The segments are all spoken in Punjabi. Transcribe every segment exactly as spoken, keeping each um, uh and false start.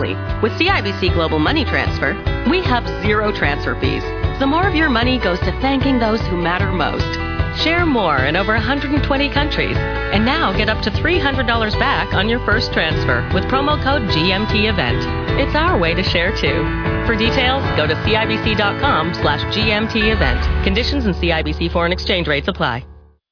With C I B C Global Money Transfer, we have zero transfer fees, so more of your money goes to thanking those who matter most. Share more in over one hundred twenty countries, and now get up to three hundred dollars back on your first transfer with promo code G M T event. It's our way to share too. For details, go to cibc.com slash GMT event. Conditions and C I B C foreign exchange rates apply.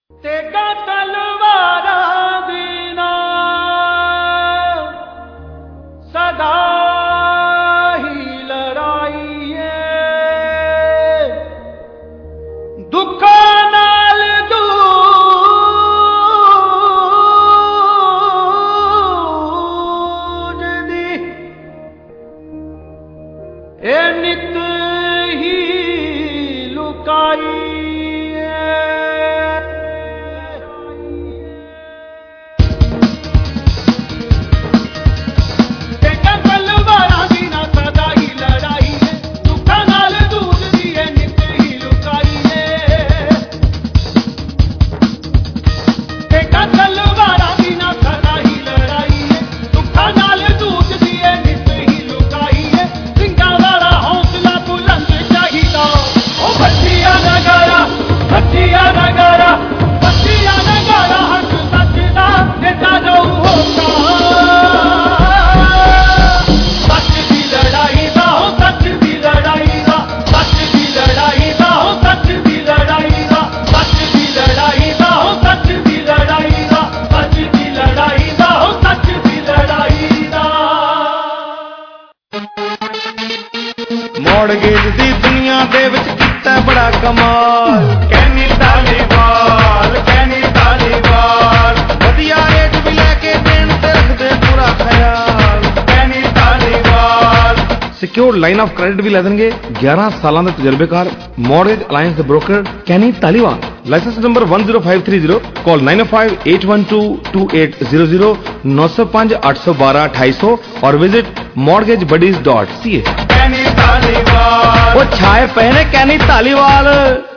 ਮੌੜਗੇਜ ਦੀ ਦੁਨੀਆ ਦੇ ਵਿੱਚ ਕੀਤਾ ਬੜਾ ਕਮਾਲ ਕੈਨੀ ਧਾਲੀਵਾਲ ਕੈਨੀ ਧਾਲੀਵਾਲ ਵਧੀਆ ਰੇਟ ਵੀ ਲੈ ਕੇ ਦੇਣ ਤੇ ਰੱਖਦੇ ਪੂਰਾ ਖਿਆਲ Kenny Dhaliwal secured line of credit ਵੀ ਲੈ ਦੇਣਗੇ ਗਿਆਰਾਂ ਸਾਲਾਂ ਦੇ ਤਜਰਬੇਕਾਰ ਮੌਰਗੇਜ ਅਲਾਈਅੰਸ ਦੇ broker Kenny Dhaliwal license number one zero five three zero call nine oh five eight one two two eight zero zero nine oh five eight one two one eight zero zero और visit mortgage buddies dot c a Kenny Dhaliwal ਉਹ ਛਾਏ ਪਏ ਨੇ ਕੈਨੀ ਧਾਲੀਵਾਲ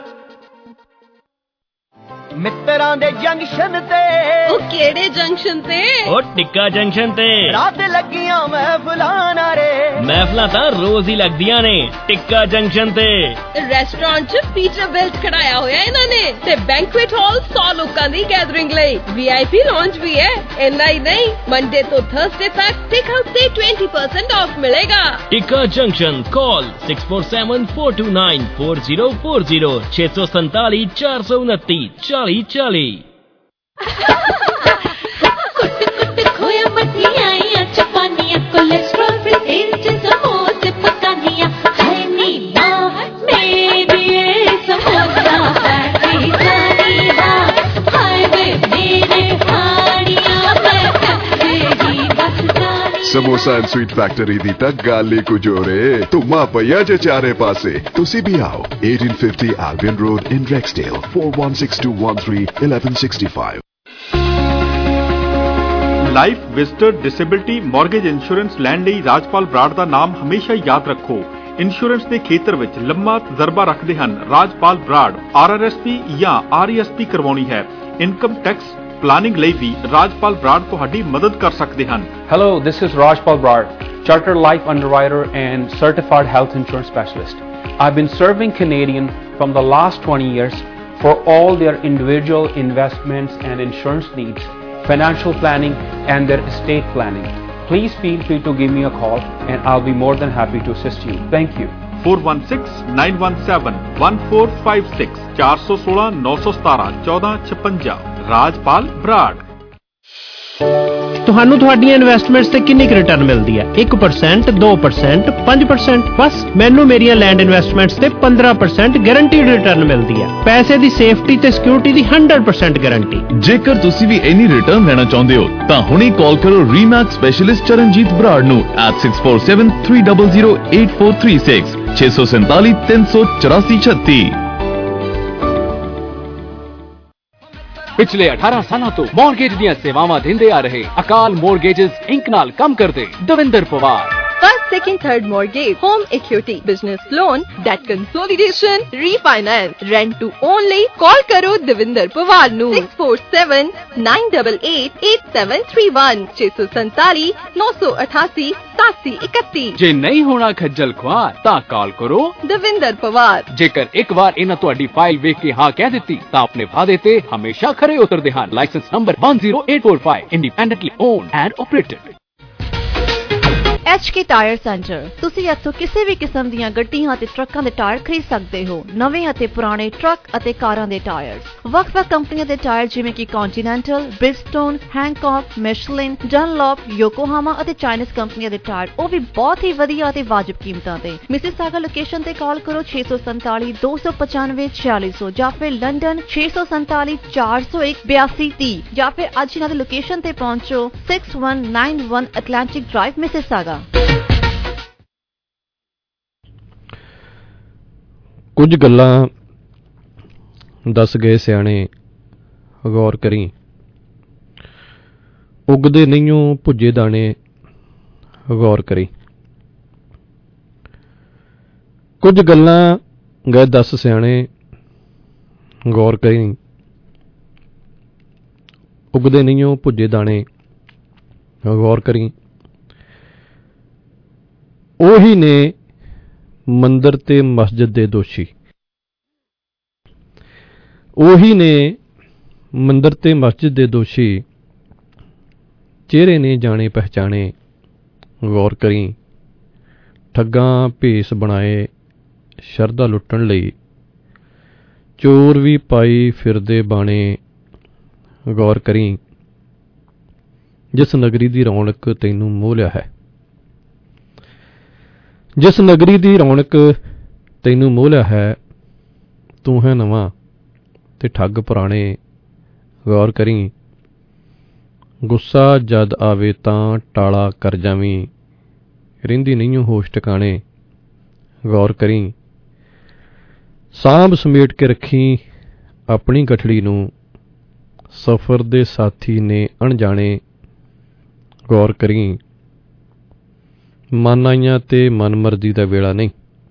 ਮਿੱਤਰਾਂ ਦੇ ਜੰਕਸ਼ਨ ਤੇ ਉਹ ਕਿਹੜੇ ਜੰਕਸ਼ਨ ਤੇ ਉਹ ਟਿੱਕਾ ਜੰਕਸ਼ਨ ਤੇ ਰਾਤ ਲੱਗੀਆਂ ਮਹਿਫਲਾਂ ਨਾਰੇ ਮਹਿਫਲਾਂ ਤਾਂ ਰੋਜ਼ ਹੀ ਲੱਗਦੀਆਂ ਨੇ ਟਿੱਕਾ ਜੰਕਸ਼ਨ ਤੇ ਰੈਸਟੋਰੈਂਟ 'ਚ ਫੀਚਰ ਬਿਲਟ ਖੜਾਇਆ ਹੋਇਆ ਇਹਨਾਂ ਨੇ ਤੇ ਬੈਂਕੁਏਟ ਹਾਲ ਸੌ ਲੋਕਾਂ ਦੀ ਗੈਦਰਿੰਗ ਲਈ ਵੀ ਆਈ ਪੀ ਲਾਂਚ ਵੀ ਹੈ ਇੰਨਾ ਹੀ ਨਹੀਂ ਮੰਡੇ ਤੋਂ ਥਰਸਡੇ ਤੱਕ ਟੇਕ ਆਊਟ ਤੇ twenty percent ਆਫ ਮਿਲੇਗਾ ਟਿੱਕਾ junction call six four seven four two nine four zero four zero six seven seven four two nine forty forty कुट कुट खोया मठियाइयां चपानियां कोलेस्ट्रॉल फ्री तेल च समोसे पकानियां है नी मां मेरी समोसा फैक्ट्री जानी हां हाय वे मेरे हाड़ियां मैं फैक्ट्री बस जानी समोसा एंड स्वीट फैक्ट्री दी तक गाली को जोरे तुमा पया जे चारे पासे तुसी भी आओ eighteen fifty Albion Road in Rexdale four one six two one three eleven sixty-five life visitor disability mortgage insurance ਲੈਣ ਲਈ ਰਾਜਪਾਲ ਬਰਾੜ ਦਾ ਨਾਮ ਹਮੇਸ਼ਾ ਯਾਦ ਰੱਖੋ ਇੰਸ਼ੋਰੈਂਸ ਦੇ ਖੇਤਰ ਵਿੱਚ ਲੰਮਾ ਤਜਰਬਾ ਰੱਖਦੇ ਹਨ Rajpal Brar R R S P ਜਾਂ ਆਰ ਈ ਐਸ ਪੀ ਕਰਵਾਉਣੀ ਹੈ ਇਨਕਮ ਟੈਕਸ ਪਲਾਨਿੰਗ ਲਈ ਵੀ ਰਾਜਪਾਲ ਬਰਾੜ ਤੁਹਾਡੀ ਮਦਦ ਕਰ ਸਕਦੇ ਹਨ Hello, this is Rajpal Brad, Chartered Life Underwriter and Certified Health Insurance Specialist. I've been serving Canadian from the last twenty years for all their individual investments and insurance needs, financial planning and their estate planning. Please feel free to give me a call and I'll be more than happy to assist you. Thank you. four one six nine one seven one four five six four one six nine one seven one four five six ਰਾਜਪਾਲ ਬਰਾੜ ਤੁਹਾਨੂੰ ਤੁਹਾਡੀਆਂ ਇਨਵੈਸਟਮੈਂਟਸ ਤੇ ਕਿੰਨੀ ਕੁ ਰਿਟਰਨ ਮਿਲਦੀ ਹੈ one percent two percent five percent ਬਸ ਮੈਨੂੰ ਮੇਰੀਆਂ ਲੈਂਡ ਇਨਵੈਸਟਮੈਂਟਸ ਤੇ fifteen percent ਗਾਰੰਟੀਡ ਰਿਟਰਨ ਮਿਲਦੀ ਹੈ ਪੈਸੇ ਦੀ ਸੇਫਟੀ ਤੇ ਸਿਕਿਉਰਿਟੀ ਦੀ one hundred percent ਗਾਰੰਟੀ ਜੇਕਰ ਤੁਸੀਂ ਵੀ ਇਨੀ ਰਿਟਰਨ ਲੈਣਾ ਚਾਹੁੰਦੇ ਹੋ ਤਾਂ ਹੁਣੇ ਕਾਲ ਕਰੋ ਰੀਮੈਕਸ ਸਪੈਸ਼ਲਿਸਟ ਚਰਨਜੀਤ ਬਰਾੜ ਨੂੰ at six four seven three zero zero eight four three six six seven seven three four four six ਪਿਛਲੇ ਅਠਾਰਾਂ ਸਾਲਾਂ ਤੋਂ ਮੌਰਗੇਜ ਦੀਆਂ ਸੇਵਾਵਾਂ ਦਿੰਦੇ ਆ ਰਹੇ ਅਕਾਲ ਮੌਰਗੇਜਸ ਇੰਕ ਨਾਲ ਕੰਮ ਕਰਦੇ Davinder Pawar First, second, third mortgage, home equity, business loan, debt consolidation, refinance, rent to only. Call karo Devinder Pawar nu six four seven nine eight eight eight seven three one six four seven nine eight eight seven eight one. ਜੇ ਨਹੀਂ ਹੋਣਾ ਖੱਜਲ ਖੁਆਰ ਤਾਂ ਕਾਲ ਕਰੋ ਦਵਿੰਦਰ ਪਵਾਰ। ਜੇਕਰ ਇੱਕ ਵਾਰ ਇਹਨਾਂ ਤੁਹਾਡੀ ਫਾਈਲ ਵੇਖ ਕੇ ਹਾਂ ਕਹਿ ਦਿੱਤੀ ਤਾਂ ਆਪਣੇ ਵਾਅਦੇ ਤੇ ਹਮੇਸ਼ਾ ਖਰੇ ਉਤਰਦੇ ਹਨ। Licence number one zero eight four five, independently owned and operated. H K tire centre. ਤੁਸੀਂ ਇੱਥੋਂ ਕਿਸੇ ਵੀ ਕਿਸਮ ਦੀਆਂ ਗੱਡੀਆਂ ਅਤੇ ਟਰੱਕਾਂ ਦੇ ਟਾਇਰ ਖਰੀਦ ਸਕਦੇ ਹੋ। ਨਵੇਂ ਅਤੇ ਪੁਰਾਣੇ ਟਰੱਕ ਅਤੇ ਕਾਰਾਂ ਦੇ ਟਾਇਰਸ, ਵੱਖ-ਵੱਖ ਕੰਪਨੀਆਂ ਦੇ ਟਾਇਰ ਜਿਵੇਂ ਕਿ ਕੰਟੀਨੈਂਟਲ, ਬ੍ਰਿਜਸਟੋਨ, ਹੈਂਕੌਕ, ਮਿਸ਼ਲਿਨ, ਡਨਲੌਪ, ਯੋਕੋਹਾਮਾ ਅਤੇ ਚਾਈਨੀਜ਼ ਕੰਪਨੀਆਂ ਦੇ ਟਾਇਰ, ਉਹ ਵੀ ਬਹੁਤ ਹੀ ਵਧੀਆ ਅਤੇ ਵਾਜਬ ਕੀਮਤਾਂ ਤੇ। ਮਿਸਿਸਾਗਾ ਲੋਕੇਸ਼ਨ ਤੇ ਕਾਲ ਕਰੋ ਛੇ ਸੌ ਸੰਤਾਲੀ ਦੋ ਸੌ ਪਚਾਨਵੇਂ ਛਿਆਲੀ ਸੌ ਜਾਂ ਫਿਰ ਲੰਡਨ ਛੇ ਸੌ ਸੰਤਾਲੀ ਚਾਰ ਸੌ ਇੱਕ ਬਿਆਸੀ ਤੀਹ ਜਾਂ ਫਿਰ ਅੱਜ ਇਹਨਾਂ ਦੀ ਲੋਕੇਸ਼ਨ ਤੇ ਪਹੁੰਚੋ six one nine one Atlantic Drive, Mississauga. ਕੁਝ ਗੱਲਾਂ ਦੱਸ ਗਏ ਸਿਆਣੇ ਗੌਰ ਕਰੀ, ਉਗਦੇ ਨਹੀਂਓ ਭੁੱਜੇ ਦਾਣੇ ਗੌਰ ਕਰੀ। ਕੁਝ ਗੱਲਾਂ ਗਏ ਦੱਸ ਸਿਆਣੇ ਗੌਰ ਕਰੀ, ਉਗਦੇ ਨਹੀਂਓ ਭੁੱਜੇ ਦਾਣੇ ਗੌਰ ਕਰੀ। ਉਹੀ ਨੇ ਮੰਦਰ ਤੇ ਮਸਜਿਦ ਦੇ ਦੋਸ਼ੀ, ਉਹੀ ਨੇ ਮੰਦਰ ਤੇ ਮਸਜਿਦ ਦੇ ਦੋਸ਼ੀ। ਚਿਹਰੇ ਨੇ ਜਾਣੇ ਪਹਿਚਾਣੇ ਗੌਰ ਕਰੀ। ਠੱਗਾਂ ਭੇਸ ਬਣਾਏ ਸ਼ਰਧਾ ਲੁੱਟਣ ਲਈ, ਚੋਰ ਵੀ ਪਾਈ ਫਿਰਦੇ ਬਾਣੇ ਗੌਰ ਕਰੀ। ਜਿਸ ਨਗਰੀ ਦੀ ਰੌਣਕ ਤੈਨੂੰ ਮੋਹ ਲਿਆ ਹੈ, ਜਿਸ ਨਗਰੀ ਦੀ ਰੌਣਕ ਤੈਨੂੰ ਮੋਹ ਲਿਆ ਹੈ, ਤੂੰ ਹੈ ਨਵਾਂ ਤੇ ਠੱਗ ਪੁਰਾਣੇ ਗੌਰ ਕਰੀ। ਗੁੱਸਾ ਜਦ ਆਵੇ ਤਾਂ ਟਾਲਾ ਕਰ ਜਾਵੀਂ, ਰਹਿੰਦੀ ਨਹੀਂਓ ਹੋਸ਼ ਟਿਕਾਣੇ ਗੌਰ ਕਰੀ। ਸਾਂਭ ਸਮੇਟ ਕੇ ਰੱਖੀ ਆਪਣੀ ਗਠੜੀ ਨੂੰ, ਸਫ਼ਰ ਦੇ ਸਾਥੀ ਨੇ ਅਣਜਾਣੇ ਗੌਰ ਕਰੀ। ਮਨ ਆਈਆਂ ਤੇ ਮਨ ਮਰਜ਼ੀ ਦਾ ਵੇਲਾ ਨਹੀਂ,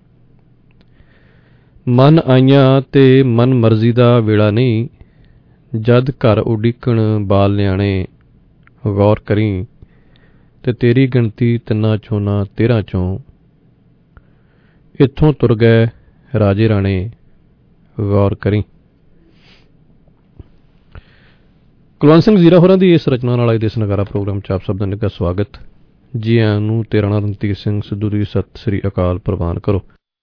ਮਨ ਆਈਆਂ ਤੇ ਮਨ ਮਰਜ਼ੀ ਦਾ ਵੇਲਾ ਨਹੀਂ। ਜਦ ਘਰ ਉਡੀਕਣ ਬਾਲ ਨਿਆਣੇ ਗੌਰ ਕਰੀ, ਤੇ ਤੇਰੀ ਗਿਣਤੀ ਤਿੰਨਾਂ ਚੋਂ ਨਾ ਤੇਰਾਂ ਚੋਂ। ਇੱਥੋਂ ਤੁਰ ਗਏ ਰਾਜੇ ਰਾਣੇ ਗੌਰ ਕਰੀ। ਕੁਲਵੰਤ ਸਿੰਘ ਜ਼ੀਰਾ ਹੋਰਾਂ ਦੀ ਇਸ ਰਚਨਾ ਨਾਲ ਅੱਜ ਦੇ ਇਸ ਨਗਾਰਾ ਪ੍ਰੋਗਰਾਮ ਚ ਆਪ ਸਭ ਦਾ ਨਿੱਘਾ ਸਵਾਗਤ। ਜੀ ਆਇਆਂ ਨੂੰ। ਤੇ ਰਾਣਾ ਰਣਧੀਰ ਸਿੰਘ ਸਿੱਧੂ ਦੀ ਸਤਿ ਸ੍ਰੀ ਅਕਾਲ ਪ੍ਰਵਾਨ ਕਰੋ।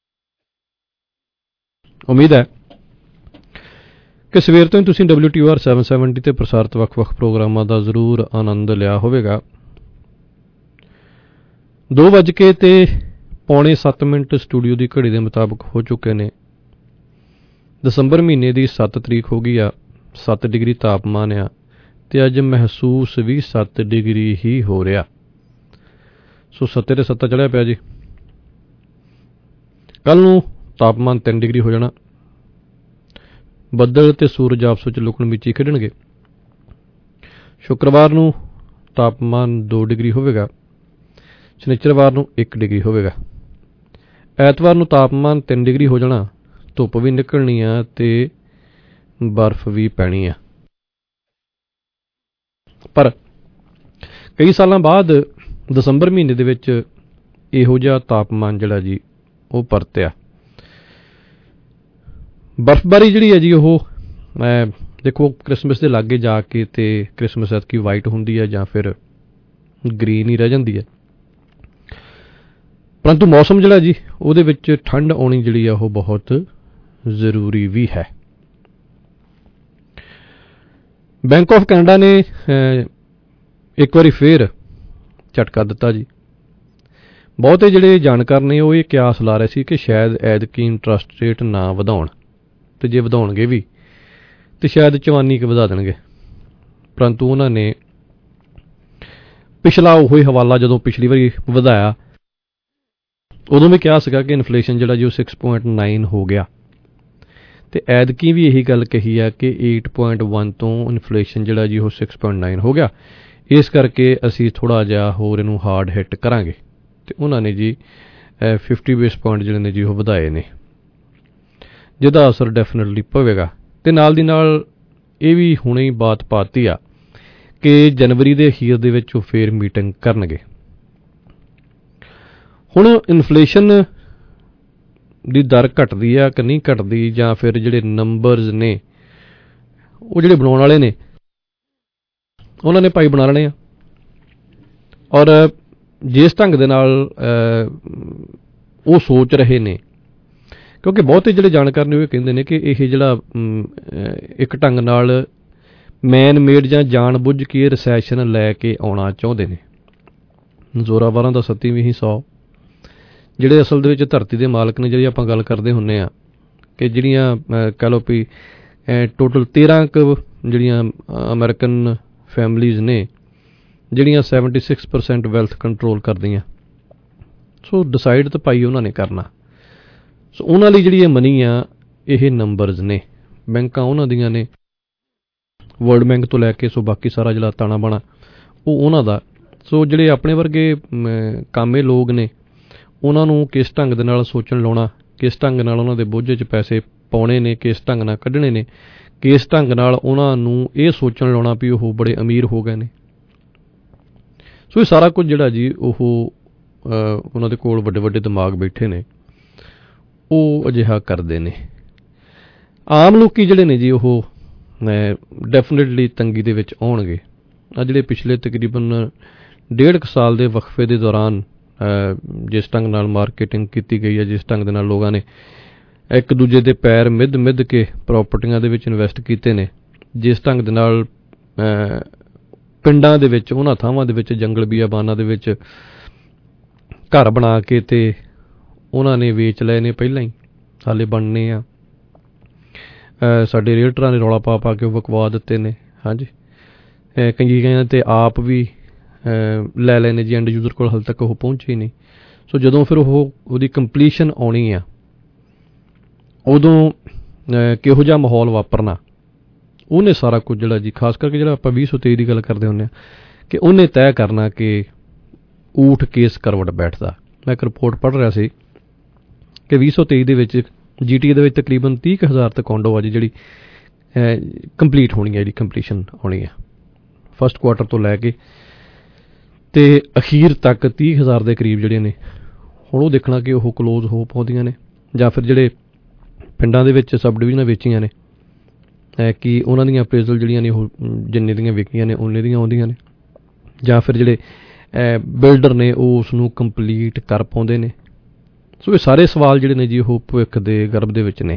ਉਮੀਦ ਹੈ ਕਿ ਸਵੇਰ ਤੋਂ ਹੀ ਤੁਸੀਂ ਡਬਲਿਊ ਟੀ ਆਰ ਸੱਤ ਸੌ ਸੱਤਰ ਤੇ ਪ੍ਰਸਾਰਿਤ ਵੱਖ-ਵੱਖ ਪ੍ਰੋਗਰਾਮਾਂ ਦਾ ਜ਼ਰੂਰ ਆਨੰਦ ਲਿਆ ਹੋਵੇਗਾ। ਦੋ ਵੱਜ ਕੇ ਤੇ ਪੌਣੇ ਸੱਤ ਮਿੰਟ ਸਟੂਡੀਓ ਦੀ ਘੜੀ ਦੇ ਮੁਤਾਬਕ ਹੋ ਚੁੱਕੇ ਨੇ। ਦਸੰਬਰ ਮਹੀਨੇ ਦੀ ਸੱਤ ਤਰੀਕ ਹੋ ਗਈ ਆ। ਸੱਤ ਡਿਗਰੀ ਤਾਪਮਾਨ ਆ ਤੇ ਅੱਜ ਮਹਿਸੂਸ ਵੀ ਸੱਤ ਡਿਗਰੀ ਹੀ ਹੋ ਰਿਹਾ। ਸੋ ਸੱਤੇ ਤੇ ਸੱਤਾ ਚੜਿਆ ਪਿਆ ਜੀ। ਕੱਲ ਨੂੰ ਤਾਪਮਾਨ ਤਿੰਨ ਡਿਗਰੀ ਹੋ ਜਾਣਾ। ਬੱਦਲ ਤੇ ਸੂਰਜ ਆਪਸ ਵਿੱਚ ਲੁਕਣ ਮਿਚੀ ਖੇਡਣਗੇ। ਸ਼ੁੱਕਰਵਾਰ ਨੂੰ ਤਾਪਮਾਨ ਦੋ ਡਿਗਰੀ ਹੋਵੇਗਾ। ਸ਼ਨੀਚਰਵਾਰ ਨੂੰ ਇੱਕ ਡਿਗਰੀ ਹੋਵੇਗਾ। ਐਤਵਾਰ ਨੂੰ ਤਾਪਮਾਨ ਤਿੰਨ ਡਿਗਰੀ ਹੋ ਜਾਣਾ। ਧੁੱਪ ਵੀ ਨਿਕਲਣੀ ਆ ਤੇ ਬਰਫ਼ ਵੀ ਪੈਣੀ ਆ। ਪਰ ਕਈ ਸਾਲਾਂ ਬਾਅਦ ਦਸੰਬਰ ਮਹੀਨੇ ਦੇ ਵਿੱਚ ਇਹੋ ਜਿਹਾ ਤਾਪਮਾਨ ਜਿਹੜਾ ਜੀ ਉਹ ਪਰਤਿਆ। ਬਰਫ਼ਬਾਰੀ ਜਿਹੜੀ ਹੈ ਜੀ ਉਹ ਦੇਖੋ ਕ੍ਰਿਸਮਸ ਦੇ ਲਾਗੇ ਜਾ ਕੇ ਤੇ ਕ੍ਰਿਸਮਸ ਐਤਕੀ ਵਾਈਟ ਹੁੰਦੀ ਹੈ ਜਾਂ ਫਿਰ ਗ੍ਰੀਨ ਹੀ ਰਹਿ ਜਾਂਦੀ ਹੈ। ਪਰੰਤੂ ਮੌਸਮ ਜਿਹੜਾ ਜੀ ਉਹਦੇ ਵਿੱਚ ਠੰਡ ਆਉਣੀ ਜਿਹੜੀ ਆ ਉਹ ਬਹੁਤ ਜ਼ਰੂਰੀ ਵੀ ਹੈ। ਬੈਂਕ ਆਫ ਕੈਨੇਡਾ ਨੇ ਇੱਕ ਵਾਰੀ ਫੇਰ ਝਟਕਾ ਦਿੱਤਾ ਜੀ। ਬਹੁਤੇ ਜਿਹੜੇ ਜਾਣਕਾਰ ਨੇ ਉਹ ਇਹ ਕਿਆਸ ਲਾ ਰਹੇ ਸੀ ਕਿ ਸ਼ਾਇਦ ਐਤਕੀ ਇੰਟਰਸਟ ਰੇਟ ਨਾ ਵਧਾਉਣ, ਤੇ ਜੇ ਵਧਾਉਣਗੇ ਵੀ ਤੇ ਸ਼ਾਇਦ ਚਵਾਨੀ ਕੁ ਵਧਾ ਦੇਣਗੇ। ਪਰੰਤੂ ਉਹਨਾਂ ਨੇ ਪਿਛਲਾ ਉਹੀ ਹਵਾਲਾ ਜਦੋਂ ਪਿਛਲੀ ਵਾਰੀ ਵਧਾਇਆ ਉਦੋਂ ਵੀ ਕਿਹਾ ਸੀਗਾ ਕਿ ਇਨਫਲੇਸ਼ਨ ਜਿਹੜਾ ਜੀ ਉਹ ਛੇ ਪੁਆਇੰਟ ਨੌ ਹੋ ਗਿਆ, ਤੇ ਐਤਕੀ ਵੀ ਇਹੀ ਗੱਲ ਕਹੀ ਆ ਕਿ ਅੱਠ ਪੁਆਇੰਟ ਇੱਕ ਤੋਂ ਇਨਫਲੇਸ਼ਨ ਜਿਹੜਾ ਜੀ ਉਹ ਛੇ ਪੁਆਇੰਟ ਨੌ ਹੋ ਗਿਆ। ਇਸ ਕਰਕੇ ਅਸੀਂ ਥੋੜ੍ਹਾ ਜਿਹਾ ਹੋਰ ਇਹਨੂੰ ਹਾਰਡ ਹਿੱਟ ਕਰਾਂਗੇ ਤੇ ਉਹਨਾਂ ਨੇ ਜੀ ਫਿਫਟੀ ਬੇਸ ਪੁਆਇੰਟ ਜਿਹੜੇ ਨੇ ਜੀ ਉਹ ਵਧਾਏ ਨੇ, ਜਿਹਦਾ ਅਸਰ ਡੈਫੀਨਿਟਲੀ ਪਵੇਗਾ। ਤੇ ਨਾਲ ਦੀ ਨਾਲ ਇਹ ਵੀ ਹੁਣੇ ਹੀ ਬਾਤ ਪਾਤੀ ਆ ਕਿ ਜਨਵਰੀ ਦੇ ਅਖੀਰ ਦੇ ਵਿੱਚ ਉਹ ਫੇਰ ਮੀਟਿੰਗ ਕਰਨਗੇ। ਹੁਣ ਇਨਫਲੇਸ਼ਨ ਦੀ ਦਰ ਘਟਦੀ ਆ ਕਿ ਨਹੀਂ ਘਟਦੀ, ਜਾਂ ਫਿਰ ਜਿਹੜੇ ਨੰਬਰਸ ਨੇ ਉਹ ਜਿਹੜੇ ਬਣਾਉਣ ਵਾਲੇ ਨੇ ਉਹਨਾਂ ਨੇ ਭਾਈ ਬਣਾ ਲੈਣੇ ਆ। ਔਰ ਜਿਸ ਢੰਗ ਦੇ ਨਾਲ ਉਹ ਸੋਚ ਰਹੇ ਨੇ, ਕਿਉਂਕਿ ਬਹੁਤੇ ਜਿਹੜੇ ਜਾਣਕਾਰ ਨੇ ਉਹ ਕਹਿੰਦੇ ਨੇ ਕਿ ਇਹ ਜਿਹੜਾ ਇੱਕ ਢੰਗ ਨਾਲ ਮੈਨ ਮੇਡ ਜਾਂ ਜਾਣ ਬੁੱਝ ਕੇ ਰਿਸੈਸ਼ਨ ਲੈ ਕੇ ਆਉਣਾ ਚਾਹੁੰਦੇ ਨੇ। ਜ਼ੋਰਾਵਰਾਂ ਦਾ ਸੱਤੀ ਵੀ ਹੀ ਸੌ, ਜਿਹੜੇ ਅਸਲ ਦੇ ਵਿੱਚ ਧਰਤੀ ਦੇ ਮਾਲਕ ਨੇ, ਜਿਹੜੀ ਆਪਾਂ ਗੱਲ ਕਰਦੇ ਹੁੰਦੇ ਆ ਕਿ ਜਿਹੜੀਆਂ ਕਹਿ ਲਓ ਵੀ ਟੋਟਲ ਤੇਰ੍ਹਾਂ ਕੁ ਜਿਹੜੀਆਂ ਅਮਰੀਕਨ ਫੈਮਲੀਜ਼ ਨੇ ਜਿਹੜੀਆਂ seventy six percent wealth control ਕਰਦੀਆਂ, ਸੋ ਡਿਸਾਈਡ ਤਾਂ ਭਾਈ ਉਹਨਾਂ ਨੇ ਕਰਨਾ। ਸੋ ਉਹਨਾਂ ਲਈ ਜਿਹੜੀ ਇਹ ਮਨੀ ਆ ਇਹ ਨੰਬਰਸ ਨੇ, ਬੈਂਕਾਂ ਉਹਨਾਂ ਦੀਆਂ ਨੇ, ਵਰਲਡ ਬੈਂਕ ਤੋਂ ਲੈ ਕੇ ਸੋ ਬਾਕੀ ਸਾਰਾ ਜਿਹੜਾ ਤਾਣਾ ਬਾਣਾ ਉਹ ਉਹਨਾਂ ਦਾ। ਸੋ ਜਿਹੜੇ ਆਪਣੇ ਵਰਗੇ ਕਾਮੇ ਲੋਕ ਨੇ ਉਹਨਾਂ ਨੂੰ ਕਿਸ ਢੰਗ ਦੇ ਨਾਲ ਸੋਚਣ ਲਾਉਣਾ, ਕਿਸ ਢੰਗ ਨਾਲ ਉਹਨਾਂ ਦੇ ਬੋਝੇ 'ਚ ਪੈਸੇ ਪਾਉਣੇ ਨੇ, ਕਿਸ ਢੰਗ ਨਾਲ ਕੱਢਣੇ ਨੇ, ਕਿਸ ਢੰਗ ਨਾਲ ਉਹਨਾਂ ਨੂੰ ਇਹ ਸੋਚਣ ਲਾਉਣਾ ਵੀ ਉਹ ਬੜੇ ਅਮੀਰ ਹੋ ਗਏ ਨੇ। ਸੋ ਇਹ ਸਾਰਾ ਕੁਝ ਜਿਹੜਾ ਜੀ ਉਹ ਉਹਨਾਂ ਦੇ ਕੋਲ ਵੱਡੇ ਵੱਡੇ ਦਿਮਾਗ ਬੈਠੇ ਨੇ, ਉਹ ਅਜਿਹਾ ਕਰਦੇ ਨੇ। ਆਮ ਲੋਕੀ ਜਿਹੜੇ ਨੇ ਜੀ ਉਹ ਡੈਫੀਨਿਟਲੀ ਤੰਗੀ ਦੇ ਵਿੱਚ ਆਉਣਗੇ। ਆ ਜਿਹੜੇ ਪਿਛਲੇ ਤਕਰੀਬਨ ਡੇਢ ਕੁ ਸਾਲ ਦੇ ਵਕਫੇ ਦੇ ਦੌਰਾਨ ਜਿਸ ਢੰਗ ਨਾਲ ਮਾਰਕੀਟਿੰਗ ਕੀਤੀ ਗਈ ਹੈ, ਜਿਸ ਢੰਗ ਦੇ ਨਾਲ ਲੋਕਾਂ ਨੇ ਇੱਕ ਦੂਜੇ ਦੇ ਪੈਰ ਮਿੱਧ ਮਿੱਧ ਕੇ ਪ੍ਰਾਪਰਟੀਆਂ ਦੇ ਵਿੱਚ ਇਨਵੈਸਟ ਕੀਤੇ ਨੇ, ਜਿਸ ਢੰਗ ਦੇ ਨਾਲ ਪਿੰਡਾਂ ਦੇ ਵਿੱਚ ਉਹਨਾਂ ਥਾਵਾਂ ਦੇ ਵਿੱਚ ਜੰਗਲ ਬੀਆਬਾਨਾਂ ਦੇ ਵਿੱਚ ਘਰ ਬਣਾ ਕੇ ਤੇ ਉਹਨਾਂ ਨੇ ਵੇਚ ਲਏ ਨੇ, ਪਹਿਲਾਂ ਹੀ ਹਾਲੇ ਬਣਨੇ ਆ। ਸਾਡੇ ਰੀਅਲਟਰਾਂ ਨੇ ਰੌਲਾ ਪਾ ਪਾ ਕੇ ਉਹ ਵਿਕਵਾ ਦਿੱਤੇ ਨੇ। ਹਾਂਜੀ, ਕਈ ਕਈਆਂ ਤੇ ਆਪ ਵੀ ਲੈ ਲਏ ਨੇ ਜੀ, ਐਂਡ ਯੂਜ਼ਰ ਕੋਲ ਹਾਲੇ ਤੱਕ ਉਹ ਪਹੁੰਚੇ ਹੀ ਨਹੀਂ। ਸੋ ਜਦੋਂ ਫਿਰ ਉਹ ਉਹਦੀ ਕੰਪਲੀਸ਼ਨ ਆਉਣੀ ਆ, ਉਦੋਂ ਕਿਹੋ ਜਿਹਾ ਮਾਹੌਲ ਵਾਪਰਨਾ, ਉਹਨੇ ਸਾਰਾ ਕੁਝ ਜਿਹੜਾ ਜੀ, ਖਾਸ ਕਰਕੇ ਜਿਹੜਾ ਆਪਾਂ ਵੀਹ ਸੌ ਤੇਈ ਦੀ ਗੱਲ ਕਰਦੇ ਹੁੰਦੇ ਹਾਂ, ਕਿ ਉਹਨੇ ਤੈਅ ਕਰਨਾ ਕਿ ਊਠ ਕੇਸ ਕਰਵਟ ਬੈਠਦਾ। ਮੈਂ ਇੱਕ ਰਿਪੋਰਟ ਪੜ੍ਹ ਰਿਹਾ ਸੀ ਕਿ ਵੀਹ ਸੌ ਤੇਈ ਦੇ ਵਿੱਚ ਜੀ ਟੀ ਏ ਦੇ ਵਿੱਚ ਤਕਰੀਬਨ ਤੀਹ ਕੁ ਹਜ਼ਾਰ ਤੱਕ ਕੌਂਡੋ ਆ ਜੀ ਜਿਹੜੀ ਕੰਪਲੀਟ ਹੋਣੀ ਹੈ, ਜਿਹੜੀ ਕੰਪਲੀਸ਼ਨ ਹੋਣੀ ਹੈ ਫਸਟ ਕੁਆਰਟਰ ਤੋਂ ਲੈ ਕੇ ਤੇ ਅਖੀਰ ਤੱਕ ਤੀਹ ਹਜ਼ਾਰ ਦੇ ਕਰੀਬ ਜਿਹੜੇ ਨੇ। ਹੁਣ ਉਹ ਦੇਖਣਾ ਕਿ ਉਹ ਕਲੋਜ਼ ਹੋ ਪਾਉਂਦੀਆਂ ਨੇ, ਜਾਂ ਫਿਰ ਜਿਹੜੇ ਪਿੰਡਾਂ ਦੇ ਵਿੱਚ ਸਬ ਡਿਵੀਜ਼ਨਾਂ ਵੇਚੀਆਂ ਨੇ ਕਿ ਉਹਨਾਂ ਦੀਆਂ ਅਪਰੇਜ਼ਲ ਜਿਹੜੀਆਂ ਨੇ ਉਹ ਜਿੰਨੇ ਦੀਆਂ ਵਿਕੀਆਂ ਨੇ ਉਨੇ ਦੀਆਂ ਆਉਂਦੀਆਂ ਨੇ, ਜਾਂ ਫਿਰ ਜਿਹੜੇ ਬਿਲਡਰ ਨੇ ਉਹ ਉਸ ਨੂੰ ਕੰਪਲੀਟ ਕਰ ਪਾਉਂਦੇ ਨੇ। ਸੋ ਇਹ ਸਾਰੇ ਸਵਾਲ ਜਿਹੜੇ ਨੇ ਜੀ ਉਹ ਭਵਿੱਖ ਦੇ ਗਰਭ ਦੇ ਵਿੱਚ ਨੇ।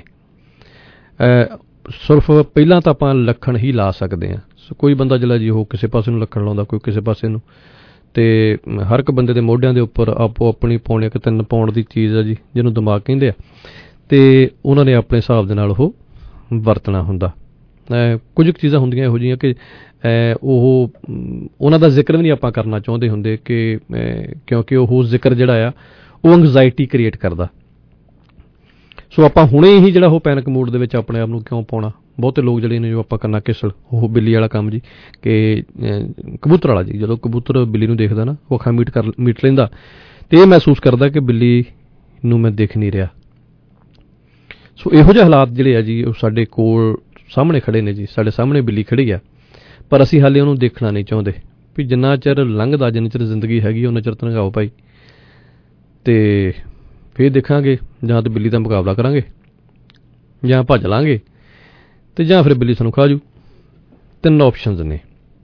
ਸਿਰਫ ਪਹਿਲਾਂ ਤਾਂ ਆਪਾਂ ਲੱਖਣ ਹੀ ਲਾ ਸਕਦੇ ਹਾਂ। ਸੋ ਕੋਈ ਬੰਦਾ ਜਿਹੜਾ ਜੀ ਉਹ ਕਿਸੇ ਪਾਸੇ ਨੂੰ ਲੱਖਣ ਲਾਉਂਦਾ, ਕੋਈ ਕਿਸੇ ਪਾਸੇ ਨੂੰ, ਤੇ ਹਰ ਇੱਕ ਬੰਦੇ ਦੇ ਮੋਢਿਆਂ ਦੇ ਉੱਪਰ ਆਪੋ ਆਪਣੀ ਪੌਣੇ ਇੱਕ ਤਿੰਨ ਪਾਉਣ ਦੀ ਚੀਜ਼ ਆ ਜੀ, ਜਿਹਨੂੰ ਦਿਮਾਗ ਕਹਿੰਦੇ ਆ, ਤੇ ਉਹਨਾਂ ਨੇ ਆਪਣੇ ਹਿਸਾਬ ਦੇ ਨਾਲ ਉਹ ਵਰਤਣਾ ਹੁੰਦਾ। ਕੁਝ ਕੁ ਚੀਜ਼ਾਂ ਹੁੰਦੀਆਂ ਇਹੋ ਜਿਹੀਆਂ ਕਿ ਉਹ ਉਹਨਾਂ ਦਾ ਜ਼ਿਕਰ ਵੀ ਨਹੀਂ ਆਪਾਂ ਕਰਨਾ ਚਾਹੁੰਦੇ ਹੁੰਦੇ, ਕਿ ਕਿਉਂਕਿ ਉਹ ਜ਼ਿਕਰ ਜਿਹੜਾ ਆ ਉਹ ਐਂਗਜ਼ਾਇਟੀ ਕ੍ਰੀਏਟ ਕਰਦਾ। ਸੋ ਆਪਾਂ ਹੁਣੇ ਹੀ ਜਿਹੜਾ ਉਹ ਪੈਨਿਕ ਮੂਡ ਦੇ ਵਿੱਚ ਆਪਣੇ ਆਪ ਨੂੰ ਕਿਉਂ ਪਾਉਣਾ। ਬਹੁਤੇ ਲੋਕ ਜਿਹੜੇ ਨੇ ਜੋ ਆਪਾਂ ਕਰਨਾ ਕਿਸਲ, ਉਹ ਬਿੱਲੀ ਵਾਲਾ ਕੰਮ ਜੀ, ਕਿ ਕਬੂਤਰ ਵਾਲਾ ਜੀ, ਜਦੋਂ ਕਬੂਤਰ ਬਿੱਲੀ ਨੂੰ ਦੇਖਦਾ ਨਾ ਉਹ ਅੱਖਾਂ ਮੀਟ ਕਰ ਮੀਟ ਲੈਂਦਾ ਤੇ ਇਹ ਮਹਿਸੂਸ ਕਰਦਾ ਕਿ ਬਿੱਲੀ ਨੂੰ ਮੈਂ ਦੇਖ ਨਹੀਂ ਰਿਹਾ। ਸੋ ਇਹੋ ਜਿਹੇ ਹਾਲਾਤ ਜਿਹੜੇ ਆ ਜੀ ਉਹ ਸਾਡੇ ਕੋਲ ਸਾਹਮਣੇ ਖੜੇ ਨੇ ਜੀ, ਸਾਡੇ ਸਾਹਮਣੇ ਬਿੱਲੀ ਖੜੀ ਆ, ਪਰ ਅਸੀਂ ਹਾਲੇ ਉਹਨੂੰ ਦੇਖਣਾ ਨਹੀਂ ਚਾਹੁੰਦੇ ਵੀ ਜਿੰਨਾ ਚਿਰ ਲੰਘਦਾ, ਜਿੰਨਾ ਚਿਰ ਜ਼ਿੰਦਗੀ ਹੈਗੀ ਉਹਨਾਂ ਚਿਰ ਤਨਗਾਓ ਭਾਈ, ਤੇ ਫਿਰ ਦੇਖਾਂਗੇ ਜਾਂ ਤਾਂ ਬਿੱਲੀ ਦਾ ਮੁਕਾਬਲਾ ਕਰਾਂਗੇ ਜਾਂ ਭੱਜ ਲਾਂਗੇ ਤੇ ਜਾਂ ਫਿਰ ਬਿੱਲੀ ਸਾਨੂੰ ਖਾ ਜੂ। ਤਿੰਨ ਆਪਸ਼ਨਸ ਨੇ।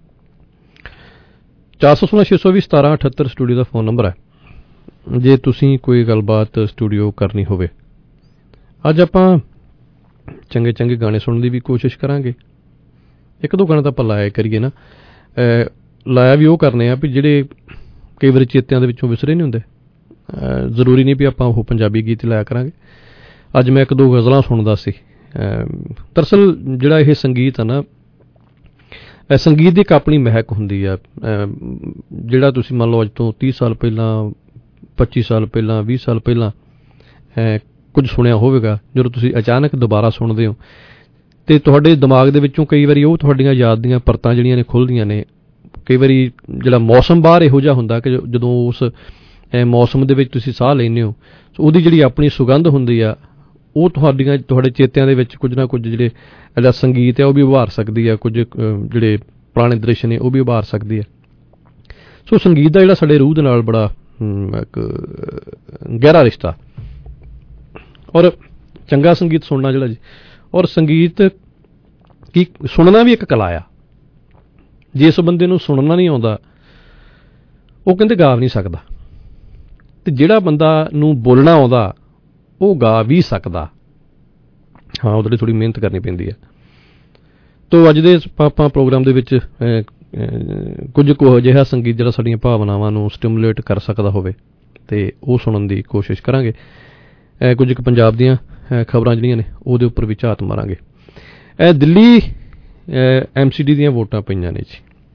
ਚਾਰ ਸੌ ਸੋਲਾਂ ਛੇ ਸੌ ਵੀਹ ਸਤਾਰਾਂ ਅਠੱਤਰ ਸਟੂਡੀਓ ਦਾ ਫੋਨ ਨੰਬਰ ਹੈ, ਜੇ ਤੁਸੀਂ ਕੋਈ ਗੱਲਬਾਤ ਸਟੂਡੀਓ ਕਰਨੀ ਹੋਵੇ। ਅੱਜ ਆਪਾਂ ਚੰਗੇ ਚੰਗੇ ਗਾਣੇ ਸੁਣਨ ਦੀ ਵੀ ਕੋਸ਼ਿਸ਼ ਕਰਾਂਗੇ। ਇੱਕ ਦੋ ਗਾਣੇ ਤਾਂ ਆਪਾਂ ਲਾਇਆ ਕਰੀਏ ਨਾ, ਲਾਇਆ ਵੀ ਉਹ ਕਰਨੇ ਆ ਵੀ ਜਿਹੜੇ ਕਈ ਵਾਰੀ ਚੇਤਿਆਂ ਦੇ ਵਿੱਚੋਂ ਵਿਸਰੇ ਨਹੀਂ ਹੁੰਦੇ। ਜ਼ਰੂਰੀ ਨਹੀਂ ਵੀ ਆਪਾਂ ਉਹ ਪੰਜਾਬੀ ਗੀਤ ਲਾਇਆ ਕਰਾਂਗੇ। ਅੱਜ ਮੈਂ ਇੱਕ ਦੋ ਗਜ਼ਲਾਂ ਸੁਣਦਾ ਸੀ। ਦਰਅਸਲ ਜਿਹੜਾ ਇਹ ਸੰਗੀਤ ਆ ਨਾ, ਸੰਗੀਤ ਦੀ ਇੱਕ ਆਪਣੀ ਮਹਿਕ ਹੁੰਦੀ ਆ। ਜਿਹੜਾ ਤੁਸੀਂ ਮੰਨ ਲਓ ਅੱਜ ਤੋਂ ਤੀਹ ਸਾਲ ਪਹਿਲਾਂ, ਪੱਚੀ ਸਾਲ ਪਹਿਲਾਂ, ਵੀਹ ਸਾਲ ਪਹਿਲਾਂ ਕੁਝ ਸੁਣਿਆ ਹੋਵੇਗਾ, ਜਦੋਂ ਤੁਸੀਂ ਅਚਾਨਕ ਦੁਬਾਰਾ ਸੁਣਦੇ ਹੋ ਤੇ ਤੁਹਾਡੇ ਦਿਮਾਗ ਦੇ ਵਿੱਚੋਂ ਕਈ ਵਾਰੀ ਉਹ ਤੁਹਾਡੀਆਂ ਯਾਦ ਦੀਆਂ ਪਰਤਾਂ ਜਿਹੜੀਆਂ ਨੇ ਖੁੱਲ੍ਹਦੀਆਂ ਨੇ। ਕਈ ਵਾਰੀ ਜਿਹੜਾ ਮੌਸਮ ਬਾਹਰ ਇਹੋ ਜਿਹਾ ਹੁੰਦਾ ਕਿ ਜਦੋਂ ਉਸ ਮੌਸਮ ਦੇ ਵਿੱਚ ਤੁਸੀਂ ਸਾਹ ਲੈਂਦੇ ਹੋ, ਸੋ ਉਹਦੀ ਜਿਹੜੀ ਆਪਣੀ ਸੁਗੰਧ ਹੁੰਦੀ ਆ ਉਹ ਤੁਹਾਡੀਆਂ ਤੁਹਾਡੇ ਚੇਤਿਆਂ ਦੇ ਵਿੱਚ ਕੁਝ ਨਾ ਕੁਝ ਜਿਹੜੇ ਜਿਹੜਾ ਸੰਗੀਤ ਹੈ ਉਹ ਵੀ ਉਭਾਰ ਸਕਦੀ ਆ, ਕੁਝ ਜਿਹੜੇ ਪੁਰਾਣੇ ਦ੍ਰਿਸ਼ ਨੇ ਉਹ ਵੀ ਉਭਾਰ ਸਕਦੀ ਆ। ਸੋ ਸੰਗੀਤ ਦਾ ਜਿਹੜਾ ਸਾਡੇ ਰੂਹ ਦੇ ਨਾਲ ਬੜਾ ਇੱਕ ਗਹਿਰਾ ਰਿਸ਼ਤਾ, ਔਰ ਚੰਗਾ ਸੰਗੀਤ ਸੁਣਨਾ ਜਿਹੜਾ ਜੀ, ਔਰ ਸੰਗੀਤ ਕੀ ਸੁਣਨਾ ਵੀ ਇੱਕ ਕਲਾ ਆ। ਜਿਸ ਬੰਦੇ ਨੂੰ ਸੁਣਨਾ ਨਹੀਂ ਆਉਂਦਾ ਉਹ ਕਹਿੰਦੇ ਗਾ ਨਹੀਂ ਸਕਦਾ, ਤੇ ਜਿਹੜਾ ਬੰਦਾ ਨੂੰ ਬੋਲਣਾ ਆਉਂਦਾ ਉਹ ਗਾ ਵੀ ਸਕਦਾ। ਹਾਂ, ਉਹਦੇ ਲਈ ਥੋੜ੍ਹੀ ਮਿਹਨਤ ਕਰਨੀ ਪੈਂਦੀ ਹੈ। ਤੋ ਅੱਜ ਦੇ ਆਪਾਂ ਪ੍ਰੋਗਰਾਮ ਦੇ ਵਿੱਚ ਕੁਝ ਕੁ ਅਜਿਹਾ ਸੰਗੀਤ ਜਿਹੜਾ ਸਾਡੀਆਂ ਭਾਵਨਾਵਾਂ ਨੂੰ ਸਟਿਮੂਲੇਟ ਕਰ ਸਕਦਾ ਹੋਵੇ ਤੇ ਉਹ ਸੁਣਨ ਦੀ ਕੋਸ਼ਿਸ਼ ਕਰਾਂਗੇ। ਕੁਝ ਕੁ ਪੰਜਾਬ ਦੀਆਂ ਖਬਰਾਂ ਜਿਹੜੀਆਂ ਨੇ ਉਹਦੇ ਉੱਪਰ ਵੀ ਝਾਤ ਮਾਰਾਂਗੇ। ਇਹ ਦਿੱਲੀ ਐਮ ਸੀ ਡੀ ਦੀਆਂ ਵੋਟਾਂ ਪਈਆਂ ਨੇ ਜੀ।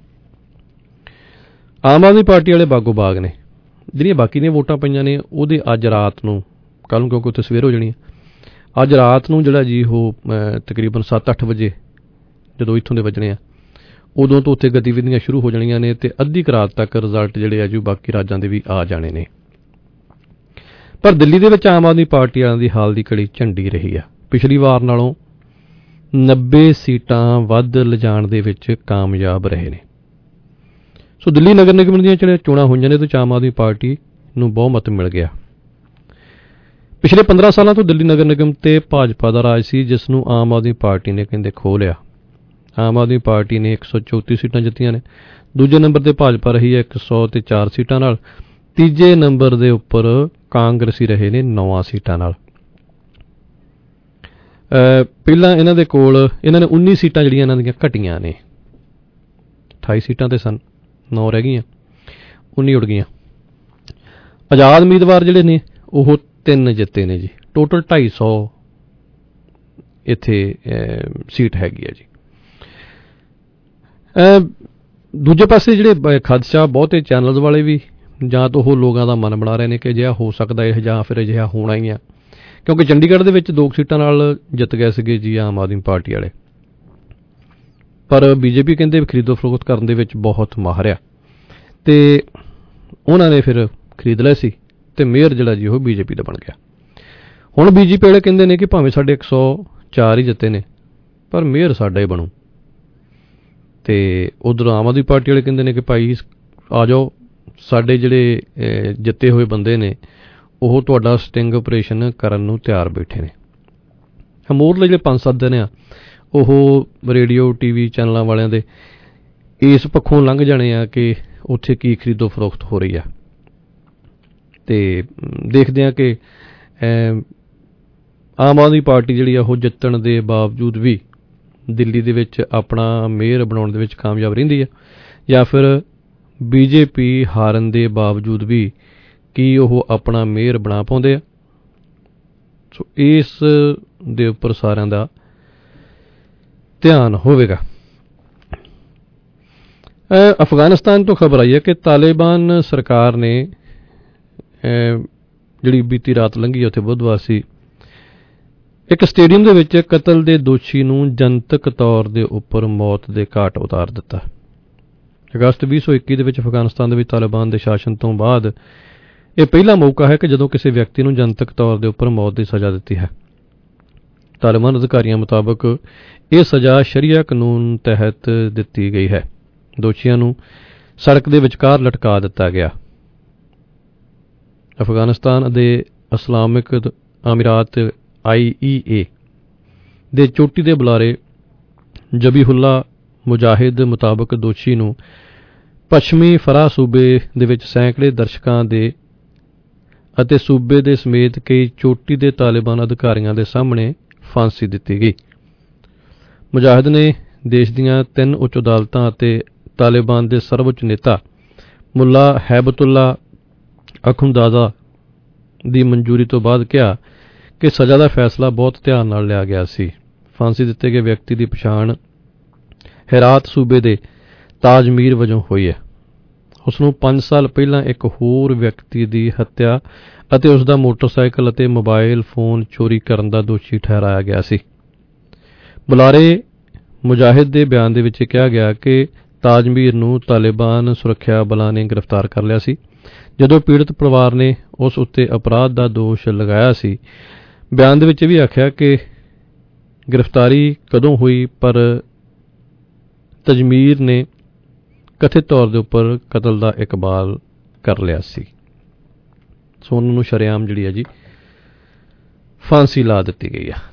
ਆਮ ਆਦਮੀ ਪਾਰਟੀ ਵਾਲੇ ਬਾਗੋ ਬਾਗ ਨੇ, ਜਿਹੜੀਆਂ ਬਾਕੀ ਦੀਆਂ ਵੋਟਾਂ ਪਈਆਂ ਨੇ ਉਹਦੇ ਅੱਜ ਰਾਤ ਨੂੰ, ਕੱਲ੍ਹ ਨੂੰ ਕਿਉਂਕਿ ਉੱਥੇ ਸਵੇਰ ਹੋ ਜਾਣੀ ਹੈ, ਅੱਜ ਰਾਤ ਨੂੰ ਜਿਹੜਾ ਜੀ ਉਹ ਤਕਰੀਬਨ ਸੱਤ ਅੱਠ ਵਜੇ ਜਦੋਂ ਇੱਥੋਂ ਦੇ ਵੱਜਣੇ ਆ ਉਦੋਂ ਤੋਂ ਉੱਥੇ ਗਤੀਵਿਧੀਆਂ ਸ਼ੁਰੂ ਹੋ ਜਾਣੀਆਂ ਨੇ ਤੇ ਅੱਧੀ ਕੁ ਰਾਤ ਤੱਕ ਰਿਜ਼ਲਟ ਜਿਹੜੇ ਆ ਜੀ ਬਾਕੀ ਰਾਜਾਂ ਦੇ ਵੀ ਆ ਜਾਣੇ ਨੇ। ਪਰ ਦਿੱਲੀ ਦੇ ਵਿੱਚ ਆਮ ਆਦਮੀ ਪਾਰਟੀ ਵਾਲਿਆਂ ਦੀ ਹਾਲ ਦੀ ਘੜੀ ਝੰਡੀ ਰਹੀ ਆ। ਪਿਛਲੀ ਵਾਰ ਨਾਲੋਂ ਨੱਬੇ ਸੀਟਾਂ ਵੱਧ ਲਿਜਾਣ ਦੇ ਵਿੱਚ ਕਾਮਯਾਬ ਰਹੇ ਨੇ। ਸੋ ਦਿੱਲੀ ਨਗਰ ਨਿਗਮ ਦੀਆਂ ਜਿਹੜੀਆਂ ਚੋਣਾਂ ਹੋਈਆਂ ਨੇ ਤੇ ਆਮ ਆਦਮੀ ਪਾਰਟੀ ਨੂੰ ਬਹੁਮਤ ਮਿਲ ਗਿਆ। ਪਿਛਲੇ ਪੰਦਰਾਂ ਸਾਲਾਂ ਤੋਂ ਦਿੱਲੀ ਨਗਰ ਨਿਗਮ ਤੇ ਭਾਜਪਾ ਦਾ ਰਾਜ ਸੀ, ਜਿਸ ਨੂੰ ਆਮ ਆਦਮੀ ਪਾਰਟੀ ਨੇ ਕਹਿੰਦੇ ਖੋਹ ਲਿਆ। ਆਮ ਆਦਮੀ ਪਾਰਟੀ ਨੇ ਇੱਕ ਸੌ ਚੌਂਤੀ ਸੀਟਾਂ ਜਿੱਤੀਆਂ ਨੇ। ਦੂਜੇ ਨੰਬਰ ਤੇ ਭਾਜਪਾ ਰਹੀ ਹੈ ਇੱਕ ਸੌ ਤੇ ਚਾਰ ਸੀਟਾਂ ਨਾਲ। ਤੀਜੇ ਨੰਬਰ ਦੇ ਉੱਪਰ ਕਾਂਗਰਸੀ ਰਹੇ ਨੇ ਨੌਂ ਸੀਟਾਂ ਨਾਲ। ਪਹਿਲਾਂ ਇਹਨਾਂ ਦੇ ਕੋਲ ਇਹਨਾਂ ਨੇ ਉੱਨੀ ਸੀਟਾਂ ਜਿਹੜੀਆਂ ਇਹਨਾਂ ਦੀਆਂ ਘਟੀਆਂ ਨੇ। ਅਠਾਈ ਸੀਟਾਂ ਤੇ ਸਨ, ਨੌ ਰਹਿ ਗਈਆਂ, ਉੱਨੀ ਉੜ ਗਈਆਂ। ਆਜ਼ਾਦ ਉਮੀਦਵਾਰ ਜਿਹੜੇ ਨੇ ਉਹ ਤਿੰਨ ਜਿੱਤੇ ਨੇ ਜੀ। ਟੋਟਲ ਢਾਈ ਸੌ ਇੱਥੇ ਸੀਟ ਹੈਗੀ ਹੈ ਜੀ। ਦੂਜੇ ਪਾਸੇ ਜਿਹੜੇ ਖਦਸ਼ਾ ਬਹੁਤੇ ਚੈਨਲਸ ਵਾਲੇ ਵੀ ਜਾਂ ਤਾਂ ਉਹ ਲੋਕਾਂ ਦਾ ਮਨ ਬਣਾ ਰਹੇ ਨੇ ਕਿ ਅਜਿਹਾ ਹੋ ਸਕਦਾ ਇਹ ਜਾਂ ਫਿਰ ਅਜਿਹਾ ਹੋਣਾ ਹੀ ਆ, ਕਿਉਂਕਿ ਚੰਡੀਗੜ੍ਹ ਦੇ ਵਿੱਚ ਦੋ ਸੀਟਾਂ ਨਾਲ ਜਿੱਤ ਗਏ ਸੀਗੇ ਜੀ ਆਮ ਆਦਮੀ ਪਾਰਟੀ ਵਾਲੇ। ਪਰ ਬੀਜੇਪੀ ਕਹਿੰਦੇ ਖਰੀਦੋ ਫਰੋਖਤ ਕਰਨ ਦੇ ਵਿੱਚ ਬਹੁਤ ਮਾਹਰ ਆ ਤੇ ਉਹਨਾਂ ਨੇ ਫਿਰ ਖਰੀਦ ਲਏ ਸੀ ਤੇ ਮੇਅਰ ਜਿਹੜਾ ਜੀ ਉਹ ਬੀਜੇਪੀ ਦਾ ਬਣ ਗਿਆ। ਹੁਣ ਬੀਜੇਪੀ ਵਾਲੇ ਕਹਿੰਦੇ ਨੇ ਕਿ ਭਾਵੇਂ ਸਾਡੇ ਇੱਕ ਸੌ ਚਾਰ ਹੀ ਜਿੱਤੇ ਨੇ ਪਰ ਮੇਅਰ ਸਾਡਾ ਹੀ ਬਣੂ, ਤੇ ਉਧਰ ਆਮ ਆਦਮੀ ਪਾਰਟੀ ਵਾਲੇ ਕਹਿੰਦੇ ਨੇ ਕਿ ਭਾਈ ਆ ਜਾਓ, ਸਾਡੇ ਜਿਹੜੇ ਜਿੱਤੇ ਹੋਏ ਬੰਦੇ ਨੇ ਉਹ ਤੁਹਾਡਾ ਸਟਿੰਗ ਆਪਰੇਸ਼ਨ ਕਰਨ ਨੂੰ ਤਿਆਰ ਬੈਠੇ ਨੇ। ਮੋਰਲੇ ਜਿਹੜੇ ਪੰਜ ਸੱਤ ਦਿਨ ਆ ਉਹ ਰੇਡੀਓ ਟੀ ਵੀ ਚੈਨਲਾਂ ਵਾਲਿਆਂ ਦੇ ਇਸ ਪੱਖੋਂ ਲੰਘ ਜਾਣੇ ਆ ਕਿ ਉੱਥੇ ਕੀ ਖਰੀਦੋ ਫਰੋਖਤ ਹੋ ਰਹੀ ਆ। ਤੇ ਦੇਖਦੇ ਆ ਕਿ ਆਮ ਆਦਮੀ ਪਾਰਟੀ ਜਿਹੜੀ ਆ ਉਹ ਜਿੱਤਣ ਦੇ ਬਾਵਜੂਦ ਵੀ ਦਿੱਲੀ ਦੇ ਵਿੱਚ ਆਪਣਾ ਮੇਅਰ ਬਣਾਉਣ ਦੇ ਵਿੱਚ ਕਾਮਯਾਬ ਰਹਿੰਦੀ ਹੈ ਜਾਂ ਫਿਰ ਬੀਜੇਪੀ ਹਾਰਨ ਦੇ ਬਾਵਜੂਦ ਵੀ ਕੀ ਉਹ ਆਪਣਾ ਮੇਅਰ ਬਣਾ ਪਾਉਂਦੇ ਆ। ਸੋ ਇਸ ਦੇ ਉੱਪਰ ਸਾਰਿਆਂ ਦਾ ਧਿਆਨ ਹੋਵੇਗਾ। ਅਫਗਾਨਿਸਤਾਨ ਤੋਂ ਖਬਰ ਆਈ ਹੈ ਕਿ ਤਾਲਿਬਾਨ ਸਰਕਾਰ ਨੇ ਜਿਹੜੀ ਬੀਤੀ ਰਾਤ ਲੰਘੀ ਉੱਥੇ ਬੁੱਧਵਾਰ ਸੀ, ਇੱਕ ਸਟੇਡੀਅਮ ਦੇ ਵਿੱਚ ਕਤਲ ਦੇ ਦੋਸ਼ੀ ਨੂੰ ਜਨਤਕ ਤੌਰ ਦੇ ਉੱਪਰ ਮੌਤ ਦੇ ਘਾਟ ਉਤਾਰ ਦਿੱਤਾ। ਅਗਸਤ ਵੀਹ ਸੌ ਇੱਕੀ ਦੇ ਵਿੱਚ ਅਫਗਾਨਿਸਤਾਨ ਦੇ ਵਿੱਚ ਤਾਲਿਬਾਨ ਦੇ ਸ਼ਾਸਨ ਤੋਂ ਬਾਅਦ ਇਹ ਪਹਿਲਾ ਮੌਕਾ ਹੈ ਕਿ ਜਦੋਂ ਕਿਸੇ ਵਿਅਕਤੀ ਨੂੰ ਜਨਤਕ ਤੌਰ ਦੇ ਉੱਪਰ ਮੌਤ ਦੀ ਸਜ਼ਾ ਦਿੱਤੀ ਹੈ। ਤਾਲਿਬਾਨ ਅਧਿਕਾਰੀਆਂ ਮੁਤਾਬਕ ਇਹ ਸਜ਼ਾ ਸ਼ਰੀਆ ਕਾਨੂੰਨ ਤਹਿਤ ਦਿੱਤੀ ਗਈ ਹੈ। ਦੋਸ਼ੀਆਂ ਨੂੰ ਸੜਕ ਦੇ ਵਿਚਕਾਰ ਲਟਕਾ ਦਿੱਤਾ ਗਿਆ। ਅਫਗਾਨਿਸਤਾਨ ਦੇ ਇਸਲਾਮਿਕ ਅਮੀਰਾਤ ਆਈ ਈ ਏ ਦੇ ਚੋਟੀ ਦੇ ਬੁਲਾਰੇ ਜਬੀਹੁੱਲਾ ਮੁਜਾਹਿਦ ਮੁਤਾਬਕ ਦੋਸ਼ੀ ਨੂੰ ਪੱਛਮੀ ਫਰਾਹ ਸੂਬੇ ਦੇ ਵਿੱਚ ਸੈਂਕੜੇ ਦਰਸ਼ਕਾਂ ਦੇ ਅਤੇ ਸੂਬੇ ਦੇ ਸਮੇਤ ਕਈ ਚੋਟੀ ਦੇ ਤਾਲਿਬਾਨ ਅਧਿਕਾਰੀਆਂ ਦੇ ਸਾਹਮਣੇ ਫਾਂਸੀ ਦਿੱਤੀ ਗਈ। ਮੁਜਾਹਿਦ ਨੇ ਦੇਸ਼ ਦੀਆਂ ਤਿੰਨ ਉੱਚ ਅਦਾਲਤਾਂ ਅਤੇ ਤਾਲਿਬਾਨ ਦੇ ਸਰਵਉੱਚ ਨੇਤਾ ਮੁੱਲਾ ਹੈਬਤੁੱਲਾ ਅਖੁੰਦਾਜ਼ਾ ਦੀ ਮਨਜ਼ੂਰੀ ਤੋਂ ਬਾਅਦ ਕਿਹਾ ਕਿ ਸਜ਼ਾ ਦਾ ਫੈਸਲਾ ਬਹੁਤ ਧਿਆਨ ਨਾਲ ਲਿਆ ਗਿਆ ਸੀ। ਫਾਂਸੀ ਦਿੱਤੇ ਗਏ ਵਿਅਕਤੀ ਦੀ ਪਛਾਣ ਹੈਰਾਤ ਸੂਬੇ ਦੇ ਤਾਜਮੀਰ ਵਜੋਂ ਹੋਈ ਹੈ। ਉਸ ਨੂੰ ਪੰਜ ਸਾਲ ਪਹਿਲਾਂ ਇੱਕ ਹੋਰ ਵਿਅਕਤੀ ਦੀ ਹੱਤਿਆ ਅਤੇ ਉਸ ਦਾ ਮੋਟਰਸਾਈਕਲ ਅਤੇ ਮੋਬਾਈਲ ਫੋਨ ਚੋਰੀ ਕਰਨ ਦਾ ਦੋਸ਼ੀ ਠਹਿਰਾਇਆ ਗਿਆ ਸੀ। ਬੁਲਾਰੇ ਮੁਜਾਹਿਦ ਦੇ ਬਿਆਨ ਦੇ ਵਿੱਚ ਕਿਹਾ ਗਿਆ ਕਿ ਤਾਜਮੀਰ ਨੂੰ ਤਾਲਿਬਾਨ ਸੁਰੱਖਿਆ ਬਲਾਂ ਨੇ ਗ੍ਰਿਫਤਾਰ ਕਰ ਲਿਆ ਸੀ ਜਦੋਂ ਪੀੜਤ ਪਰਿਵਾਰ ਨੇ ਉਸ ਉੱਤੇ ਅਪਰਾਧ ਦਾ ਦੋਸ਼ ਲਗਾਇਆ ਸੀ। ਬਿਆਨ ਦੇ ਵਿੱਚ ਇਹ ਵੀ ਆਖਿਆ ਕਿ ਗ੍ਰਿਫਤਾਰੀ ਕਦੋਂ ਹੋਈ, ਪਰ ਤਜਮੀਰ ਨੇ ਕਥਿਤ ਤੌਰ ਦੇ ਉੱਪਰ ਕਤਲ ਦਾ ਇਕਬਾਲ ਕਰ ਲਿਆ ਸੀ। ਸੋ ਉਹਨਾਂ ਨੂੰ ਸ਼ਰੇਆਮ ਜਿਹੜੀ ਹੈ ਜੀ ਫਾਂਸੀ ਲਾ ਦਿੱਤੀ ਗਈ ਆ।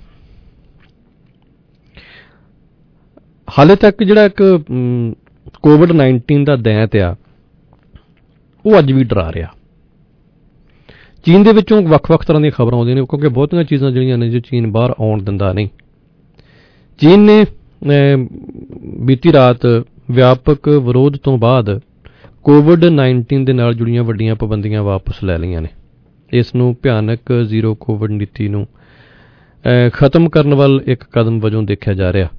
ਹਾਲੇ ਤੱਕ ਜਿਹੜਾ ਇੱਕ ਕੋਵਿਡ ਨਾਈਨਟੀਨ ਦਾ ਦੈਂਤ ਆ ਉਹ ਅੱਜ ਵੀ ਡਰਾ ਰਿਹਾ। ਚੀਨ ਦੇ ਵਿੱਚੋਂ ਵੱਖ-ਵੱਖ ਤਰ੍ਹਾਂ ਦੀਆਂ ਖਬਰਾਂ ਆਉਂਦੀਆਂ ਨੇ, ਕਿਉਂਕਿ ਬਹੁਤੀਆਂ ਚੀਜ਼ਾਂ ਜਿਹੜੀਆਂ ਨੇ ਜੋ ਚੀਨ ਬਾਹਰ ਆਉਣ ਦਿੰਦਾ ਨਹੀਂ। ਚੀਨ ਨੇ ਬੀਤੀ ਰਾਤ ਵਿਆਪਕ ਵਿਰੋਧ ਤੋਂ ਬਾਅਦ ਕੋਵਿਡ ਨਾਈਨਟੀਨ ਦੇ ਨਾਲ ਜੁੜੀਆਂ ਵੱਡੀਆਂ ਪਾਬੰਦੀਆਂ ਵਾਪਸ ਲੈ ਲਈਆਂ ਨੇ। ਇਸ ਨੂੰ ਭਿਆਨਕ ਜ਼ੀਰੋ ਕੋਵਿਡ ਨੀਤੀ ਨੂੰ ਖਤਮ ਕਰਨ ਵੱਲ ਇੱਕ ਕਦਮ ਵਜੋਂ ਦੇਖਿਆ ਜਾ ਰਿਹਾ,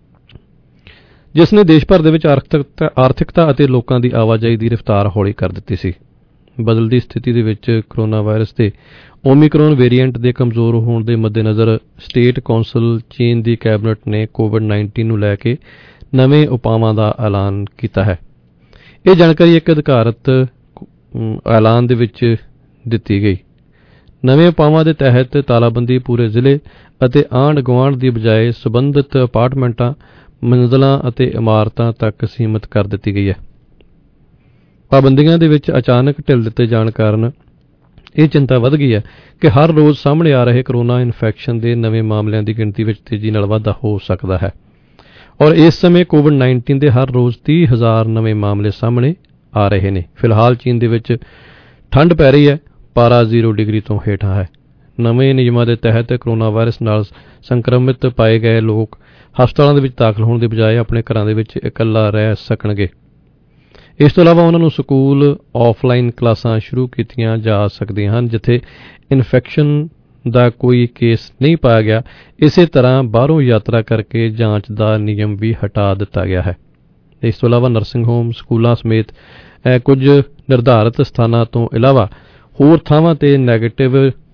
ਜਿਸ ਨੇ ਦੇਸ਼ ਭਰ ਦੇ ਵਿੱਚ ਆਰਥਿਕਤਾ ਆਰਥਿਕਤਾ ਅਤੇ ਲੋਕਾਂ ਦੀ ਆਵਾਜਾਈ ਦੀ ਰਫ਼ਤਾਰ ਹੌਲੀ ਕਰ ਦਿੱਤੀ ਸੀ। ਬਦਲਦੀ ਸਥਿਤੀ ਦੇ ਵਿੱਚ ਕਰੋਨਾ ਵਾਇਰਸ ਦੇ ਓਮਿਕਰੋਨ ਵੇਰੀਐਂਟ ਦੇ ਕਮਜ਼ੋਰ ਹੋਣ ਦੇ ਮੱਦੇਨਜ਼ਰ ਸਟੇਟ ਕੌਂਸਲ ਚੀਨ ਦੀ ਕੈਬਨਿਟ ਨੇ ਕੋਵਿਡ ਨਾਈਨਟੀਨ ਨੂੰ ਲੈ ਕੇ ਨਵੇਂ ਉਪਾਵਾਂ ਦਾ ਐਲਾਨ ਕੀਤਾ ਹੈ। ਇਹ ਜਾਣਕਾਰੀ ਇੱਕ ਅਧਿਕਾਰਤ ਐਲਾਨ ਦੇ ਵਿੱਚ ਦਿੱਤੀ ਗਈ। ਨਵੇਂ ਉਪਾਵਾਂ ਦੇ ਤਹਿਤ ਤਾਲਾਬੰਦੀ ਪੂਰੇ ਜ਼ਿਲ੍ਹੇ ਅਤੇ ਆਂਢ ਗੁਆਂਢ ਦੀ ਬਜਾਏ ਸਬੰਧਿਤ ਅਪਾਰਟਮੈਂਟਾਂ, ਮੰਜ਼ਿਲਾਂ ਅਤੇ ਇਮਾਰਤਾਂ ਤੱਕ ਸੀਮਿਤ ਕਰ ਦਿੱਤੀ ਗਈ ਹੈ। ਪਾਬੰਦੀਆਂ ਦੇ ਵਿੱਚ ਅਚਾਨਕ ਢਿੱਲ ਦਿੱਤੇ ਜਾਣ ਕਾਰਨ ਇਹ ਚਿੰਤਾ ਵੱਧ ਗਈ ਹੈ ਕਿ ਹਰ ਰੋਜ਼ ਸਾਹਮਣੇ ਆ ਰਹੇ ਕਰੋਨਾ ਇਨਫੈਕਸ਼ਨ ਦੇ ਨਵੇਂ ਮਾਮਲਿਆਂ ਦੀ ਗਿਣਤੀ ਵਿੱਚ ਤੇਜ਼ੀ ਨਾਲ ਵਾਧਾ ਹੋ ਸਕਦਾ ਹੈ ਔਰ ਇਸ ਸਮੇਂ ਕੋਵਿਡ ਨਾਈਨਟੀਨ ਦੇ ਹਰ ਰੋਜ਼ ਤੀਹ ਹਜ਼ਾਰ ਨਵੇਂ ਮਾਮਲੇ ਸਾਹਮਣੇ ਆ ਰਹੇ ਨੇ। ਫਿਲਹਾਲ ਚੀਨ ਦੇ ਵਿੱਚ ਠੰਡ ਪੈ ਰਹੀ ਹੈ, ਪਾਰਾ ਜ਼ੀਰੋ ਡਿਗਰੀ ਤੋਂ ਹੇਠਾਂ ਹੈ। ਨਵੇਂ ਨਿਯਮਾਂ ਦੇ ਤਹਿਤ ਕਰੋਨਾ ਵਾਇਰਸ ਨਾਲ ਸੰਕਰਮਿਤ ਪਾਏ ਗਏ ਲੋਕ ਹਸਪਤਾਲਾਂ ਦੇ ਵਿੱਚ ਦਾਖਲ ਹੋਣ ਦੇ ਬਜਾਏ ਆਪਣੇ ਘਰਾਂ ਦੇ ਵਿੱਚ ਇਕੱਲਾ ਰਹਿ ਸਕਣਗੇ। ਇਸ ਤੋਂ ਇਲਾਵਾ ਉਹਨਾਂ ਨੂੰ ਸਕੂਲ ਆਫਲਾਈਨ ਕਲਾਸਾਂ ਸ਼ੁਰੂ ਕੀਤੀਆਂ ਜਾ ਸਕਦੀਆਂ ਹਨ ਜਿੱਥੇ ਇਨਫੈਕਸ਼ਨ ਦਾ ਕੋਈ ਕੇਸ ਨਹੀਂ ਪਾਇਆ ਗਿਆ। ਇਸੇ ਤਰ੍ਹਾਂ ਬਾਹਰੋਂ ਯਾਤਰਾ ਕਰਕੇ ਜਾਂਚ ਦਾ ਨਿਯਮ ਵੀ ਹਟਾ ਦਿੱਤਾ ਗਿਆ ਹੈ। ਇਸ ਤੋਂ ਇਲਾਵਾ ਨਰਸਿੰਗ ਹੋਮ, ਸਕੂਲਾਂ ਸਮੇਤ ਕੁਝ ਨਿਰਧਾਰਤ ਸਥਾਨਾਂ ਤੋਂ ਇਲਾਵਾ ਹੋਰ ਥਾਵਾਂ ਤੇ ਨੈਗੇਟਿਵ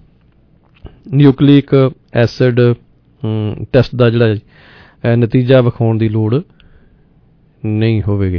ਨਿਊਕਲਿਕ ਐਸਿਡ ਟੈਸਟ ਦਾ ਜਿਹੜਾ ਨਤੀਜਾ ਵਿਖਾਉਣ ਦੀ ਲੋੜ ਨਹੀਂ ਹੋਵੇਗੀ।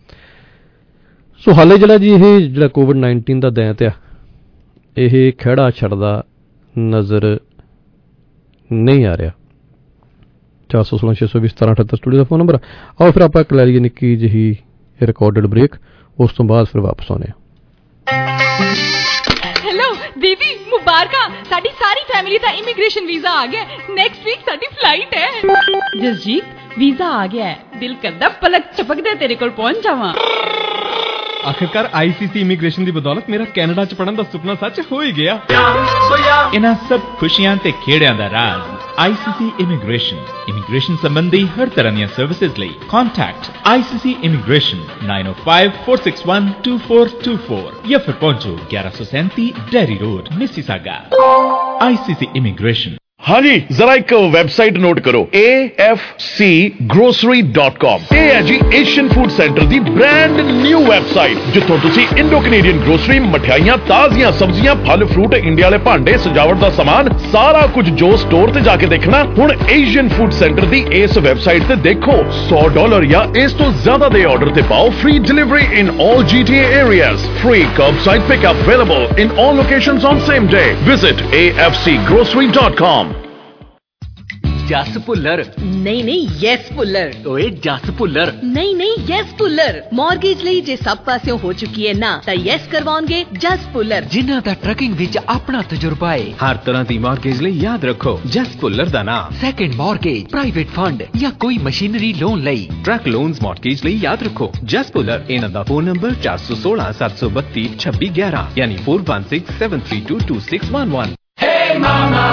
ਸੋ ਹਾਲੇ ਜਿਹੜਾ ਜੀ ਇਹ ਜਿਹੜਾ ਕੋਵਿਡ ਨਾਈਨਟੀਨ ਦਾ ਦੈਂਤ ਆ ਇਹ ਖਹਿੜਾ ਛੱਡਦਾ ਨਜ਼ਰ ਨਹੀਂ ਆ ਰਿਹਾ। ਚਾਰ ਸੌ ਸੋਲਾਂ ਛੇ ਸੌ ਵੀਹ ਸਤਾਰਾਂ ਅਠੱਤਰ ਸਟੂਡੀਓ ਦਾ ਫੋਨ ਨੰਬਰ। ਆਓ ਫਿਰ ਆਪਾਂ ਇੱਕ ਲੈ ਲਈਏ ਨਿੱਕੀ ਜਿਹੀ ਰਿਕਾਰਡਡ ਬ੍ਰੇਕ, ਉਸ ਤੋਂ ਬਾਅਦ ਫਿਰ ਵਾਪਸ ਆਉਂਦੇ ਹਾਂ। ਹੈਲੋ ਦੀਦੀ, ਮੁਬਾਰਕਾਂ, ਸਾਡੀ ਸਾਰੀ ਫੈਮਿਲੀ ਦਾ ਇਮੀਗ੍ਰੇਸ਼ਨ ਵੀਜ਼ਾ ਆ ਗਿਆ। ਨੈਕਸਟ ਵੀਕ ਸਾਡੀ ਫਲਾਈਟ ਹੈ। ਜਸਜੀਤ, ਵੀਜ਼ਾ ਆ ਗਿਆ ਹੈ, ਦਿਲ ਕਰਦਾ ਪਲਕ ਝਪਕਦੇ ਤੇਰੇ ਕੋਲ ਪਹੁੰਚ ਜਾਵਾਂ। ਆਖਿਰਕਾਰ ਆਈਸੀਸੀ ਇਮੀਗ੍ਰੇਸ਼ਨ ਦੀ ਬਦੌਲਤ ਮੇਰਾ ਕੈਨੇਡਾ ਚ ਪੜਨ ਦਾ ਸੁਪਨਾ ਸੱਚ ਹੋ ਹੀ ਗਿਆ। ਇਹਨਾਂ ਸਭ ਖੁਸ਼ੀਆਂ ਤੇ ਖੇੜਿਆਂ ਦਾ ਰਾਜ਼ ਆਈਸੀਸੀ ਇਮੀਗ੍ਰੇਸ਼ਨ। ਇਮੀਗ੍ਰੇਸ਼ਨ ਸੰਬੰਧੀ ਹਰ ਤਰ੍ਹਾਂ ਦੀਆਂ ਸਰਵਿਸਿਜ਼ ਲਈ contact ICC immigration nine oh five four six one two four two four ਜਾਂ ਫਿਰ ਪਹੁੰਚੋ ਗਿਆਰਾਂ ਸੌ ਸੈਂਤੀ Derry road, Mississauga. ICC immigration. हाँ जी, जरा एक वेबसाइट नोट करो, A F C grocery dot com. ये है जी एशियन फूड सेंटर दी ब्रांड न्यू वेबसाइट जिथों तुसी इंडो कनेडियन ग्रोसरी, मठियाइयां, ताजियां सब्जियां, फल फ्रूट, इंडिया वाले भांडे, सजावट दा सामान, सारा कुछ जो स्टोर ते जाके देखना हुण एशियन फूड सेंटर दी इस वेबसाइट ते देखो। सौ डॉलर या इस तो ज्यादा दे ऑर्डर ते पाओ free delivery in all G T A areas, free curbside pickup available in all locations on same day. Visit a f c grocery dot com। Jas Bhullar ਨਹੀਂ ਨਹੀਂ ਯੈਸ ਭੁੱਲਰ। ਓਏ ਜਸ ਭੁੱਲਰ ਨਹੀਂ ਨਹੀਂ ਯੈਸ ਭੁੱਲਰ। ਮਾਰਗੇਜ ਲਈ ਜੇ ਸਭ ਪਾਸਿਓਂ ਹੋ ਚੁੱਕੀ ਹੈ ਨਾ ਤਾਂ ਯੈਸ ਕਰਵਾਉਣਗੇ ਜਸ ਭੁੱਲਰ, ਜਿਨ੍ਹਾਂ ਦਾ ਟਰੱਕਿੰਗ ਵਿੱਚ ਆਪਣਾ ਤਜਰਬਾ ਹੈ। ਹਰ ਤਰ੍ਹਾਂ ਦੀ ਮਾਰਗੇਜ ਲਈ ਯਾਦ ਰੱਖੋ ਜਸ ਭੁੱਲਰ ਦਾ ਨਾਮ। ਸੈਕੰਡ ਮਾਰਗੇਜ, ਪ੍ਰਾਈਵੇਟ ਫੰਡ ਜਾਂ ਕੋਈ ਮਸ਼ੀਨਰੀ ਲੋਨ ਲਈ, ਟਰੱਕ ਲੋਨਸ, ਮਾਰਗੇਜ ਲਈ ਯਾਦ ਰੱਖੋ ਜਸ ਭੁੱਲਰ। ਇਹਨਾਂ ਦਾ ਫੋਨ ਨੰਬਰ ਚਾਰ ਸੌ ਸੋਲਾਂ ਸੱਤ ਸੌ ਬੱਤੀ ਛੱਬੀ ਗਿਆਰਾਂ ਯਾਨੀ four one six seven three two two six one one। Hey mama,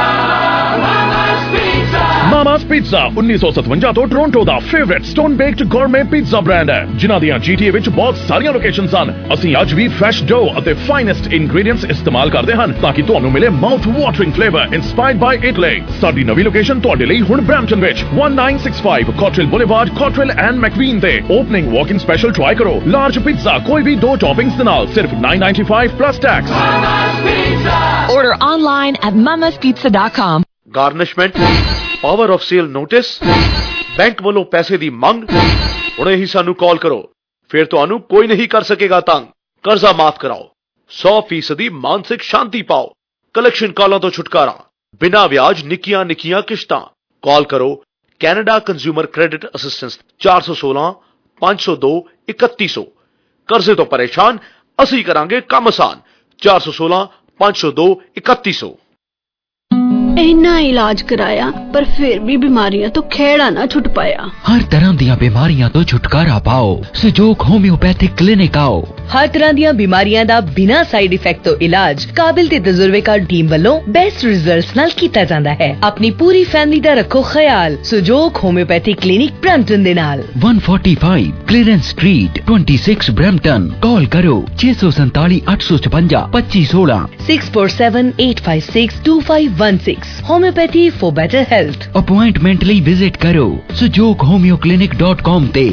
mama's pizza ਉੱਨੀ ਸੌ ਸਤਵੰਜਾ ਤੋਂ ਟੋਰਾਂਟੋ ਦਾ favourite stone baked gourmet pizza brand ਹੈ, ਜਿਨ੍ਹਾਂ ਦੀਆਂ ਜੀਟੀਏ ਵਿੱਚ ਬਹੁਤ ਸਾਰੀਆਂ ਲੋਕੇਸ਼ਨਸ ਹਨ। ਅਸੀਂ ਅੱਜ ਵੀ ਫਰੈਸ਼ ਡੋ ਅਤੇ ਫਾਈਨੈਸਟ ਇੰਗਰੀਡੀਐਂਟਸ ਇਸਤੇਮਾਲ ਕਰਦੇ ਹਨ ਤਾਂ ਕਿ ਤੁਹਾਨੂੰ ਮਿਲੇ mouth watering flavour inspired by Italy. ਸਾਡੀ ਨਵੀਂ ਲੋਕੇਸ਼ਨ ਤੁਹਾਡੇ ਲਈ ਹੁਣ ਬ੍ਰੈਂਪਟਨ ਵਿੱਚ nineteen sixty-five Cottrelle boulevard, Cottrelle and McVean ਤੇ ਓਪਨਿੰਗ ਵਾਕ-ਇਨ ਸਪੈਸ਼ਲ ਟਰਾਈ ਕਰੋ। ਲਾਰਜ ਪੀਜ਼ਾ ਕੋਈ ਵੀ ਦੋ ਟੌਪਿੰਗਸ ਦੇ ਨਾਲ ਸਿਰਫ nine ninety-five plus tax. Order online at mamas pizza dot com। Garnishment, power of sale notice, bank ਵੱਲੋਂ ਪੈਸੇ ਦੀ ਮੰਗ, ਹੁਣੇ ਹੀ ਸਾਨੂੰ ਕਾਲ ਕਰੋ, ਫਿਰ ਤੁਹਾਨੂੰ ਕੋਈ ਨਹੀਂ ਕਰ ਸਕੇਗਾ ਤੰਗ। कर्जा माफ कराओ, सौ फीसदी मानसिक शांति पाओ, कलेक्शन कॉलों तो छुटकारा, बिना ब्याज निकियां निकियां किश्तां। कॉल करो कैनेडा कंज्यूमर क्रेडिट असिस्टेंस चार सौ सोलह पांच सौ दो इकत्ती सौ। कर्जे तो परेशान, असी करांगे काम आसान। चार सौ सोलह पांच सौ दो इकत्ती सौ। इन्ना इलाज कराया पर फिर भी बीमारियां तो खेड़ा ना छुट पाया। हर तरह दियां बीमारियां तो छुटकारा पाओ, सुजोग होम्योपैथिक क्लिनिक आओ। हर तरह दियां बीमारियां दा बिना साइड इफेक्ट तो इलाज काबिल ते तजुर्बेकार टीम वालों बेस्ट रिजल्ट्स नाल कीता जांदा है। अपनी पूरी फैमिली दा रखो ख्याल सुजोग होम्योपैथिक क्लिनिक ब्रैम्पटन दे नाल एक सौ पैंतालीस क्लीयरेंस स्ट्रीट छब्बीस ब्रैम्पटन। कॉल करो छे सौ सैंतालीस आठ सौ छपंजा पच्चीस सोलह six four seven eight five six two five one six. Homeopathy for better health. Appointment ਲਈ विजिट करो Sujog homeo clinic dot com ते।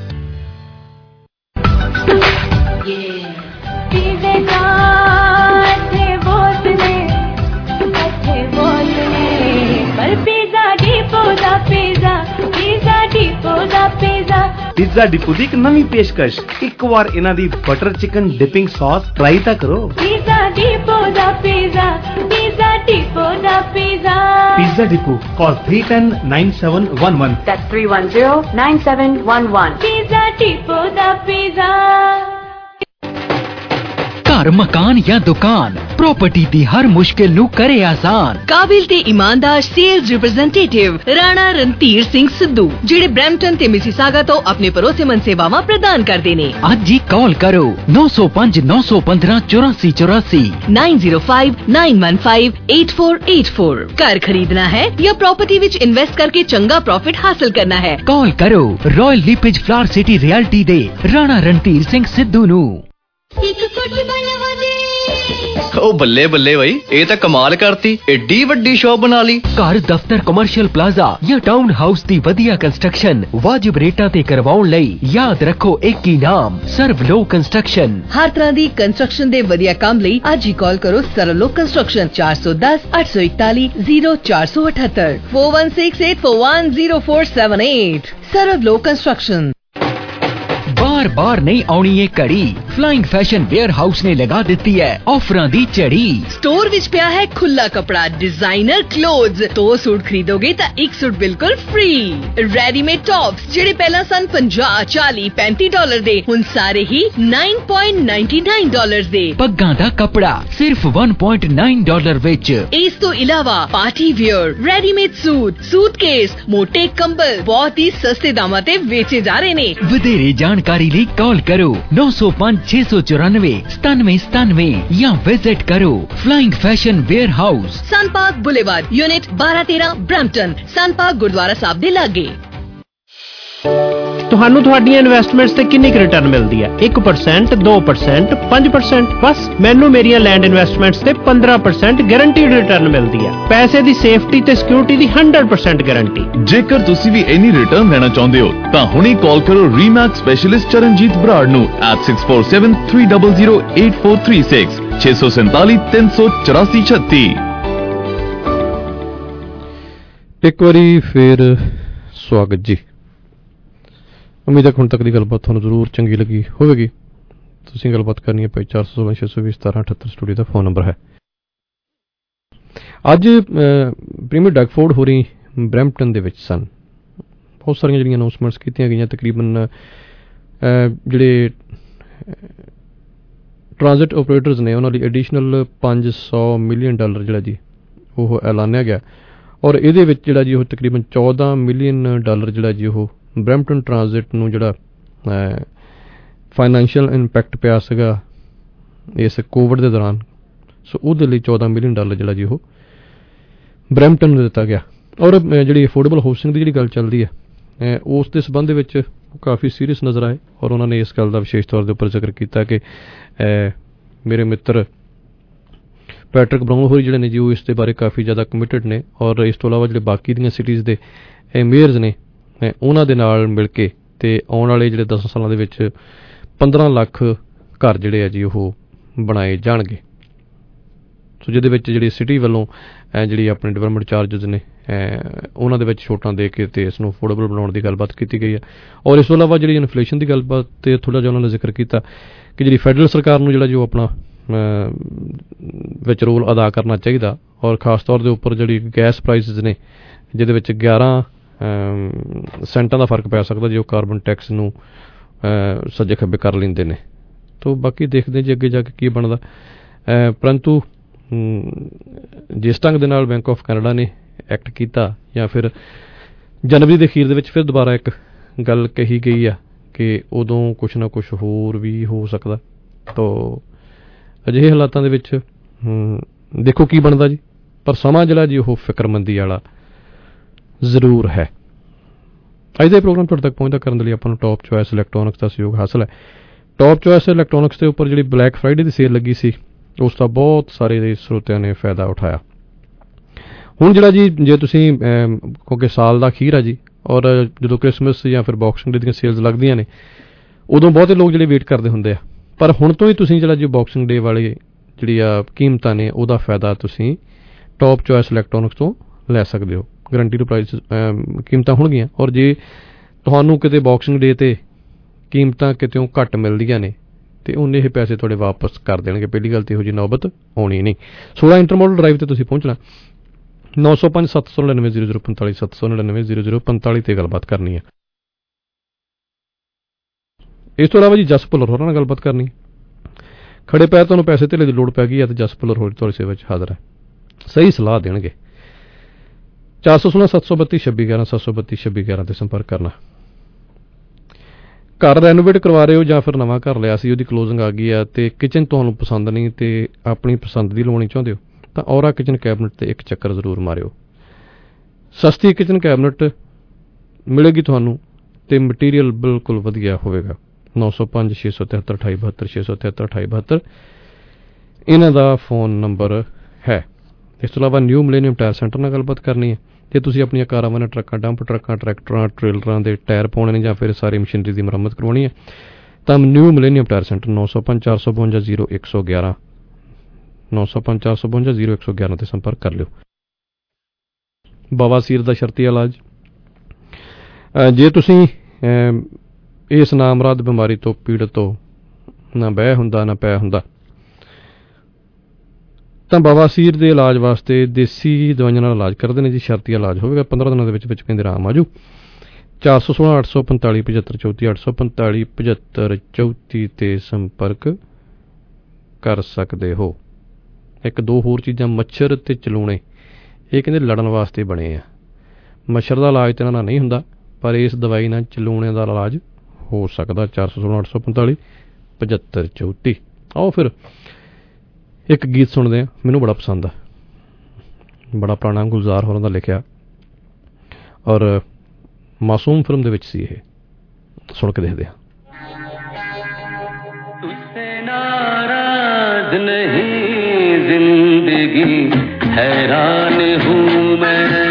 पिज़्ज़ा डिपो ਦੀ ਇੱਕ ਨਵੀਂ ਪੇਸ਼ਕਸ਼, ਇੱਕ ਵਾਰ ਇਹਨਾਂ ਦੀ butter chicken dipping sauce try ਤਾਂ ਕਰੋ। पिज़्ज़ा डिपो दा पिज़्ज़ा, पिज़्ज़ा डिपो दा pizza. Pizza depot call three one zero nine seven one one। That's three one zero nine seven one one। Pizza depot दा पिज़्ज़ा। घर मकान या दुकान प्रॉपर्टी दी हर मुश्किल नु करे आसान। काबिल ते ईमानदार सेल्स रिप्रेजेंटेटिव राणा रणधीर सिंह सिद्धू जेड़े ब्रैम्पटन ते मिसिसागा तो अपने भरोसेमंद सेवावां प्रदान करदे ने। अज ही कॉल करो नौ सौ पांच नौ सौ पंद्रह चौरासी चौरासी nine zero five nine one five eight four eight four. घर खरीदना है या प्रॉपर्टी विच इन्वेस्ट करके चंगा प्रॉफिट हासिल करना है, कॉल करो Royal LePage Flower City Realty दे राणा रणधीर सिंह सिद्धू नु। ओ बल्ले बल्ले भाई, ये तो कमाल करती, एडी वड्डी शॉप बना ली। घर दफ्तर कमर्शियल प्लाजा या टाउन हाउस दी वधिया कंस्ट्रक्शन वाजिब रेटां ते करवाउण लई याद रखो एक ही नाम सर्वलो कंस्ट्रक्शन। हर तरह दी कंस्ट्रक्शन दे वधिया काम लई अज ही कॉल करो सर्वलो कंस्ट्रक्शन चार सौ दस आठ सौ इकतालीस जीरो चार सौ अठहत्तर four one six eight four one zero four seven eight. सर्वलो कंस्ट्रक्शन। बार बार नहीं आउणी ये कड़ी, फ्लाइंग फैशन वेयर हाउस ने लगा दी है ऑफरां दी चढ़ी। स्टोर विच पिया है खुला कपड़ा, डिजाइनर क्लोथ्स, दो सूट खरीदोगे तो एक सूट बिल्कुल फ्री। रेडीमेड टॉप्स जेड़े पहला सन पचास चालीस पैंतीस डॉलर दे हुन सारे ही नौ पॉइंट नौ नौ डॉलर दे। पग्गां दा कपड़ा सिर्फ एक पॉइंट नौ डॉलर विच। इस तो इलावा party wear, readymade suit, suitcase, मोटे कंबल बहुत ही सस्ते दामां ते बेचे जा रहे ने। वधेरे जानकारी लिए कॉल करो नौ सौ पाँच छह सौ चौरानवे सतानवे सतानवे या विजिट करो flying fashion wear house Sun Park boulevard unit बारह तेरह ब्रैम्पटन। सन पार्क गुरुद्वारा साहब दे लागे। ਤੁਹਾਨੂੰ ਤੁਹਾਡੀਆਂ ਇਨਵੈਸਟਮੈਂਟਸ ਤੇ ਕਿੰਨੀ ਕੁ ਰਿਟਰਨ ਮਿਲਦੀ ਹੈ? ਇੱਕ ਪਰਸੈਂਟ ਦੋ ਪਰਸੈਂਟ ਪੰਜ ਪਰਸੈਂਟ? ਬਸ ਮੈਨੂੰ ਮੇਰੀਆਂ ਲੈਂਡ ਇਨਵੈਸਟਮੈਂਟਸ ਤੇ ਪੰਦਰਾਂ ਪਰਸੈਂਟ ਗਾਰੰਟੀਡ ਰਿਟਰਨ ਮਿਲਦੀ ਹੈ। ਪੈਸੇ ਦੀ ਸੇਫਟੀ ਤੇ ਸਿਕਿਉਰਿਟੀ ਦੀ ਸੌ ਪਰਸੈਂਟ ਗਾਰੰਟੀ। ਜੇਕਰ ਤੁਸੀਂ ਵੀ ਇਨੀ ਰਿਟਰਨ ਲੈਣਾ ਚਾਹੁੰਦੇ ਹੋ ਤਾਂ ਹੁਣੇ ਕਾਲ ਕਰੋ ਰੀਮੈਕਸ ਸਪੈਸ਼ਲਿਸਟ ਚਰਨਜੀਤ ਬਰਾੜ ਨੂੰ at six four seven three zero zero eight four three six ਛੇ ਸੌ ਸੈਂਤਾਲੀ ਤਿੰਨ ਸੌ ਚੁਰਾਸੀ ਛੱਤੀ। ਇੱਕ ਵਾਰੀ ਫਿਰ ਸਵਾਗਤ ਜੀ। ਉਮੀਦ ਹੈ ਹੁਣ ਤੱਕ ਦੀ ਗੱਲਬਾਤ ਤੁਹਾਨੂੰ ਜ਼ਰੂਰ ਚੰਗੀ ਲੱਗੀ ਹੋਵੇਗੀ। ਤੁਸੀਂ ਗੱਲਬਾਤ ਕਰਨੀ ਹੈ ਭਾਈ ਚਾਰ ਸੌ ਸੋਲਾਂ ਛੇ ਸੌ ਵੀਹ ਸਤਾਰਾਂ ਅਠੱਤਰ ਸਟੂਡੀਓ ਦਾ ਫੋਨ ਨੰਬਰ ਹੈ। ਅੱਜ ਪ੍ਰੀਮੀਅਰ ਡਗਫੋਰਡ ਹੋਰੀ ਬਰੈਂਪਟਨ ਦੇ ਵਿੱਚ ਸਨ। ਬਹੁਤ ਸਾਰੀਆਂ ਜਿਹੜੀਆਂ ਅਨਾਉਂਸਮੈਂਟਸ ਕੀਤੀਆਂ ਗਈਆਂ। ਤਕਰੀਬਨ ਜਿਹੜੇ ਟ੍ਰਾਂਜ਼ਿਟ ਓਪਰੇਟਰਸ ਨੇ ਉਹਨਾਂ ਲਈ ਐਡੀਸ਼ਨਲ ਪੰਜ ਸੌ ਮਿਲੀਅਨ ਡਾਲਰ ਜਿਹੜਾ ਜੀ ਉਹ ਐਲਾਨਿਆ ਗਿਆ ਔਰ ਇਹਦੇ ਵਿੱਚ ਜਿਹੜਾ ਜੀ ਉਹ ਤਕਰੀਬਨ ਚੌਦਾਂ ਮਿਲੀਅਨ ਡਾਲਰ ਜਿਹੜਾ ਜੀ ਉਹ ਬਰੈਂਪਟਨ ਟ੍ਰਾਂਜ਼ਿਟ ਨੂੰ ਜਿਹੜਾ ਫਾਈਨੈਂਸ਼ੀਅਲ ਇੰਪੈਕਟ ਪਿਆ ਸੀਗਾ ਇਸ ਕੋਵਿਡ ਦੇ ਦੌਰਾਨ, ਸੋ ਉਹਦੇ ਲਈ ਚੌਦਾਂ ਮਿਲੀਅਨ ਡਾਲਰ ਜਿਹੜਾ ਜੀ ਉਹ ਬਰੈਂਪਟਨ ਨੂੰ ਦਿੱਤਾ ਗਿਆ। ਔਰ ਜਿਹੜੀ ਅਫੋਰਡੇਬਲ ਹਾਊਸਿੰਗ ਦੀ ਜਿਹੜੀ ਗੱਲ ਚੱਲਦੀ ਹੈ ਉਸ ਦੇ ਸੰਬੰਧ ਦੇ ਵਿੱਚ ਕਾਫੀ ਸੀਰੀਅਸ ਨਜ਼ਰ ਆਏ ਔਰ ਉਹਨਾਂ ਨੇ ਇਸ ਗੱਲ ਦਾ ਵਿਸ਼ੇਸ਼ ਤੌਰ ਦੇ ਉੱਪਰ ਜ਼ਿਕਰ ਕੀਤਾ ਕਿ ਮੇਰੇ ਮਿੱਤਰ ਪੈਟਰਿਕ ਬਰਾਊਨ ਹੋਰੀ ਜਿਹੜੇ ਨੇ ਜੀ ਉਹ ਇਸ ਦੇ ਬਾਰੇ ਕਾਫੀ ਜ਼ਿਆਦਾ ਕਮਿਟਡ ਨੇ ਔਰ ਇਸ ਤੋਂ ਇਲਾਵਾ ਜਿਹੜੇ ਬਾਕੀ ਦੀਆਂ ਸਿਟੀਜ਼ ਦੇ ਮੇਅਰਸ ਨੇ ਉਹਨਾਂ ਦੇ ਨਾਲ ਮਿਲ ਕੇ ਤੇ ਆਉਣ ਵਾਲੇ ਜਿਹੜੇ ਦਸ ਸਾਲਾਂ ਦੇ ਵਿੱਚ ਪੰਦਰਾਂ ਲੱਖ ਘਰ ਜਿਹੜੇ ਆ ਜੀ ਉਹ ਬਣਾਏ ਜਾਣਗੇ। ਸੋ ਜਿਹਦੇ ਵਿੱਚ ਜਿਹੜੀ ਸਿਟੀ ਵੱਲੋਂ ਜਿਹੜੀ ਆਪਣੇ ਡਿਵੈਲਪਮੈਂਟ ਚਾਰਜਸ ਨੇ ਉਹਨਾਂ ਦੇ ਵਿੱਚ ਛੋਟਾਂ ਦੇ ਕੇ ਤੇ ਇਸ ਨੂੰ ਅਫੋਰਡੇਬਲ ਬਣਾਉਣ ਦੀ ਗੱਲਬਾਤ ਕੀਤੀ ਗਈ ਹੈ। ਔਰ ਇਸ ਤੋਂ ਇਲਾਵਾ ਜਿਹੜੀ ਇਨਫਲੇਸ਼ਨ ਦੀ ਗੱਲਬਾਤ 'ਤੇ ਥੋੜ੍ਹਾ ਜਿਹਾ ਉਹਨਾਂ ਨੇ ਜ਼ਿਕਰ ਕੀਤਾ ਕਿ ਜਿਹੜੀ ਫੈਡਰਲ ਸਰਕਾਰ ਨੂੰ ਜਿਹੜਾ ਜੋ ਆਪਣਾ ਵਿੱਚ ਰੋਲ ਅਦਾ ਕਰਨਾ ਚਾਹੀਦਾ, ਔਰ ਖ਼ਾਸ ਤੌਰ ਦੇ ਉੱਪਰ ਜਿਹੜੀ ਗੈਸ ਪ੍ਰਾਈਸਿਸ ਨੇ ਜਿਹਦੇ ਵਿੱਚ ਗਿਆਰਾਂ ਸੈਂਟਾਂ ਦਾ ਫਰਕ ਪੈ ਸਕਦਾ ਜੇ ਉਹ ਕਾਰਬਨ ਟੈਕਸ ਨੂੰ ਸੱਜੇ ਖੱਬੇ ਕਰ ਲੈਂਦੇ ਨੇ। ਤੋ ਬਾਕੀ ਦੇਖਦੇ ਜੀ ਅੱਗੇ ਜਾ ਕੇ ਕੀ ਬਣਦਾ, ਪਰੰਤੂ ਜਿਸ ਢੰਗ ਦੇ ਨਾਲ ਬੈਂਕ ਆਫ ਕੈਨੇਡਾ ਨੇ ਐਕਟ ਕੀਤਾ ਜਾਂ ਫਿਰ ਜਨਵਰੀ ਦੇ ਅਖੀਰ ਦੇ ਵਿੱਚ ਫਿਰ ਦੁਬਾਰਾ ਇੱਕ ਗੱਲ ਕਹੀ ਗਈ ਆ ਕਿ ਉਦੋਂ ਕੁਛ ਨਾ ਕੁਛ ਹੋਰ ਵੀ ਹੋ ਸਕਦਾ। ਤੋ ਅਜਿਹੇ ਹਾਲਾਤਾਂ ਦੇ ਵਿੱਚ ਦੇਖੋ ਕੀ ਬਣਦਾ ਜੀ, ਪਰ ਸਮਾਂ ਜਿਹੜਾ ਜੀ ਉਹ ਫਿਕਰਮੰਦੀ ਵਾਲਾ ਜ਼ਰੂਰ ਹੈ। ਅੱਜ ਦੇ ਪ੍ਰੋਗਰਾਮ ਤੁਹਾਡੇ ਤੱਕ ਪਹੁੰਚਦਾ ਕਰਨ ਦੇ ਲਈ ਆਪਾਂ ਨੂੰ ਟੌਪ ਚੋਇਸ ਇਲੈਕਟ੍ਰੋਨਿਕਸ ਦਾ ਸਹਿਯੋਗ ਹਾਸਲ ਹੈ। ਟੌਪ ਚੋਇਸ ਇਲੈਕਟ੍ਰੋਨਿਕਸ ਦੇ ਉੱਪਰ ਜਿਹੜੀ ਬਲੈਕ ਫਰਾਈਡੇ ਦੀ ਸੇਲ ਲੱਗੀ ਸੀ ਉਸ ਦਾ ਬਹੁਤ ਸਾਰੇ ਸਰੋਤਿਆਂ ਨੇ ਫਾਇਦਾ ਉਠਾਇਆ। ਹੁਣ ਜਿਹੜਾ ਜੀ ਜੇ ਤੁਸੀਂ ਕਿਉਂਕਿ ਸਾਲ ਦਾ ਅਖੀਰ ਆ ਜੀ, ਔਰ ਜਦੋਂ ਕ੍ਰਿਸਮਸ ਜਾਂ ਫਿਰ ਬਾਕਸਿੰਗ ਡੇ ਦੀਆਂ ਸੇਲਸ ਲੱਗਦੀਆਂ ਨੇ ਉਦੋਂ ਬਹੁਤੇ ਲੋਕ ਜਿਹੜੇ ਵੇਟ ਕਰਦੇ ਹੁੰਦੇ ਆ, ਪਰ ਹੁਣ ਤੋਂ ਹੀ ਤੁਸੀਂ ਜਿਹੜਾ ਜੀ ਬਾਕਸਿੰਗ ਡੇ ਵਾਲੇ ਜਿਹੜੀ ਆ ਕੀਮਤਾਂ ਨੇ ਉਹਦਾ ਫਾਇਦਾ ਤੁਸੀਂ ਟੌਪ ਚੋਇਸ ਇਲੈਕਟ੍ਰੋਨਿਕਸ ਤੋਂ ਲੈ ਸਕਦੇ ਹੋ। ਗਰੰਟੀ ਟੂ ਪ੍ਰਾਈਸ ਕੀਮਤਾਂ ਹੋਣਗੀਆਂ, ਔਰ ਜੇ ਤੁਹਾਨੂੰ ਕਿਤੇ ਬਾਕਸਿੰਗ ਡੇ 'ਤੇ ਕੀਮਤਾਂ ਕਿਤੇੋਂ ਘੱਟ ਮਿਲਦੀਆਂ ਨੇ ਤੇ ਉਹਨੇ ਇਹ ਪੈਸੇ ਤੁਹਾਡੇ ਵਾਪਸ ਕਰ ਦੇਣਗੇ। ਪਹਿਲੀ ਗੱਲ ਤਾਂ ਇਹੋ ਜਿਹੀ ਨੌਬਤ ਆਉਣੀ ਨਹੀਂ। ਸੋਲਾਂ ਇੰਟਰਮੋਡਲ ਡਰਾਈਵ 'ਤੇ ਤੁਸੀਂ ਪਹੁੰਚਣਾ, ਨੌ ਸੌ ਪੰਜ ਸੱਤ ਸੌ ਨੜਿਨਵੇਂ ਜ਼ੀਰੋ ਜ਼ੀਰੋ ਪੰਤਾਲੀ ਸੱਤ ਸੌ ਨੜਿਨਵੇਂ ਜ਼ੀਰੋ ਜ਼ੀਰੋ ਪੰਤਾਲੀ 'ਤੇ ਗੱਲਬਾਤ ਕਰਨੀ ਹੈ। ਇਸ ਤੋਂ ਇਲਾਵਾ ਜੀ ਜਸ ਭੁੱਲਰ ਹੋਰਾਂ ਨਾਲ ਗੱਲਬਾਤ ਕਰਨੀ। ਖੜੇ ਪੈਰ ਤੁਹਾਨੂੰ ਪੈਸੇ ਧੇਲੇ ਦੀ ਲੋੜ ਪੈ ਗਈ ਹੈ ਤੇ ਜਸ ਭੁੱਲਰ ਹੋਰ ਤੁਹਾਡੀ ਸੇਵਾ ਵਿੱਚ ਹਾਜ਼ਰ ਹੈ, ਸਹੀ ਸਲਾਹ ਦੇਣਗੇ। ਚਾਰ ਸੌ ਸੋਲਾਂ ਸੱਤ ਸੌ ਬੱਤੀ ਛੱਬੀ ਗਿਆਰਾਂ ਸੱਤ ਸੌ ਬੱਤੀ ਛੱਬੀ ਗਿਆਰਾਂ 'ਤੇ ਸੰਪਰਕ ਕਰਨਾ। ਘਰ ਰੈਨੋਵੇਟ ਕਰਵਾ ਰਹੇ ਹੋ ਜਾਂ ਫਿਰ ਨਵਾਂ ਘਰ ਲਿਆ ਸੀ, ਉਹਦੀ ਕਲੋਜ਼ਿੰਗ ਆ ਗਈ ਆ ਤੇ ਕਿਚਨ ਤੁਹਾਨੂੰ ਪਸੰਦ ਨਹੀਂ ਤੇ ਆਪਣੀ ਪਸੰਦ ਦੀ ਲਵਾਉਣੀ ਚਾਹੁੰਦੇ ਹੋ ਤਾਂ ਔਰਾ ਕਿਚਨ ਕੈਬਨਿਟ 'ਤੇ ਇੱਕ ਚੱਕਰ ਜ਼ਰੂਰ ਮਾਰਿਓ। ਸਸਤੀ ਕਿਚਨ ਕੈਬਨਿਟ ਮਿਲੇਗੀ ਤੁਹਾਨੂੰ ਤੇ ਮਟੀਰੀਅਲ ਬਿਲਕੁਲ ਵਧੀਆ ਹੋਵੇਗਾ। ਨੌ ਸੌ ਪੰਜ ਛੇ ਸੌ ਤਿਹੱਤਰ ਅਠਾਈ ਬਹੱਤਰ ਛੇ ਸੌ ਤਿਹੱਤਰ ਅਠਾਈ ਬਹੱਤਰ ਇਹਨਾਂ ਦਾ ਫ਼ੋਨ ਨੰਬਰ ਹੈ। ਇਸ ਤੋਂ ਇਲਾਵਾ ਨਿਊ ਮਿਲੇਨੀਅਮ ਟਾਇਰ ਸੈਂਟਰ ਨਾਲ ਗੱਲਬਾਤ ਕਰਨੀ ਹੈ। ਜੇ ਤੁਸੀਂ ਆਪਣੀਆਂ ਕਾਰਾਂ ਵਾਂ ਟਰੱਕਾਂ ਡੰਪ ਟਰੱਕਾਂ ਟਰੈਕਟਰਾਂ ਟ੍ਰੇਲਰਾਂ ਦੇ ਟਾਇਰ ਪਾਉਣੇ ਨੇ ਜਾਂ ਫਿਰ ਸਾਰੀ ਮਸ਼ੀਨਰੀ ਦੀ ਮੁਰੰਮਤ ਕਰਵਾਉਣੀ ਹੈ ਤਾਂ ਨਿਊ ਮਿਲੇਨੀਅਮ ਟਾਇਰ ਸੈਂਟਰ ਨੌ ਸੌ ਪੰਜ ਚਾਰ ਸੌ ਬਵੰਜਾ ਜ਼ੀਰੋ ਇੱਕ ਸੌ ਗਿਆਰਾਂ ਨੌ ਸੌ ਪੰਜ ਚਾਰ ਸੌ ਬਵੰਜਾ ਜ਼ੀਰੋ ਇੱਕ ਸੌ ਗਿਆਰਾਂ 'ਤੇ ਸੰਪਰਕ ਕਰ ਲਿਓ। ਬਵਾਸੀਰ ਦਾ ਸ਼ਰਤੀ ਇਲਾਜ, ਜੇ ਤੁਸੀਂ ਇਸ ਨਾਮਰਾਦ ਬਿਮਾਰੀ ਤੋਂ ਪੀੜਤ ਹੋ, ਨਾ ਬਹਿ ਹੁੰਦਾ ਨਾ ਪੈ ਹੁੰਦਾ, ਤਾਂ ਬਵਾਸੀਰ ਦੇ ਇਲਾਜ ਵਾਸਤੇ ਦੇਸੀ ਦਵਾਈਆਂ ਨਾਲ ਇਲਾਜ ਕਰਦੇ ਨੇ ਜੀ। ਸ਼ਰਤੀ ਇਲਾਜ ਹੋਵੇਗਾ, ਪੰਦਰਾਂ ਦਿਨਾਂ ਦੇ ਵਿੱਚ ਵਿੱਚ ਕਹਿੰਦੇ ਆਰਾਮ ਆਜੂ। ਚਾਰ ਸੌ ਸੋਲਾਂ ਅੱਠ ਸੌ ਪੰਤਾਲੀ ਪਝੱਤਰ ਚੌਂਤੀ ਅੱਠ ਸੌ ਪੰਤਾਲੀ ਪਝੱਤਰ ਚੌਂਤੀ 'ਤੇ ਸੰਪਰਕ ਕਰ ਸਕਦੇ ਹੋ। ਇੱਕ ਦੋ ਹੋਰ ਚੀਜ਼ਾਂ, ਮੱਛਰ ਅਤੇ ਚਲੂਣੇ, ਇਹ ਕਹਿੰਦੇ ਲੜਨ ਵਾਸਤੇ ਬਣੇ ਆ। ਮੱਛਰ ਦਾ ਇਲਾਜ ਤਾਂ ਇਹਨਾਂ ਨਾਲ ਨਹੀਂ ਹੁੰਦਾ, ਪਰ ਇਸ ਦਵਾਈ ਨਾਲ ਚਲੂਣਿਆਂ ਦਾ ਇਲਾਜ ਹੋ ਸਕਦਾ। ਚਾਰ ਸੌ ਸੋਲਾਂ ਅੱਠ ਸੌ ਪੰਤਾਲੀ ਪਝੱਤਰ ਚੌਂਤੀ। ਆਓ ਫਿਰ ਇੱਕ ਗੀਤ ਸੁਣਦੇ ਹਾਂ, ਮੈਨੂੰ ਬੜਾ ਪਸੰਦ ਆ, ਬੜਾ ਪੁਰਾਣਾ, ਗੁਲਜ਼ਾਰ ਹੋਰਾਂ ਦਾ ਲਿਖਿਆ ਔਰ ਮਾਸੂਮ ਫਿਲਮ ਦੇ ਵਿੱਚ ਸੀ ਇਹ, ਸੁਣ ਕੇ ਦੇਖਦੇ ਹਾਂ। नाराज नहीं जिंदगी हैरान हूँ मैं,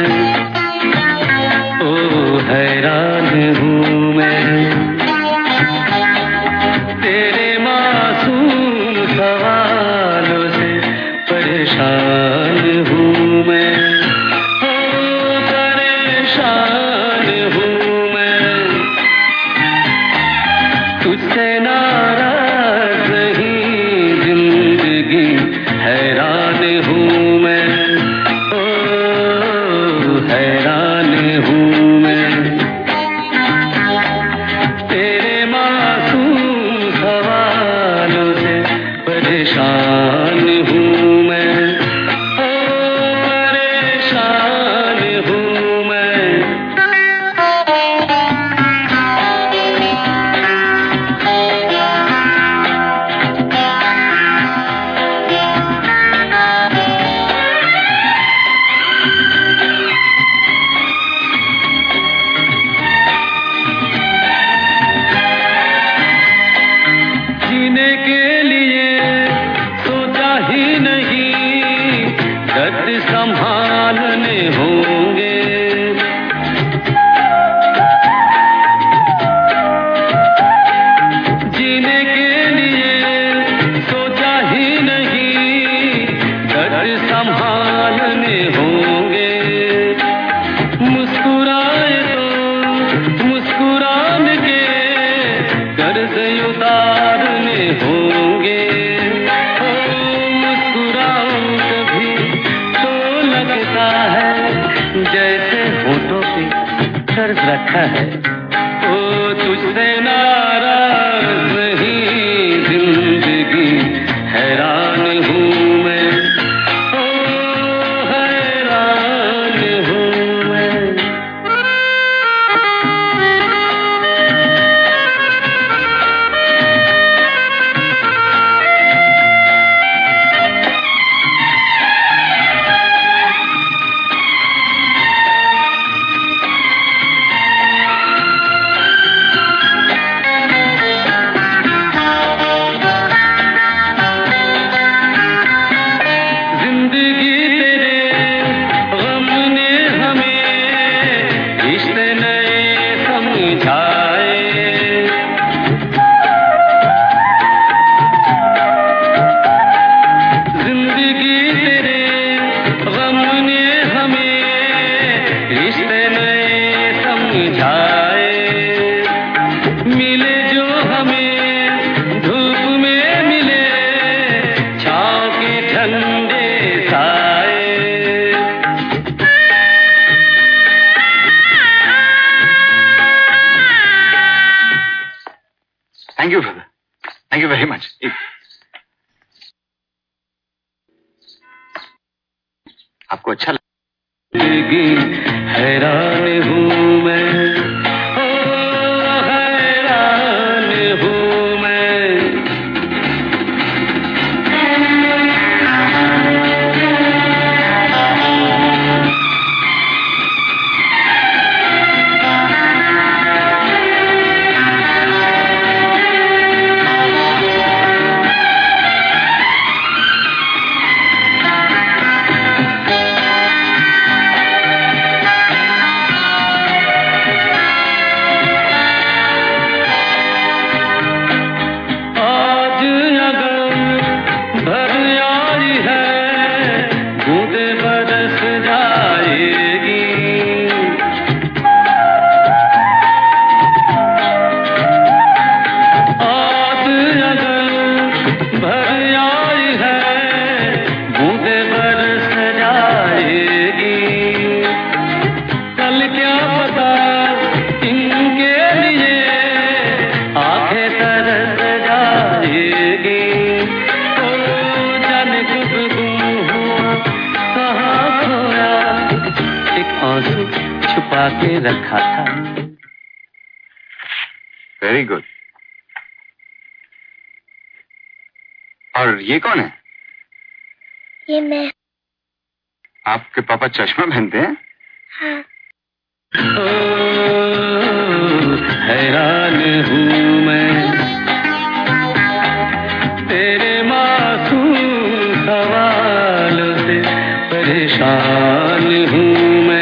ओ हैरान हूँ मैं, तेरे मासूम सवालों से परेशान हूँ मैं, ओ परेशान हूँ मैं, तुझसे नाराज नहीं जिंदगी हैरान हूँ मैं, ओ हैरान हूँ मैं, तेरे मासूम सवालों से परेशान हूँ मैं, ओ परेशान हूँ मैं। जीने के लिए सोचा ही नहीं, दर्द संभालने होंगे, जीने के लिए सोचा ही नहीं, दर्द रखा है। ओ तुझसे नाराज नहीं जिंदगी हैरान हूँ मैं, ओ हैरान हूँ मैं। Thank you brother, thank you very much. आपको अच्छा लगा? हैरान हूँ मैं, ओ हैरान हूँ मैं। छुपा के रखा था। Very good. और ये कौन है? ये मैं। आपके पापा चश्मा पहनते हैं? हाँ। ओ, हैरान हूँ मैं तेरे मासूम सवालों से, परेशान हूँ मैं।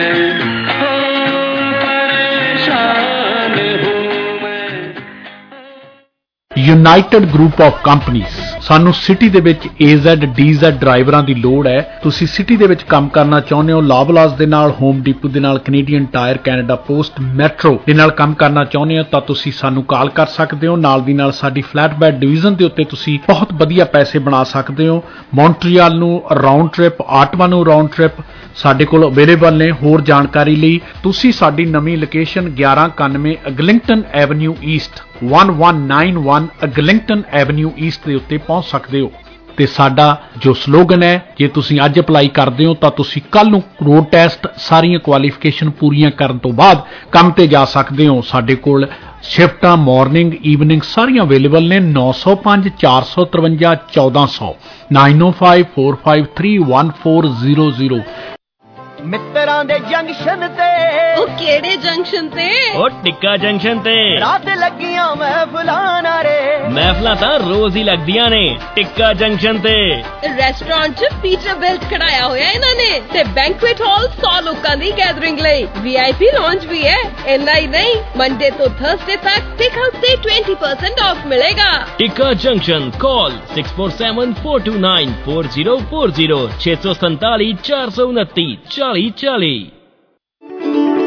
ਯੂਨਾਈਟਿਡ ਗਰੁੱਪ ਆਫ ਕੰਪਨੀਆਂ ਸਾਨੂੰ ਸਿਟੀ ਦੇ ਵਿੱਚ ਏ ਜ਼ੈਡ ਡੀ ਜ਼ੈਡ ਡਰਾਈਵਰਾਂ ਦੀ ਲੋੜ ਹੈ। ਤੁਸੀਂ ਸਿਟੀ ਦੇ ਵਿੱਚ ਕੰਮ ਕਰਨਾ ਚਾਹੁੰਦੇ ਹੋ, ਲਾਬਲਾਸ ਦੇ ਨਾਲ, ਹੋਮ ਡੀਪੂ ਦੇ ਨਾਲ, Canadian Tire, Canada Post, Metro ਦੇ ਨਾਲ ਕੰਮ ਕਰਨਾ ਚਾਹੁੰਦੇ ਹੋ ਤਾਂ ਤੁਸੀਂ ਸਾਨੂੰ ਕਾਲ ਕਰ ਸਕਦੇ ਹੋ। ਨਾਲ ਦੀ ਨਾਲ ਸਾਡੀ ਫਲੈਟ ਬੈਡ ਡਿਵੀਜ਼ਨ ਦੇ ਉੱਤੇ ਤੁਸੀਂ ਬਹੁਤ ਵਧੀਆ ਪੈਸੇ ਬਣਾ ਸਕਦੇ ਹੋ। ਮੌਂਟਰੀਅਲ ਨੂੰ ਰਾਉਂਡ ਟ੍ਰਿਪ, ਆਟਵਾ ਨੂੰ ਰਾਉਂਡ ਟ੍ਰਿਪ ਸਾਡੇ ਕੋਲ ਅਵੇਲੇਬਲ ਨੇ। ਹੋਰ ਜਾਣਕਾਰੀ ਲਈ ਤੁਸੀਂ ਸਾਡੀ ਨਵੀਂ ਲੋਕੇਸ਼ਨ ਗਿਆਰਾਂ ਇਕਾਨਵੇਂ ਅਗਲਿੰਗਟਨ ਐਵਨਿਊ ਈਸਟ ਇੱਕ ਇੱਕ ਨੌਂ ਇੱਕ ਅਗਲਿੰਗਟਨ ਐਵਨਿਊ ਈਸਟ ਦੇ ਉੱਤੇ ਪਹੁੰਚ ਸਕਦੇ ਹੋ। ਤੇ ਸਾਡਾ ਜੋ ਸਲੋਗਨ ਹੈ, ਜੇ ਤੁਸੀਂ ਅੱਜ ਅਪਲਾਈ ਕਰਦੇ ਹੋ ਤਾਂ ਤੁਸੀਂ ਕੱਲ ਨੂੰ ਰੋਡ ਟੈਸਟ ਸਾਰੀਆਂ ਕੁਆਲੀਫਿਕੇਸ਼ਨ ਪੂਰੀਆਂ ਕਰਨ ਤੋਂ ਬਾਅਦ ਕੰਮ ਤੇ ਜਾ ਸਕਦੇ ਹੋ। ਸਾਡੇ ਕੋਲ ਸ਼ਿਫਟਾਂ ਮਾਰਨਿੰਗ ਈਵਨਿੰਗ ਸਾਰੀਆਂ ਅਵੇਲੇਬਲ ਨੇ। ਨੌ ਸੌ ਪੰਜ ਚਾਰ ਸੌ ਤਰਵੰਜਾ ਚੌਦਾਂ ਸੌ nine oh five four five three one four zero zero. ਮਿੱਤਰਾਂ ਦੇ ਜੰਕਸ਼ਨ ਤੇ ਉਹ ਕਿਹੜੇ ਜੰਕਸ਼ਨ ਤੇ? ਉਹ ਟਿੱਕਾ ਜੰਕਸ਼ਨ ਤੇ ਰਾਤ ਲੱਗੀਆਂ ਮਹਿਫਲਾਂ ਨਾਰੇ। ਮਹਿਫਲਾਂ ਤਾਂ ਰੋਜ਼ ਹੀ ਲੱਗਦੀਆਂ ਨੇ ਟਿੱਕਾ ਜੰਕਸ਼ਨ ਤੇ। ਰੈਸਟੋਰੈਂਟ 'ਚ ਪੀਟਰ ਬਿਲਟ ਖੜਾਇਆ ਹੋਇਆ ਇਹਨਾਂ ਨੇ ਤੇ ਬੈਂਕੁਏਟ ਹਾਲ ਸੌ ਲੋਕਾਂ ਦੀ ਗੈਦਰਿੰਗ ਲਈ। ਵੀ ਆਈ ਪੀ ਲੌਂਜ ਵੀ ਹੈ। ਇੰਨਾ ਹੀ ਨਹੀਂ, ਮੰਡੇ ਤੋਂ ਥਰਸਡੇ ਤੱਕ ਟੇਕ ਆਊਟ ਤੇ twenty percent ਆਫ ਮਿਲੇਗਾ। ਟਿੱਕਾ junction call six four seven four two nine four zero four zero ਛੇ ਸੌ ਸੰਤਾਲੀ ਚਾਰ ਸੌ ਉਨੱਤੀ ਚਾਲੀ ਚਾਲੀ।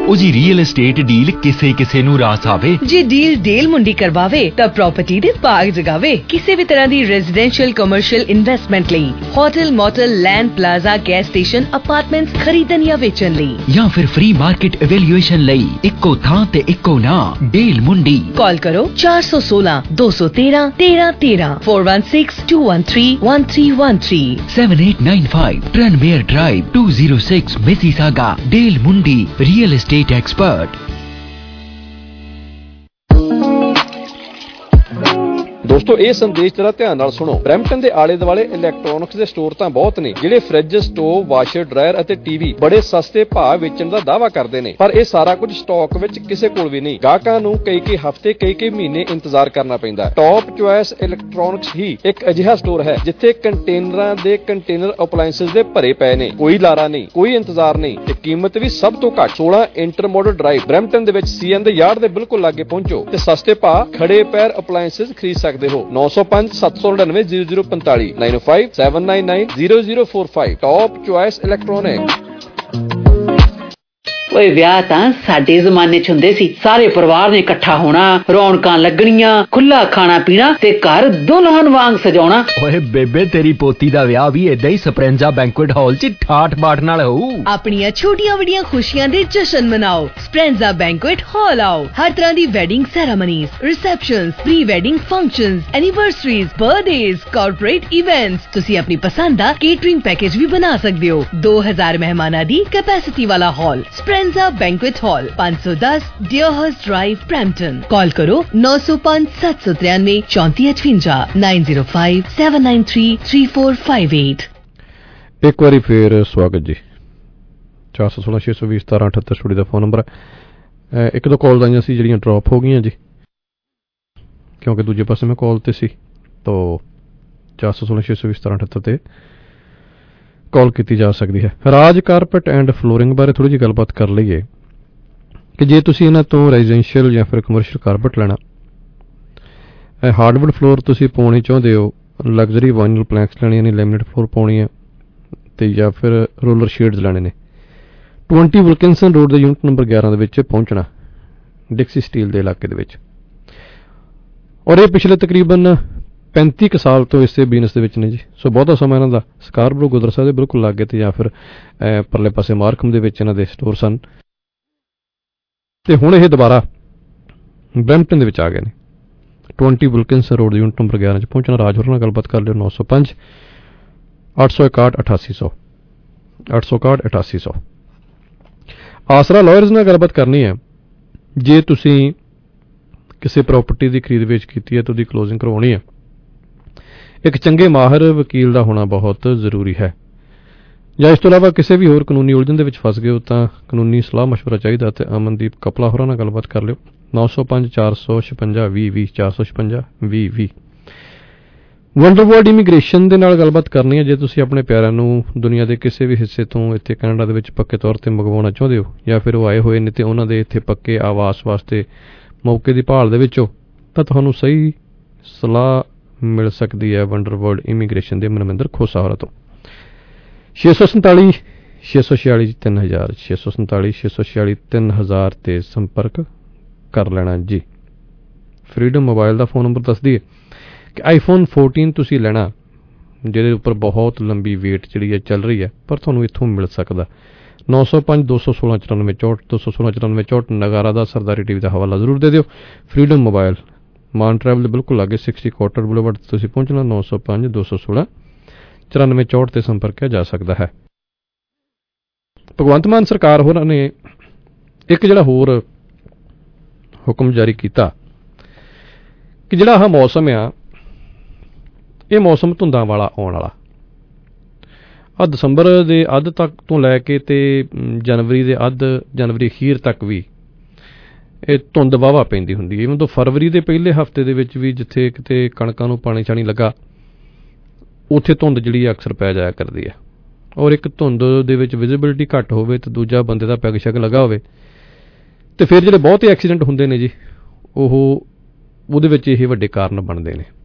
ਉਹ ਜੀ ਰੀਅਲ ਏਸਟੇਟ ਡੀਲ ਕਿਸੇ ਕਿਸੇ ਨੂੰ ਰਾਸ ਆਵੇ। ਜੇ ਡੀਲ ਡੇਲ ਮੁੰਡੀ ਕਰਵਾਵੇ ਤਾਂ ਪ੍ਰਾਪਰਟੀ ਦੇ ਬਾਗ ਜਗਾਵੇ। ਕਿਸੇ ਵੀ ਤਰ੍ਹਾਂ ਦੀ ਰੈਜ਼ੀਡੈਂਸ਼ੀਅਲ ਕਮਰਸ਼ੀਅਲ ਇਨਵੈਸਟਮੈਂਟ ਲਈ hotel motel land plaza gas station apartments ਖਰੀਦਣ ਜਾਂ ਵੇਚਣ ਲਈ ਜਾਂ ਫਿਰ ਫ੍ਰੀ ਮਾਰਕੀਟ ਇਵੈਲੂਏਸ਼ਨ ਲਈ ਇੱਕੋ ਥਾਂ ਤੇ ਇੱਕੋ ਨਾਮ ਡੇਲ ਮੁੰਡੀ। ਕਾਲ ਕਰੋ ਚਾਰ ਸੌ ਸੋਲਾਂ ਦੋ ਸੌ ਤੇਰਾਂ ਤੇਰਾਂ ਤੇਰਾਂ four one six two one three one three one three seven eight nine five Tranmere Drive two oh six Mississauga। Dale Mundi Real Estate Expert। ਦੋਸਤੋ ਇਹ ਸੰਦੇਸ਼ ਜਰਾ ਧਿਆਨ ਨਾਲ ਸੁਣੋ। ਬਰੈਂਪਟਨ ਦੇ ਆਲੇ ਦੁਆਲੇ ਇਲੈਕਟ੍ਰੋਨਿਕਸ ਦੇ ਸਟੋਰ ਤਾਂ ਬਹੁਤ ਨੇ ਜਿਹੜੇ ਫ੍ਰਿਜ, ਸਟੋਵ, ਵਾਸ਼ਰ, ਡਰਾਇਰ ਅਤੇ ਟੀਵੀ ਬੜੇ ਸਸਤੇ ਭਾਅ ਵੇਚਣ ਦਾ ਦਾਅਵਾ ਕਰਦੇ ਨੇ, ਪਰ ਇਹ ਸਾਰਾ ਕੁਝ ਸਟਾਕ ਵਿੱਚ ਕਿਸੇ ਕੋਲ ਵੀ ਨਹੀਂ। ਗਾਹਕਾਂ ਨੂੰ ਕਈ ਕਈ ਹਫ਼ਤੇ ਕਈ ਕਈ ਮਹੀਨੇ ਇੰਤਜ਼ਾਰ ਕਰਨਾ ਪੈਂਦਾ। ਟੌਪ ਚੁਆਇਸ ਇਲੈਕਟ੍ਰੋਨਿਕਸ ਹੀ ਇੱਕ ਅਜਿਹਾ ਸਟੋਰ ਹੈ ਜਿੱਥੇ ਕੰਟੇਨਰਾਂ ਦੇ ਕੰਟੇਨਰ ਅਪਲਾਇੰਸਸ ਦੇ ਭਰੇ ਪਏ ਨੇ। ਕੋਈ ਲਾਰਾ ਨਹੀਂ, ਕੋਈ ਇੰਤਜ਼ਾਰ ਨਹੀਂ ਤੇ ਕੀਮਤ ਵੀ ਸਭ ਤੋਂ ਘੱਟ। ਸੋਲਾਂ ਇੰਟਰਮੋਡਲ ਡਰਾਈਵ ਬਰੈਂਪਟਨ ਦੇ ਵਿੱਚ ਸੀਐਨ ਦੇ ਯਾਰਡ ਦੇ ਬਿਲਕੁਲ ਲਾਗੇ ਪਹੁੰਚੋ ਤੇ ਸਸਤੇ ਭਾਅ ਖੜੇ ਪੈਰ ਅਪਲਾਇੰਸਸ ਖਰੀਦ ਸਕਦੇ ਹੋ। ਨੌ ਸੌ ਪੰਜ ਸੱਤ ਸੌ ਨੜਿਨਵੇਂ ਜ਼ੀਰੋ ਜ਼ੀਰੋ ਪੰਤਾਲੀ nine oh five seven nine nine zero zero four five top choice electronic. ਓਏ ਵਿਆਹ ਤਾਂ ਸਾਡੇ ਜ਼ਮਾਨੇ ਚ ਹੁੰਦੇ ਸੀ। ਸਾਰੇ ਪਰਿਵਾਰ ਨੇ ਇਕੱਠਾ ਹੋਣਾ, ਰੌਣਕਾਂ ਲੱਗਣੀਆਂ, ਖੁੱਲਾ ਖਾਣਾ ਪੀਣਾ ਤੇ ਘਰ ਦੁਲਹਨ ਵਾਂਗ ਸਜਾਉਣਾ। ਓਏ ਬੇਬੇ ਤੇਰੀ ਪੋਤੀ ਦਾ ਵਿਆਹ ਵੀ ਏਦਾਂ ਹੀ ਸਪਰੈਂਜ਼ਾ ਬੈਂਕੁਏਟ ਹਾਲ ਚ ਠਾਠ ਬਾਠ ਨਾਲ ਹੋਊ। ਆਪਣੀਆਂ ਛੋਟੀਆਂ ਵੱਡੀਆਂ ਖੁਸ਼ੀਆਂ ਦੇ ਜਸ਼ਨ ਮਨਾਓ। ਸਪਰੈਂਜ਼ਾ ਬੈਂਕੁਏਟ ਹਾਲ ਆਓ। ਹਰ ਤਰ੍ਹਾਂ ਦੀ wedding ceremonies, receptions, pre wedding functions, anniversaries, birthdays, corporate events. ਤੁਸੀਂ ਆਪਣੀ ਪਸੰਦ ਦਾ ਕੇਟਰਿੰਗ ਪੈਕੇਜ ਵੀ ਬਣਾ ਸਕਦੇ ਹੋ। ਦੋ ਹਜ਼ਾਰ ਮਹਿਮਾਨਾਂ ਦੀ ਕੈਪੈਸਿਟੀ ਵਾਲਾ hall Speranza banquet hall five one zero Deerhurst Drive Brampton। Call ਕਰੋ nine oh five seven three nine four four eight five nine zero five seven nine three three four five eight। ਇੱਕ ਵਾਰੀ ਫੇਰ ਸਵਾਗਤ ਜੀ। ਚਾਰ ਸੌ ਸੋਲਾਂ ਛੇ ਸੌ ਵੀਹ ਸਤਾਰਾਂ ਅਠੱਤਰ ਸਟੂਡੀਓ ਦਾ ਫੋਨ ਨੰਬਰ ਹੈ। ਇੱਕ ਦੋ ਕਾਲ ਆਈਆਂ ਸੀ ਜਿਹੜੀਆਂ ਡ੍ਰੌਪ ਹੋ ਗਈਆਂ ਜੀ ਕਿਉਂਕਿ ਦੂਜੇ ਪਾਸੇ ਮੈਂ ਕਾਲ ਤੇ ਸੀ। ਤੋ ਚਾਰ ਸੌ ਸੋਲਾਂ ਛੇ ਸੌ ਵੀਹ ਸਤਾਰਾਂ ਅਠੱਤਰ ਤੇ ਕਾਲ ਕੀਤੀ ਜਾ ਸਕਦੀ ਹੈ। ਰਾਜ ਕਾਰਪੈਟ ਐਂਡ ਫਲੋਰਿੰਗ ਬਾਰੇ ਥੋੜੀ ਜਿਹੀ ਗੱਲਬਾਤ ਕਰ ਲਈਏ ਕਿ ਜੇ ਤੁਸੀਂ ਇਹਨਾਂ ਤੋਂ ਰੈਜ਼ੀਡੈਂਸ਼ੀਅਲ ਜਾਂ ਫਿਰ ਕਮਰਸ਼ੀਅਲ ਕਾਰਪੈਟ ਲੈਣਾ, ਹਾਰਡਵੁੱਡ ਫਲੋਰ ਤੁਸੀਂ ਪਾਉਣੀ ਚਾਹੁੰਦੇ ਹੋ, ਲਗਜ਼ਰੀ ਵਾਈਨਲ ਪਲੈਂਕਸ ਲੈਣੀਆਂ ਨੇ, ਲੈਮੀਨੇਟ ਫਲੋਰ ਪਾਉਣੀ ਹੈ ਤੇ ਜਾਂ ਫਿਰ ਰੋਲਰ ਸ਼ੇਡਸ ਲੈਣੇ ਨੇ, ਟਵੰਟੀ ਵਿਲਕਿੰਸਨ ਰੋਡ ਦੇ ਯੂਨਿਟ ਨੰਬਰ ਗਿਆਰਾਂ ਦੇ ਵਿੱਚ ਪਹੁੰਚਣਾ, ਡਿਕਸੀ ਸਟੀਲ ਦੇ ਇਲਾਕੇ ਦੇ ਵਿੱਚ। ਔਰ ਇਹ ਪਿਛਲੇ ਤਕਰੀਬਨ ਪੈਂਤੀ ਕੁ ਸਾਲ ਤੋਂ ਇਸੇ ਬਿਜ਼ਨਸ ਦੇ ਵਿੱਚ ਨੇ ਜੀ। ਸੋ ਬਹੁਤਾ ਸਮਾਂ ਇਹਨਾਂ ਦਾ ਸਕਾਰਬਰੋ ਗੁਰਦੁਆਰਾ ਸਾਹਿਬ ਦੇ ਬਿਲਕੁਲ ਲਾਗੇ ਤੇ ਜਾਂ ਫਿਰ ਪਰਲੇ ਪਾਸੇ ਮਾਰਕਮ ਦੇ ਵਿੱਚ ਇਹਨਾਂ ਦੇ ਸਟੋਰ ਸਨ ਤੇ ਹੁਣ ਇਹ ਦੁਬਾਰਾ ਬਰੈਂਪਟਨ ਦੇ ਵਿੱਚ ਆ ਗਏ ਨੇ। Twenty Wilkinson road unit number ਗਿਆਰਾਂ 'ਚ ਪਹੁੰਚਣਾ। ਰਾਜ ਹੋਰਾਂ ਨਾਲ ਗੱਲਬਾਤ ਕਰ ਲਿਓ। ਨੌ ਸੌ ਪੰਜ ਅੱਠ ਸੌ ਇਕਾਹਠ ਅਠਾਸੀ ਸੌ ਅੱਠ ਸੌ ਇਕਾਹਠ ਅਠਾਸੀ ਸੌ ਆਸਰਾ ਲਾਇਰਸ ਨਾਲ ਗੱਲਬਾਤ ਕਰਨੀ ਹੈ। ਜੇ ਤੁਸੀਂ ਕਿਸੇ ਪ੍ਰਾਪਰਟੀ ਦੀ ਖਰੀਦ ਵੇਚ ਕੀਤੀ ਹੈ ਤਾਂ ਉਹਦੀ ਕਲੋਜ਼ਿੰਗ ਕਰਵਾਉਣੀ ਹੈ, ਇੱਕ ਚੰਗੇ ਮਾਹਰ ਵਕੀਲ ਦਾ ਹੋਣਾ ਬਹੁਤ ਜ਼ਰੂਰੀ ਹੈ। ਜਾਂ ਇਸ ਤੋਂ ਇਲਾਵਾ ਕਿਸੇ ਵੀ ਹੋਰ ਕਾਨੂੰਨੀ ਉਲਝਣ ਦੇ ਵਿੱਚ ਫਸ ਗਏ ਹੋ ਤਾਂ ਕਾਨੂੰਨੀ ਸਲਾਹ ਮਸ਼ਵਰਾ ਚਾਹੀਦਾ ਤੇ ਅਮਨਦੀਪ ਕਪਲਾ ਹੋਰਾਂ ਨਾਲ ਗੱਲਬਾਤ ਕਰ ਲਿਓ। ਨੌ ਸੌ ਪੰਜ ਚਾਰ ਸੌ ਛਪੰਜਾ ਵੀਹ ਵੀਹ ਚਾਰ ਸੌ ਛਪੰਜਾ ਵੀਹ ਵੀਹ। ਵੰਡਰਵਰਲਡ ਇਮੀਗ੍ਰੇਸ਼ਨ ਦੇ ਨਾਲ ਗੱਲਬਾਤ ਕਰਨੀ ਹੈ। ਜੇ ਤੁਸੀਂ ਆਪਣੇ ਪਿਆਰਿਆਂ ਨੂੰ ਦੁਨੀਆ ਦੇ ਕਿਸੇ ਵੀ ਹਿੱਸੇ ਤੋਂ ਇੱਥੇ ਕੈਨੇਡਾ ਦੇ ਵਿੱਚ ਪੱਕੇ ਤੌਰ ਤੇ ਮੰਗਵਾਉਣਾ ਚਾਹੁੰਦੇ ਹੋ ਜਾਂ ਫਿਰ ਉਹ ਆਏ ਹੋਏ ਨੇ ਤੇ ਉਹਨਾਂ ਦੇ ਇੱਥੇ ਪੱਕੇ ਆਵਾਸ ਵਾਸਤੇ ਮੌਕੇ ਦੀ ਭਾਲ ਦੇ ਵਿੱਚ ਹੋ ਤਾਂ ਤੁਹਾਨੂੰ ਸਹੀ ਸਲਾਹ ਮਿਲ ਸਕਦੀ ਹੈ ਵੰਡਰਵਰਲਡ ਇਮੀਗ੍ਰੇਸ਼ਨ ਦੇ ਮਨਮਿੰਦਰ ਖੋਸਾ ਹੋਰਾਂ ਤੋਂ। ਛੇ ਸੌ ਸੰਤਾਲੀ ਛੇ ਸੌ ਛਿਆਲੀ ਤਿੰਨ ਹਜ਼ਾਰ ਛੇ ਸੌ ਸੰਤਾਲੀ ਛੇ ਸੌ ਛਿਆਲੀ ਤਿੰਨ ਹਜ਼ਾਰ ਤੇ ਸੰਪਰਕ ਕਰ ਲੈਣਾ ਜੀ। ਫਰੀडम ਮੋਬਾਈਲ ਦਾ ਫੋਨ ਨੰਬਰ ਦੱਸਦੀ ਹੈ ਕਿ ਆਈਫੋਨ ਚੌਦਾਂ ਤੁਸੀਂ ਲੈਣਾ ਜਿਹਦੇ ਉੱਪਰ ਬਹੁਤ ਲੰਬੀ ਵੇਟ ਜਿਹੜੀ ਹੈ ਚੱਲ ਰਹੀ ਹੈ, ਪਰ ਤੁਹਾਨੂੰ ਇੱਥੋਂ ਮਿਲ ਸਕਦਾ। ਨੌ ਸੌ ਪੰਜ ਦੋ ਸੌ ਸੋਲਾਂ ਚੁਰਾਨਵੇਂ ਚੌਂਹਠ ਦੋ ਸੌ ਸੋਲਾਂ ਚੁਰਾਨਵੇਂ ਚੌਂਹਠ ਨਗਾਰਾ ਦਾ ਸਰਦਾਰੀ ਟੀ ਵੀ ਦਾ ਹਵਾਲਾ ਜ਼ਰੂਰ ਦੇ ਦਿਓ। ਫਰੀडम ਮੋਬਾਈਲ ਮਾਨ ਟਰੈਵਲ ਦੇ ਬਿਲਕੁਲ ਲਾਗੇ ਸਿਕਸਟੀ ਕੋਟਰ ਬੁਲੇਵਾਰਡ ਤੁਸੀਂ ਪਹੁੰਚਣਾ। ਨੌ ਸੌ ਪੰਜ ਦੋ ਸੌ ਸੋਲਾਂ ਚੁਰਾਨਵੇਂ ਚੌਂਹਠ ਤੇ ਸੰਪਰਕ ਕਿਆ ਜਾ ਸਕਦਾ ਹੈ। ਭਗਵੰਤ ਮਾਨ ਸਰਕਾਰ ਹੋਰਾਂ ਨੇ ਇੱਕ ਜਿਹੜਾ ਹੋਰ ਹੁਕਮ ਜਾਰੀ ਕੀਤਾ ਕਿ ਜਿਹੜਾ ਆਹ ਮੌਸਮ ਆ ਇਹ ਮੌਸਮ ਧੁੰਦਾਂ ਵਾਲਾ ਆਉਣ ਵਾਲਾ ਆ ਦਸੰਬਰ ਦੇ ਅੱਧ ਤੱਕ ਤੋਂ ਲੈ ਕੇ ਤੇ ਜਨਵਰੀ ਦੇ ਅੱਧ ਜਨਵਰੀ ਅਖੀਰ ਤੱਕ ਵੀ ਇਹ ਧੁੰਦ ਵਾਹਵਾ ਪੈਂਦੀ ਹੁੰਦੀ ਹੈ। ਇਵਨ ਤੋਂ ਫਰਵਰੀ ਦੇ ਪਹਿਲੇ ਹਫ਼ਤੇ ਦੇ ਵਿੱਚ ਵੀ ਜਿੱਥੇ ਕਿਤੇ ਕਣਕਾਂ ਨੂੰ ਪਾਣੀ ਛਾਣੀ ਲੱਗਾ ਉੱਥੇ ਧੁੰਦ ਜਿਹੜੀ ਅਕਸਰ ਪੈ ਜਾਇਆ ਕਰਦੀ ਹੈ। ਔਰ ਇੱਕ ਧੁੰਦ ਦੇ ਵਿੱਚ ਵਿਜ਼ਿਬਿਲਿਟੀ ਘੱਟ ਹੋਵੇ ਤੇ ਦੂਜਾ ਬੰਦੇ ਦਾ ਪੈਗ ਸ਼ੈਗ ਲੱਗਾ ਹੋਵੇ ਤੇ ਫਿਰ ਜਿਹੜੇ ਬਹੁਤੇ ਐਕਸੀਡੈਂਟ ਹੁੰਦੇ ਨੇ ਜੀ ਉਹ ਉਹਦੇ ਵਿੱਚ ਇਹ ਵੱਡੇ ਕਾਰਨ ਬਣਦੇ ਨੇ।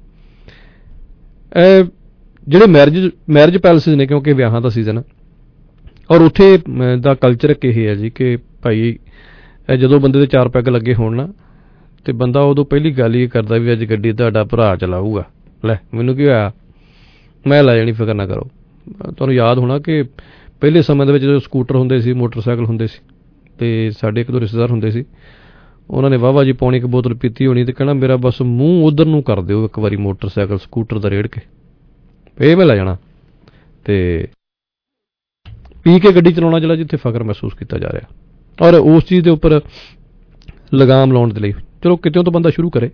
ਜਿਹੜੇ ਮੈਰਿਜ ਮੈਰਿਜ ਪੈਲਸਿਸ ਨੇ ਕਿਉਂਕਿ ਵਿਆਹਾਂ ਦਾ ਸੀਜ਼ਨ ਹੈ ਔਰ ਉੱਥੇ ਦਾ ਕਲਚਰ ਇੱਕ ਇਹ ਹੈ ਜੀ ਕਿ ਭਾਈ ਜਦੋਂ ਬੰਦੇ ਦੇ ਚਾਰ ਪੈਗ ਲੱਗੇ ਹੋਣ ਨਾ ਤੇ ਬੰਦਾ ਉਦੋਂ ਪਹਿਲੀ ਗੱਲ ਹੀ ਕਰਦਾ ਵੀ ਅੱਜ ਗੱਡੀ ਤੁਹਾਡਾ ਭਰਾ ਚਲਾਊਗਾ। ਲੈ ਮੈਨੂੰ ਕੀ ਹੋਇਆ, ਮੈਂ ਲੈ ਜਾਣੀ, ਫਿਕਰ ਨਾ ਕਰੋ। ਤੁਹਾਨੂੰ ਯਾਦ ਹੋਣਾ ਕਿ ਪਹਿਲੇ ਸਮੇਂ ਦੇ ਵਿੱਚ ਜਦੋਂ ਸਕੂਟਰ ਹੁੰਦੇ ਸੀ, ਮੋਟਰਸਾਈਕਲ ਹੁੰਦੇ ਸੀ, ਅਤੇ ਸਾਡੇ ਇੱਕ ਦੋ ਰਿਸ਼ਤੇਦਾਰ ਹੁੰਦੇ ਸੀ, ਉਹਨਾਂ ਨੇ ਵਾਹਵਾ ਜੀ ਪੌਣੀ ਇੱਕ ਬੋਤਲ ਪੀਤੀ ਹੋਣੀ ਅਤੇ ਕਹਿਣਾ ਮੇਰਾ ਬਸ ਮੂੰਹ ਉੱਧਰ ਨੂੰ ਕਰ ਦਿਓ ਇੱਕ ਵਾਰੀ ਮੋਟਰਸਾਈਕਲ ਸਕੂਟਰ ਦਾ ਰੇੜ ਕੇ, ਇਹ ਮੈਂ ਲੈ ਜਾਣਾ। ਅਤੇ ਪੀ ਕੇ ਗੱਡੀ ਚਲਾਉਣਾ ਜਿਹੜਾ ਜਿੱਥੇ ਫਖਰ ਮਹਿਸੂਸ ਕੀਤਾ ਜਾ ਰਿਹਾ, ਔਰ ਉਸ ਚੀਜ਼ ਦੇ ਉੱਪਰ ਲਗਾਮ ਲਾਉਣ ਦੇ ਲਈ ਚਲੋ ਕਿਤਿਓਂ ਤੋਂ ਬੰਦਾ ਸ਼ੁਰੂ ਕਰੇ।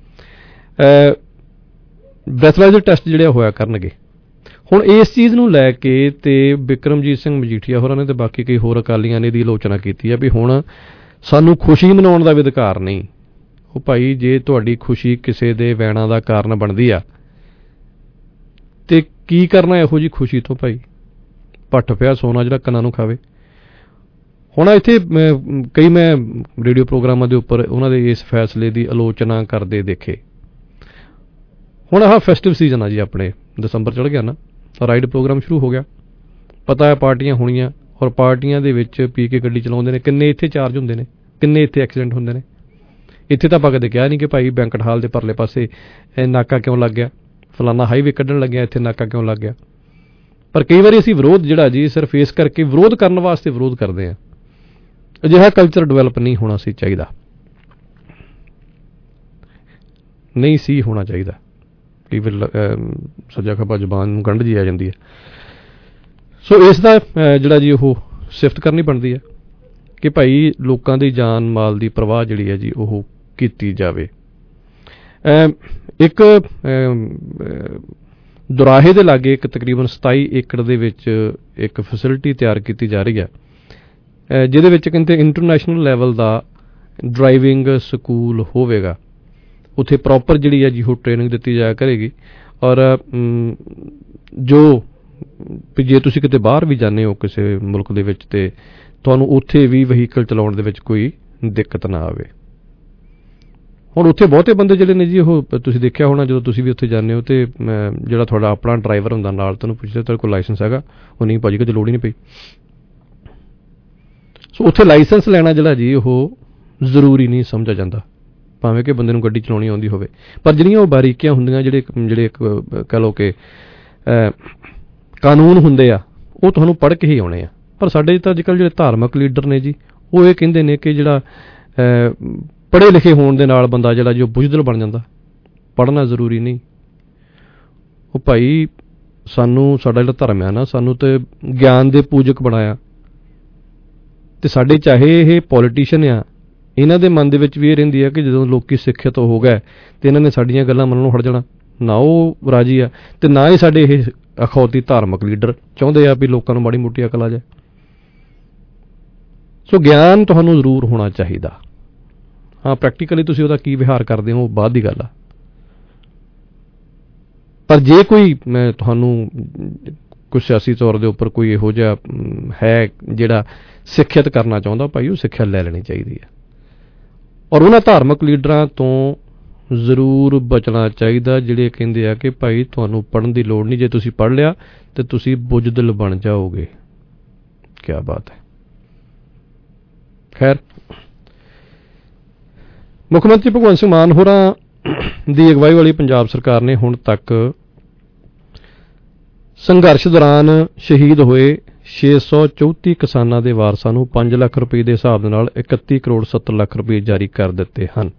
ਬ੍ਰੈਥਲਾਈਜ਼ਰ ਟੈਸਟ ਜਿਹੜੇ ਹੋਇਆ ਕਰਨਗੇ ਹੁਣ ਇਸ ਚੀਜ਼ ਨੂੰ ਲੈ ਕੇ, ਤੇ ਬਿਕਰਮਜੀਤ ਸਿੰਘ ਮਜੀਠੀਆ ਹੋਰਾਂ ਨੇ ਤੇ ਬਾਕੀ ਕਈ ਹੋਰ ਅਕਾਲੀਆਂ ਨੇ ਦੀ ਆਲੋਚਨਾ ਕੀਤੀ ਹੈ ਵੀ ਹੁਣ ਸਾਨੂੰ ਖੁਸ਼ੀ ਮਨਾਉਣ ਦਾ ਵੀ ਅਧਿਕਾਰ ਨਹੀਂ। ਉਹ ਭਾਈ ਜੇ ਤੁਹਾਡੀ ਖੁਸ਼ੀ ਕਿਸੇ ਦੇ ਵੈਣਾ ਦਾ ਕਾਰਨ ਬਣਦੀ ਆ ਤੇ ਕੀ ਕਰਨਾ ਇਹੋ ਜਿਹੀ ਖੁਸ਼ੀ ਤੋਂ ਭਾਈ, ਭੱਠ ਪਿਆ ਸੋਨਾ ਜਿਹੜਾ ਕੰਨਾਂ ਨੂੰ ਖਾਵੇ। ਹੁਣ ਇੱਥੇ ਕਈ ਮੈਂ ਰੇਡੀਓ ਪ੍ਰੋਗਰਾਮਾਂ ਦੇ ਉੱਪਰ ਉਹਨਾਂ ਦੇ ਇਸ ਫੈਸਲੇ ਦੀ ਆਲੋਚਨਾ ਕਰਦੇ ਦੇਖੇ। ਹੁਣ ਆਹ ਫੈਸਟਿਵ ਸੀਜ਼ਨ ਆ ਜੀ, ਆਪਣੇ ਦਸੰਬਰ ਚੜ੍ਹ ਗਿਆ ਨਾ, ਰਾਈਡ ਪ੍ਰੋਗਰਾਮ ਸ਼ੁਰੂ ਹੋ ਗਿਆ। ਪਤਾ ਹੈ ਪਾਰਟੀਆਂ ਹੋਣੀਆਂ, ਔਰ ਪਾਰਟੀਆਂ ਦੇ ਵਿੱਚ ਪੀ ਕੇ ਗੱਡੀ ਚਲਾਉਂਦੇ ਨੇ, ਕਿੰਨੇ ਇੱਥੇ ਚਾਰਜ ਹੁੰਦੇ ਨੇ, ਕਿੰਨੇ ਇੱਥੇ ਐਕਸੀਡੈਂਟ ਹੁੰਦੇ ਨੇ। ਇੱਥੇ ਤਾਂ ਆਪਾਂ ਕਦੇ ਕਿਹਾ ਨਹੀਂ ਕਿ ਭਾਈ ਬੈਂਕਟ ਹਾਲ ਦੇ ਪਰਲੇ ਪਾਸੇ ਨਾਕਾ ਕਿਉਂ ਲੱਗ ਗਿਆ, ਫਲਾਨਾ ਹਾਈਵੇ ਕੱਢਣ ਲੱਗਿਆ, ਇੱਥੇ ਨਾਕਾ ਕਿਉਂ ਲੱਗ ਗਿਆ। ਪਰ ਕਈ ਵਾਰੀ ਅਸੀਂ ਵਿਰੋਧ ਜਿਹੜਾ ਜੀ ਸਿਰਫ ਇਸ ਕਰਕੇ ਵਿਰੋਧ ਕਰਨ ਵਾਸਤੇ ਵਿਰੋਧ ਕਰਦੇ ਹਾਂ। ਅਜਿਹਾ ਕਲਚਰ ਡਿਵੈਲਪ ਨਹੀਂ ਹੋਣਾ ਸੀ ਚਾਹੀਦਾ, ਨਹੀਂ ਸੀ ਹੋਣਾ ਚਾਹੀਦਾ। ਕਈ ਵਾਰ ਸੱਜਾ ਖੱਬਾ ਜ਼ਬਾਨ ਨੂੰ ਗੰਢ ਜੀ ਆ ਜਾਂਦੀ ਹੈ। ਸੋ ਇਸ ਦਾ ਜਿਹੜਾ ਜੀ ਉਹ ਸਿਫਤ ਕਰਨੀ ਬਣਦੀ ਹੈ ਕਿ ਭਾਈ ਲੋਕਾਂ ਦੀ ਜਾਨ ਮਾਲ ਦੀ ਪਰਵਾਹ ਜਿਹੜੀ ਹੈ ਜੀ ਉਹ ਕੀਤੀ ਜਾਵੇ। ਇੱਕ ਦੁਰਾਹੇ ਦੇ ਲਾਗੇ ਇੱਕ ਤਕਰੀਬਨ ਸਤਾਈ ਏਕੜ ਦੇ ਵਿੱਚ ਇੱਕ ਫੈਸਿਲਿਟੀ ਤਿਆਰ ਕੀਤੀ ਜਾ ਰਹੀ ਹੈ, ਜਿਹਦੇ ਵਿੱਚ ਕਹਿੰਦੇ ਇੰਟਰਨੈਸ਼ਨਲ ਲੈਵਲ ਦਾ ਡਰਾਈਵਿੰਗ ਸਕੂਲ ਹੋਵੇਗਾ। ਉੱਥੇ ਪ੍ਰੋਪਰ ਜਿਹੜੀ ਹੈ ਜੀ ਉਹ ਟ੍ਰੇਨਿੰਗ ਦਿੱਤੀ ਜਾਇਆ ਕਰੇਗੀ। ਔਰ ਜੋ ਜੇ ਤੁਸੀਂ ਕਿਤੇ ਬਾਹਰ ਵੀ ਜਾਂਦੇ ਹੋ ਕਿਸੇ ਮੁਲਕ ਦੇ ਵਿੱਚ, ਤੇ ਤੁਹਾਨੂੰ ਉੱਥੇ ਵੀ ਵਹੀਕਲ ਚਲਾਉਣ ਦੇ ਵਿੱਚ ਕੋਈ ਦਿੱਕਤ ਨਾ ਆਵੇ। ਹੁਣ ਉੱਥੇ ਬਹੁਤੇ ਬੰਦੇ ਜਿਹੜੇ ਨੇ ਜੀ ਉਹ ਤੁਸੀਂ ਦੇਖਿਆ ਹੋਣਾ, ਜਦੋਂ ਤੁਸੀਂ ਵੀ ਉੱਥੇ ਜਾਂਦੇ ਹੋ ਤੇ ਜਿਹੜਾ ਤੁਹਾਡਾ ਆਪਣਾ ਡਰਾਈਵਰ ਹੁੰਦਾ ਨਾਲ, ਤੁਹਾਨੂੰ ਪੁੱਛਦਾ ਤੁਹਾਡੇ ਕੋਲ ਲਾਇਸੈਂਸ ਹੈਗਾ? ਉਹ ਨਹੀਂ ਭਾਜੀ, ਕਦੇ ਲੋੜ ਹੀ ਨਹੀਂ ਪਈ। ਸੋ ਉੱਥੇ ਲਾਇਸੈਂਸ ਲੈਣਾ ਜਿਹੜਾ ਜੀ ਉਹ ਜ਼ਰੂਰੀ ਨਹੀਂ ਸਮਝਿਆ ਜਾਂਦਾ, ਭਾਵੇਂ ਕਿ ਬੰਦੇ ਨੂੰ ਗੱਡੀ ਚਲਾਉਣੀ ਆਉਂਦੀ ਹੋਵੇ। ਪਰ ਜਿਹੜੀਆਂ ਉਹ ਬਾਰੀਕੀਆਂ ਹੁੰਦੀਆਂ, ਜਿਹੜੇ ਜਿਹੜੇ ਕਹਿ ਲਓ ਕਿ ਕਾਨੂੰਨ ਹੁੰਦੇ ਆ, ਉਹ ਤੁਹਾਨੂੰ ਪੜ੍ਹ ਕੇ ਹੀ ਆਉਣੇ ਆ। ਪਰ ਸਾਡੇ ਤਾਂ ਅੱਜ ਕੱਲ੍ਹ ਜਿਹੜੇ ਧਾਰਮਿਕ ਲੀਡਰ ਨੇ ਜੀ, ਉਹ ਇਹ ਕਹਿੰਦੇ ਨੇ ਕਿ ਜਿਹੜਾ ਪੜ੍ਹੇ ਲਿਖੇ ਹੋਣ ਦੇ ਨਾਲ ਬੰਦਾ ਜਿਹੜਾ ਜੀ ਉਹ ਬੁਜ਼ਦਿਲ ਬਣ ਜਾਂਦਾ, ਪੜ੍ਹਨਾ ਜ਼ਰੂਰੀ ਨਹੀਂ। ਉਹ ਭਾਈ ਸਾਨੂੰ ਸਾਡਾ ਜਿਹੜਾ ਧਰਮ ਆ ਨਾ, ਸਾਨੂੰ ਤੇ ਗਿਆਨ ਦੇ ਪੂਜਕ ਬਣਾਇਆ, ਤੇ ਸਾਡੇ ਚਾਹੇ ਇਹ ਪੋਲੀਟੀਸ਼ੀਅਨ ਆ, ਇਹਨਾਂ ਦੇ ਮਨ ਦੇ ਵਿੱਚ ਵੀ ਇਹ ਰਹਿੰਦੀ ਹੈ ਕਿ ਜਦੋਂ ਲੋਕੀ ਸਿੱਖਿਅਤ ਹੋ ਗਏ ਤੇ ਇਹਨਾਂ ਨੇ ਸਾਡੀਆਂ ਗੱਲਾਂ ਮੰਨਣੋਂ ਹਟ ਜਾਣਾ। ਨਾ ਉਹ ਰਾਜੀ ਆ, ਤੇ ਨਾ ਹੀ ਸਾਡੇ ਇਹ ਅਖੌਤੀ ਧਾਰਮਿਕ ਲੀਡਰ ਚਾਹੁੰਦੇ ਆ ਵੀ ਲੋਕਾਂ ਨੂੰ ਮਾੜੀ ਮੋਟੀ ਅਕਲ ਆ ਜਾਏ। ਸੋ ਗਿਆਨ ਤੁਹਾਨੂੰ ਜ਼ਰੂਰ ਹੋਣਾ ਚਾਹੀਦਾ। ਹਾਂ, ਪ੍ਰੈਕਟੀਕਲੀ ਤੁਸੀਂ ਉਹਦਾ ਕੀ ਵਿਹਾਰ ਕਰਦੇ ਹੋ ਉਹ ਬਾਅਦ ਦੀ ਗੱਲ ਆ। ਪਰ ਜੇ ਕੋਈ ਮੈਂ ਤੁਹਾਨੂੰ ਕੁਛ ਸਿਆਸੀ ਤੌਰ ਦੇ ਉੱਪਰ ਕੋਈ ਇਹੋ ਜਿਹਾ ਹੈ ਜਿਹੜਾ ਸਿੱਖਿਅਤ ਕਰਨਾ ਚਾਹੁੰਦਾ, ਭਾਈ ਉਹ ਸਿੱਖਿਆ ਲੈ ਲੈਣੀ ਚਾਹੀਦੀ ਹੈ। ਔਰ ਉਹਨਾਂ ਧਾਰਮਿਕ ਲੀਡਰਾਂ ਤੋਂ ਜ਼ਰੂਰ ਬਚਣਾ ਚਾਹੀਦਾ ਜਿਹੜੇ ਕਹਿੰਦੇ ਆ ਕਿ ਭਾਈ ਤੁਹਾਨੂੰ ਪੜ੍ਹਨ ਦੀ ਲੋੜ ਨਹੀਂ, ਜੇ ਤੁਸੀਂ ਪੜ੍ਹ ਲਿਆ ਤੇ ਤੁਸੀਂ ਬੁਜ਼ਦਿਲ ਬਣ ਜਾਓਗੇ। ਕਿਆ ਬਾਤ ਹੈ। ਖੈਰ, ਮੁੱਖ ਮੰਤਰੀ ਭਗਵੰਤ ਸਿੰਘ ਮਾਨ ਹੋਰਾਂ ਦੀ ਅਗਵਾਈ ਵਾਲੀ ਪੰਜਾਬ ਸਰਕਾਰ ਨੇ ਹੁਣ ਤੱਕ ਸੰਘਰਸ਼ ਦੌਰਾਨ ਸ਼ਹੀਦ ਹੋਏ ਛੇ ਸੌ ਚੌਂਤੀ ਕਿਸਾਨਾਂ ਦੇ ਵਾਰਸਾਂ ਨੂੰ ਪੰਜ ਲੱਖ ਰੁਪਏ ਦੇ ਹਿਸਾਬ ਦੇ ਨਾਲ ਇਕੱਤੀ ਕਰੋੜ ਸੱਤਰ ਲੱਖ ਰੁਪਏ ਜਾਰੀ ਕਰ ਦਿੱਤੇ ਹਨ।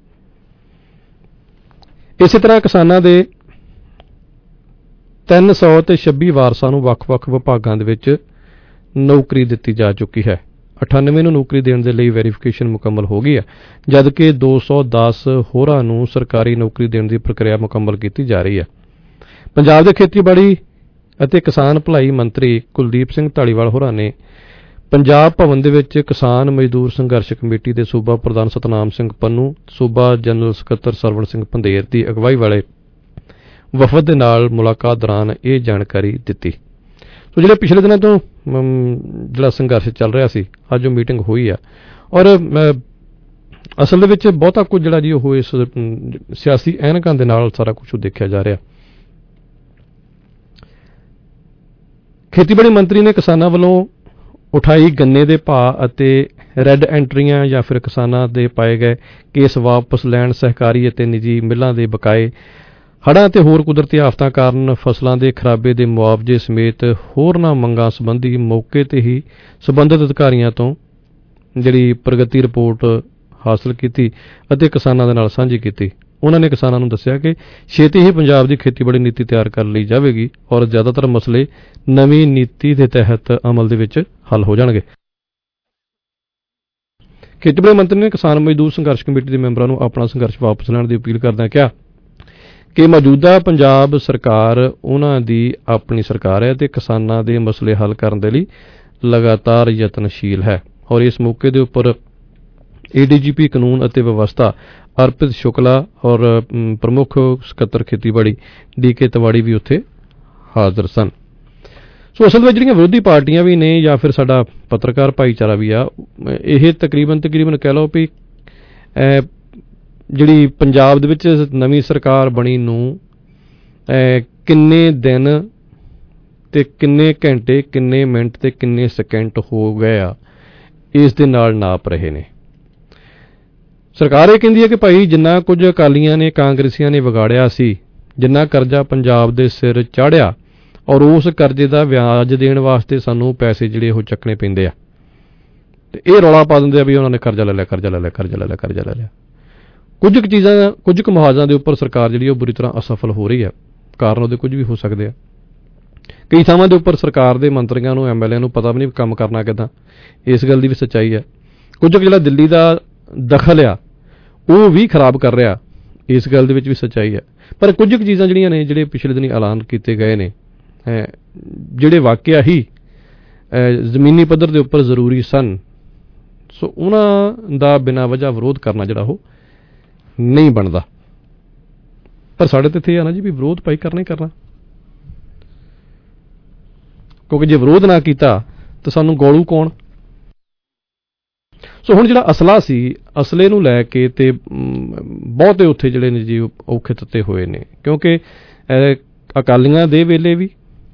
ਇਸੇ ਤਰ੍ਹਾਂ ਕਿਸਾਨਾਂ ਦੇ ਤਿੰਨ ਸੌ ਤੇ ਛੱਬੀ ਵਾਰਸਾਂ ਨੂੰ ਵੱਖ-ਵੱਖ ਵਿਭਾਗਾਂ ਦੇ ਵਿੱਚ ਨੌਕਰੀ ਦਿੱਤੀ ਜਾ ਚੁੱਕੀ ਹੈ। ਅਠਾਨਵੇਂ ਨੂੰ ਨੌਕਰੀ ਦੇਣ ਦੇ ਲਈ ਵੈਰੀਫਿਕੇਸ਼ਨ ਮੁਕੰਮਲ ਹੋ ਗਈ ਹੈ, ਜਦਕਿ ਦੋ ਸੌ ਦਸ ਹੋਰਾਂ ਨੂੰ ਸਰਕਾਰੀ ਨੌਕਰੀ ਦੇਣ ਦੀ ਪ੍ਰਕਿਰਿਆ ਮੁਕੰਮਲ ਕੀਤੀ ਜਾ ਰਹੀ ਹੈ। ਪੰਜਾਬ ਦੇ ਖੇਤੀਬਾੜੀ ਅਤੇ ਕਿਸਾਨ ਭਲਾਈ ਮੰਤਰੀ ਕੁਲਦੀਪ ਸਿੰਘ ਧਾਲੀਵਾਲ ਹੋਰਾਂ ਨੇ ਪੰਜਾਬ ਭਵਨ ਦੇ ਵਿੱਚ ਕਿਸਾਨ ਮਜ਼ਦੂਰ ਸੰਘਰਸ਼ ਕਮੇਟੀ ਦੇ ਸੂਬਾ ਪ੍ਰਧਾਨ ਸਤਨਾਮ ਸਿੰਘ ਪੰਨੂ, ਸੂਬਾ ਜਨਰਲ ਸਕੱਤਰ ਸਰਵਣ ਸਿੰਘ ਪੰਧੇਰ ਦੀ ਅਗਵਾਈ ਵਾਲੇ ਵਫਦ ਦੇ ਨਾਲ ਮੁਲਾਕਾਤ ਦੌਰਾਨ ਇਹ ਜਾਣਕਾਰੀ ਦਿੱਤੀ। ਸੋ ਜਿਹੜੇ ਪਿਛਲੇ ਦਿਨਾਂ ਤੋਂ ਜਿਹੜਾ ਸੰਘਰਸ਼ ਚੱਲ ਰਿਹਾ ਸੀ, ਅੱਜ ਉਹ ਮੀਟਿੰਗ ਹੋਈ ਆ। ਔਰ ਅਸਲ ਦੇ ਵਿੱਚ ਬਹੁਤਾ ਕੁਝ ਜਿਹੜਾ ਜੀ ਉਹ ਇਸ ਸਿਆਸੀ ਐਨਕਾਂ ਦੇ ਨਾਲ ਸਾਰਾ ਕੁਝ ਦੇਖਿਆ ਜਾ ਰਿਹਾ। ਖੇਤੀਬਾੜੀ ਮੰਤਰੀ ਨੇ ਕਿਸਾਨਾਂ ਵੱਲੋਂ ਉਠਾਈ ਗੰਨੇ ਦੇ ਭਾਅ ਅਤੇ ਰੈੱਡ ਐਂਟਰੀਆਂ ਜਾਂ ਫਿਰ ਕਿਸਾਨਾਂ ਦੇ ਪਾਏ ਗਏ ਕੇਸ ਵਾਪਸ ਲੈਣ, ਸਹਿਕਾਰੀ ਅਤੇ ਨਿੱਜੀ ਮਿੱਲਾਂ ਦੇ ਬਕਾਏ, ਹੜ੍ਹਾਂ ਅਤੇ ਹੋਰ ਕੁਦਰਤੀ ਆਫਤਾਂ ਕਾਰਨ ਫਸਲਾਂ ਦੇ ਖਰਾਬੇ ਦੇ ਮੁਆਵਜ਼ੇ ਸਮੇਤ ਹੋਰਨਾਂ ਮੰਗਾਂ ਸੰਬੰਧੀ ਮੌਕੇ 'ਤੇ ਹੀ ਸੰਬੰਧਿਤ ਅਧਿਕਾਰੀਆਂ ਤੋਂ ਜਿਹੜੀ ਪ੍ਰਗਤੀ ਰਿਪੋਰਟ ਹਾਸਲ ਕੀਤੀ ਅਤੇ ਕਿਸਾਨਾਂ ਦੇ ਨਾਲ ਸਾਂਝੀ ਕੀਤੀ। ਉਹਨਾਂ ਨੇ ਕਿਸਾਨਾਂ ਨੂੰ ਦੱਸਿਆ ਕਿ ਛੇਤੀ ਹੀ ਪੰਜਾਬ ਦੀ ਖੇਤੀਬਾੜੀ ਨੀਤੀ ਤਿਆਰ ਕਰ ਲਈ ਜਾਵੇਗੀ ਔਰ ਜ਼ਿਆਦਾਤਰ ਮਸਲੇ ਨਵੀਂ ਨੀਤੀ ਦੇ ਤਹਿਤ ਅਮਲ ਦੇ ਵਿੱਚ ਹੱਲ ਹੋ ਜਾਣਗੇ। ਖੇਤੀਬਾੜੀ ਮੰਤਰੀ ਨੇ ਕਿਸਾਨ ਮਜ਼ਦੂਰ ਸੰਘਰਸ਼ ਕਮੇਟੀ ਦੇ ਮੈਂਬਰਾਂ ਨੂੰ ਆਪਣਾ ਸੰਘਰਸ਼ ਵਾਪਸ ਲੈਣ ਦੀ ਅਪੀਲ ਕਰਦਿਆਂ ਕਿਹਾ ਕਿ ਮੌਜੂਦਾ ਪੰਜਾਬ ਸਰਕਾਰ ਉਹਨਾਂ ਦੀ ਆਪਣੀ ਸਰਕਾਰ ਹੈ ਅਤੇ ਕਿਸਾਨਾਂ ਦੇ ਮਸਲੇ ਹੱਲ ਕਰਨ ਦੇ ਲਈ ਲਗਾਤਾਰ ਯਤਨਸ਼ੀਲ ਹੈ। ਔਰ ਇਸ ਮੌਕੇ ਦੇ ਉੱਪਰ ਏ ਡੀ ਜੀ ਪੀ ਕਾਨੂੰਨ ਅਤੇ ਵਿਵਸਥਾ ਅਰਪਿਤ ਸ਼ੁਕਲਾ ਔਰ ਪ੍ਰਮੁੱਖ ਸਕੱਤਰ ਖੇਤੀਬਾੜੀ ਡੀ ਕੇ ਤਿਵਾੜੀ ਵੀ ਉੱਥੇ ਹਾਜ਼ਰ ਸਨ। ਸੋ ਅਸਲ ਵਿੱਚ ਜਿਹੜੀਆਂ ਵਿਰੋਧੀ ਪਾਰਟੀਆਂ ਵੀ ਨੇ ਜਾਂ ਫਿਰ ਸਾਡਾ ਪੱਤਰਕਾਰ ਭਾਈਚਾਰਾ ਵੀ ਆ, ਇਹ ਤਕਰੀਬਨ ਤਕਰੀਬਨ ਕਹਿ ਲਓ ਵੀ ਜਿਹੜੀ ਪੰਜਾਬ ਦੇ ਵਿੱਚ ਨਵੀਂ ਸਰਕਾਰ ਬਣੀ ਨੂੰ ਕਿੰਨੇ ਦਿਨ ਤੇ ਕਿੰਨੇ ਘੰਟੇ, ਕਿੰਨੇ ਮਿੰਟ ਤੇ ਕਿੰਨੇ ਸਕਿੰਟ ਹੋ ਗਏ ਆ, ਇਸ ਦੇ ਨਾਲ ਨਾਪ ਰਹੇ ਨੇ। ਸਰਕਾਰ ਇਹ ਕਹਿੰਦੀ ਹੈ ਕਿ ਭਾਈ ਜਿੰਨਾ ਕੁਝ ਅਕਾਲੀਆਂ ਨੇ, ਕਾਂਗਰਸੀਆਂ ਨੇ ਵਿਗਾੜਿਆ ਸੀ, ਜਿੰਨਾ ਕਰਜ਼ਾ ਪੰਜਾਬ ਦੇ ਸਿਰ ਚਾੜਿਆ, ਔਰ ਉਸ ਕਰਜ਼ੇ ਦਾ ਵਿਆਜ ਦੇਣ ਵਾਸਤੇ ਸਾਨੂੰ ਪੈਸੇ ਜਿਹੜੇ ਉਹ ਚੱਕਣੇ ਪੈਂਦੇ ਆ, ਤੇ ਇਹ ਰੌਲਾ ਪਾ ਦਿੰਦੇ ਆ ਵੀ ਉਹਨਾਂ ਨੇ ਕਰਜ਼ਾ ਲੈ ਲਿਆ, ਕਰਜ਼ਾ ਲੈ ਲਿਆ, ਕਰਜ਼ਾ ਲੈ ਲਿਆ, ਕਰਜ਼ਾ ਲੈ ਲਿਆ। ਕੁਝ ਕੁ ਚੀਜ਼ਾਂ, ਕੁਝ ਕੁ ਮੁਹਾਵਜ਼ਿਆਂ ਦੇ ਉੱਪਰ ਸਰਕਾਰ ਜਿਹੜੀ ਉਹ ਬੁਰੀ ਤਰ੍ਹਾਂ ਅਸਫਲ ਹੋ ਰਹੀ ਹੈ। ਕਾਰਨ ਉਹਦੇ ਕੁਝ ਵੀ ਹੋ ਸਕਦੇ ਆ। ਕਈ ਥਾਵਾਂ ਦੇ ਉੱਪਰ ਸਰਕਾਰ ਦੇ ਮੰਤਰੀਆਂ ਨੂੰ, ਐਮ ਐਲ ਏ ਨੂੰ ਪਤਾ ਵੀ ਨਹੀਂ ਕੰਮ ਕਰਨਾ ਕਿੱਦਾਂ, ਇਸ ਗੱਲ ਦੀ ਵੀ ਸੱਚਾਈ ਹੈ। ਕੁਝ ਕੁ ਜਿਹੜਾ ਦਿੱਲੀ ਦਾ ਦਖਲ ਆ ਉਹ ਵੀ ਖਰਾਬ ਕਰ ਰਿਹਾ, ਇਸ ਗੱਲ ਦੇ ਵਿੱਚ ਵੀ ਸੱਚਾਈ ਹੈ। ਪਰ ਕੁਝ ਕੁ ਚੀਜ਼ਾਂ ਜਿਹੜੀਆਂ ਨੇ, ਜਿਹੜੇ ਪਿਛਲੇ ਦਿਨੀ ਐਲਾਨ ਕੀਤੇ ਗਏ ਨੇ, ਜਿਹੜੇ ਵਾਕਿਆ ਹੀ ਜ਼ਮੀਨੀ ਪੱਧਰ ਦੇ ਉੱਪਰ ਜ਼ਰੂਰੀ ਸਨ, ਸੋ ਉਹਨਾਂ ਦਾ ਬਿਨਾਂ ਵਜ੍ਹਾ ਵਿਰੋਧ ਕਰਨਾ ਜਿਹੜਾ ਉਹ ਨਹੀਂ ਬਣਦਾ। ਪਰ ਸਾਡੇ ਤੇ ਇੱਥੇ ਆ ਨਾ ਜੀ ਵੀ ਵਿਰੋਧ ਭਾਈ ਕਰਨਾ ਹੀ ਕਰਨਾ, ਕਿਉਂਕਿ ਜੇ ਵਿਰੋਧ ਨਾ ਕੀਤਾ ਤਾਂ ਸਾਨੂੰ ਗੋਲੂ ਕੌਣ। ਸੋ ਹੁਣ ਜਿਹੜਾ ਅਸਲਾ ਸੀ, ਅਸਲੇ ਨੂੰ ਲੈ ਕੇ ਤੇ ਬਹੁਤੇ ਉੱਥੇ ਜਿਹੜੇ ਨੇ ਜੀ ਔਖੇ ਤੱਤੇ ਹੋਏ ਨੇ, ਕਿਉਂਕਿ ਅਕਾਲੀਆਂ ਦੇ ਵੇਲੇ ਵੀ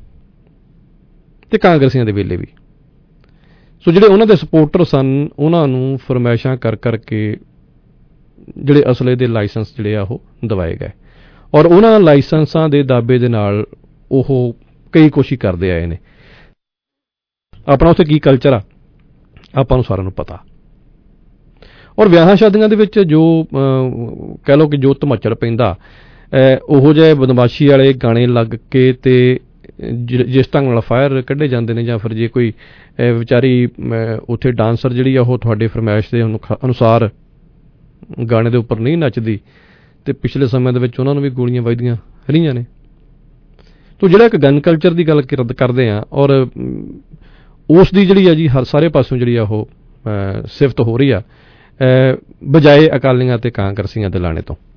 ਤੇ ਕਾਂਗਰਸੀਆਂ ਦੇ ਵੇਲੇ ਵੀ। ਸੋ ਜਿਹੜੇ ਉਹਨਾਂ ਦੇ ਸਪੋਰਟਰ ਸਨ, ਉਹਨਾਂ ਨੂੰ ਫਰਮਾਇਸ਼ਾਂ ਕਰ ਕਰਕੇ ਜਿਹੜੇ ਅਸਲੇ ਦੇ ਲਾਇਸੈਂਸ ਜਿਹੜੇ ਆ ਉਹ ਦਿਵਾਏ ਗਏ, ਔਰ ਉਹਨਾਂ ਲਾਇਸੈਂਸਾਂ ਦੇ ਦਾਅਵੇ ਦੇ ਨਾਲ ਉਹ ਕਈ ਕੋਸ਼ਿਸ਼ ਕਰਦੇ ਆਏ ਨੇ। ਆਪਣਾ ਉੱਥੇ ਕੀ ਕਲਚਰ ਆ ਆਪਾਂ ਨੂੰ ਸਾਰਿਆਂ ਨੂੰ ਪਤਾ। ਔਰ ਵਿਆਹਾਂ ਸ਼ਾਦੀਆਂ ਦੇ ਵਿੱਚ ਜੋ ਕਹਿ ਲਓ ਕਿ ਜੋ ਧਮੱਚੜ ਪੈਂਦਾ, ਉਹੋ ਜਿਹੇ ਬਦਮਾਸ਼ੀ ਵਾਲੇ ਗਾਣੇ ਲੱਗ ਕੇ ਤੇ ਜਿਸ ਢੰਗ ਨਾਲ ਫਾਇਰ ਕੱਢੇ ਜਾਂਦੇ ਨੇ, ਜਾਂ ਫਿਰ ਜੇ ਕੋਈ ਵਿਚਾਰੀ ਉੱਥੇ ਡਾਂਸਰ ਜਿਹੜੀ ਆ ਉਹ ਤੁਹਾਡੇ ਫਰਮਾਇਸ਼ ਦੇ ਅਨੁਸਾਰ ਗਾਣੇ ਦੇ ਉੱਪਰ ਨਹੀਂ ਨੱਚਦੀ, ਤੇ ਪਿਛਲੇ ਸਮੇਂ ਦੇ ਵਿੱਚ ਉਹਨਾਂ ਨੂੰ ਵੀ ਗੋਲੀਆਂ ਵੱਜਦੀਆਂ ਰਹੀਆਂ ਨੇ। ਤੋ ਜਿਹੜਾ ਇੱਕ ਗਨ ਕਲਚਰ ਦੀ ਗੱਲ ਕਰਦੇ ਆ, ਔਰ ਉਸ ਦੀ ਜਿਹੜੀ ਆ ਜੀ ਹਰ ਸਾਰੇ ਪਾਸੋਂ ਜਿਹੜੀ ਆ ਉਹ ਸਿਫਤ ਹੋ ਰਹੀ ਆ, ਬਜਾਏ ਅਕਾਲੀਆਂ ਤੇ ਕਾਂਗਰਸੀਆਂ ਦੇ ਲਾਣੇ ਤੋਂ।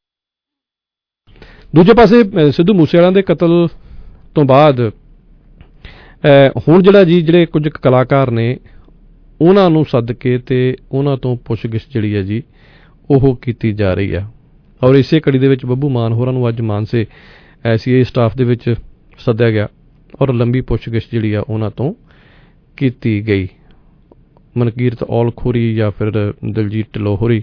ਦੂਜੇ ਪਾਸੇ ਸਿੱਧੂ ਮੂਸੇਵਾਲਾ ਦੇ ਕਤਲ ਤੋਂ ਬਾਅਦ ਹੁਣ ਜਿਹੜਾ ਜੀ ਜਿਹੜੇ ਕੁਝ ਕਲਾਕਾਰ ਨੇ, ਉਹਨਾਂ ਨੂੰ ਸੱਦ ਕੇ ਤੇ ਉਹਨਾਂ ਤੋਂ ਪੁੱਛਗਿੱਛ ਜਿਹੜੀ ਹੈ ਜੀ ਉਹ ਕੀਤੀ ਜਾ ਰਹੀ ਆ। ਔਰ ਇਸੇ ਕੜੀ ਦੇ ਵਿੱਚ ਬੱਬੂ ਮਾਨ ਹੋਰਾਂ ਨੂੰ ਅੱਜ ਮਾਨਸੇ ਸੀ ਆਈ ਸਟਾਫ ਦੇ ਵਿੱਚ ਸੱਦਿਆ ਗਿਆ, ਔਰ ਲੰਬੀ ਪੁੱਛਗਿੱਛ ਜਿਹੜੀ ਆ ਉਹਨਾਂ ਤੋਂ ਕੀਤੀ ਗਈ। ਮਨਕੀਰਤ ਔਲ ਖੋਰੀ ਜਾਂ ਫਿਰ ਦਿਲਜੀਤ ਢਿੱਲੋਂ ਹੋਰੀ,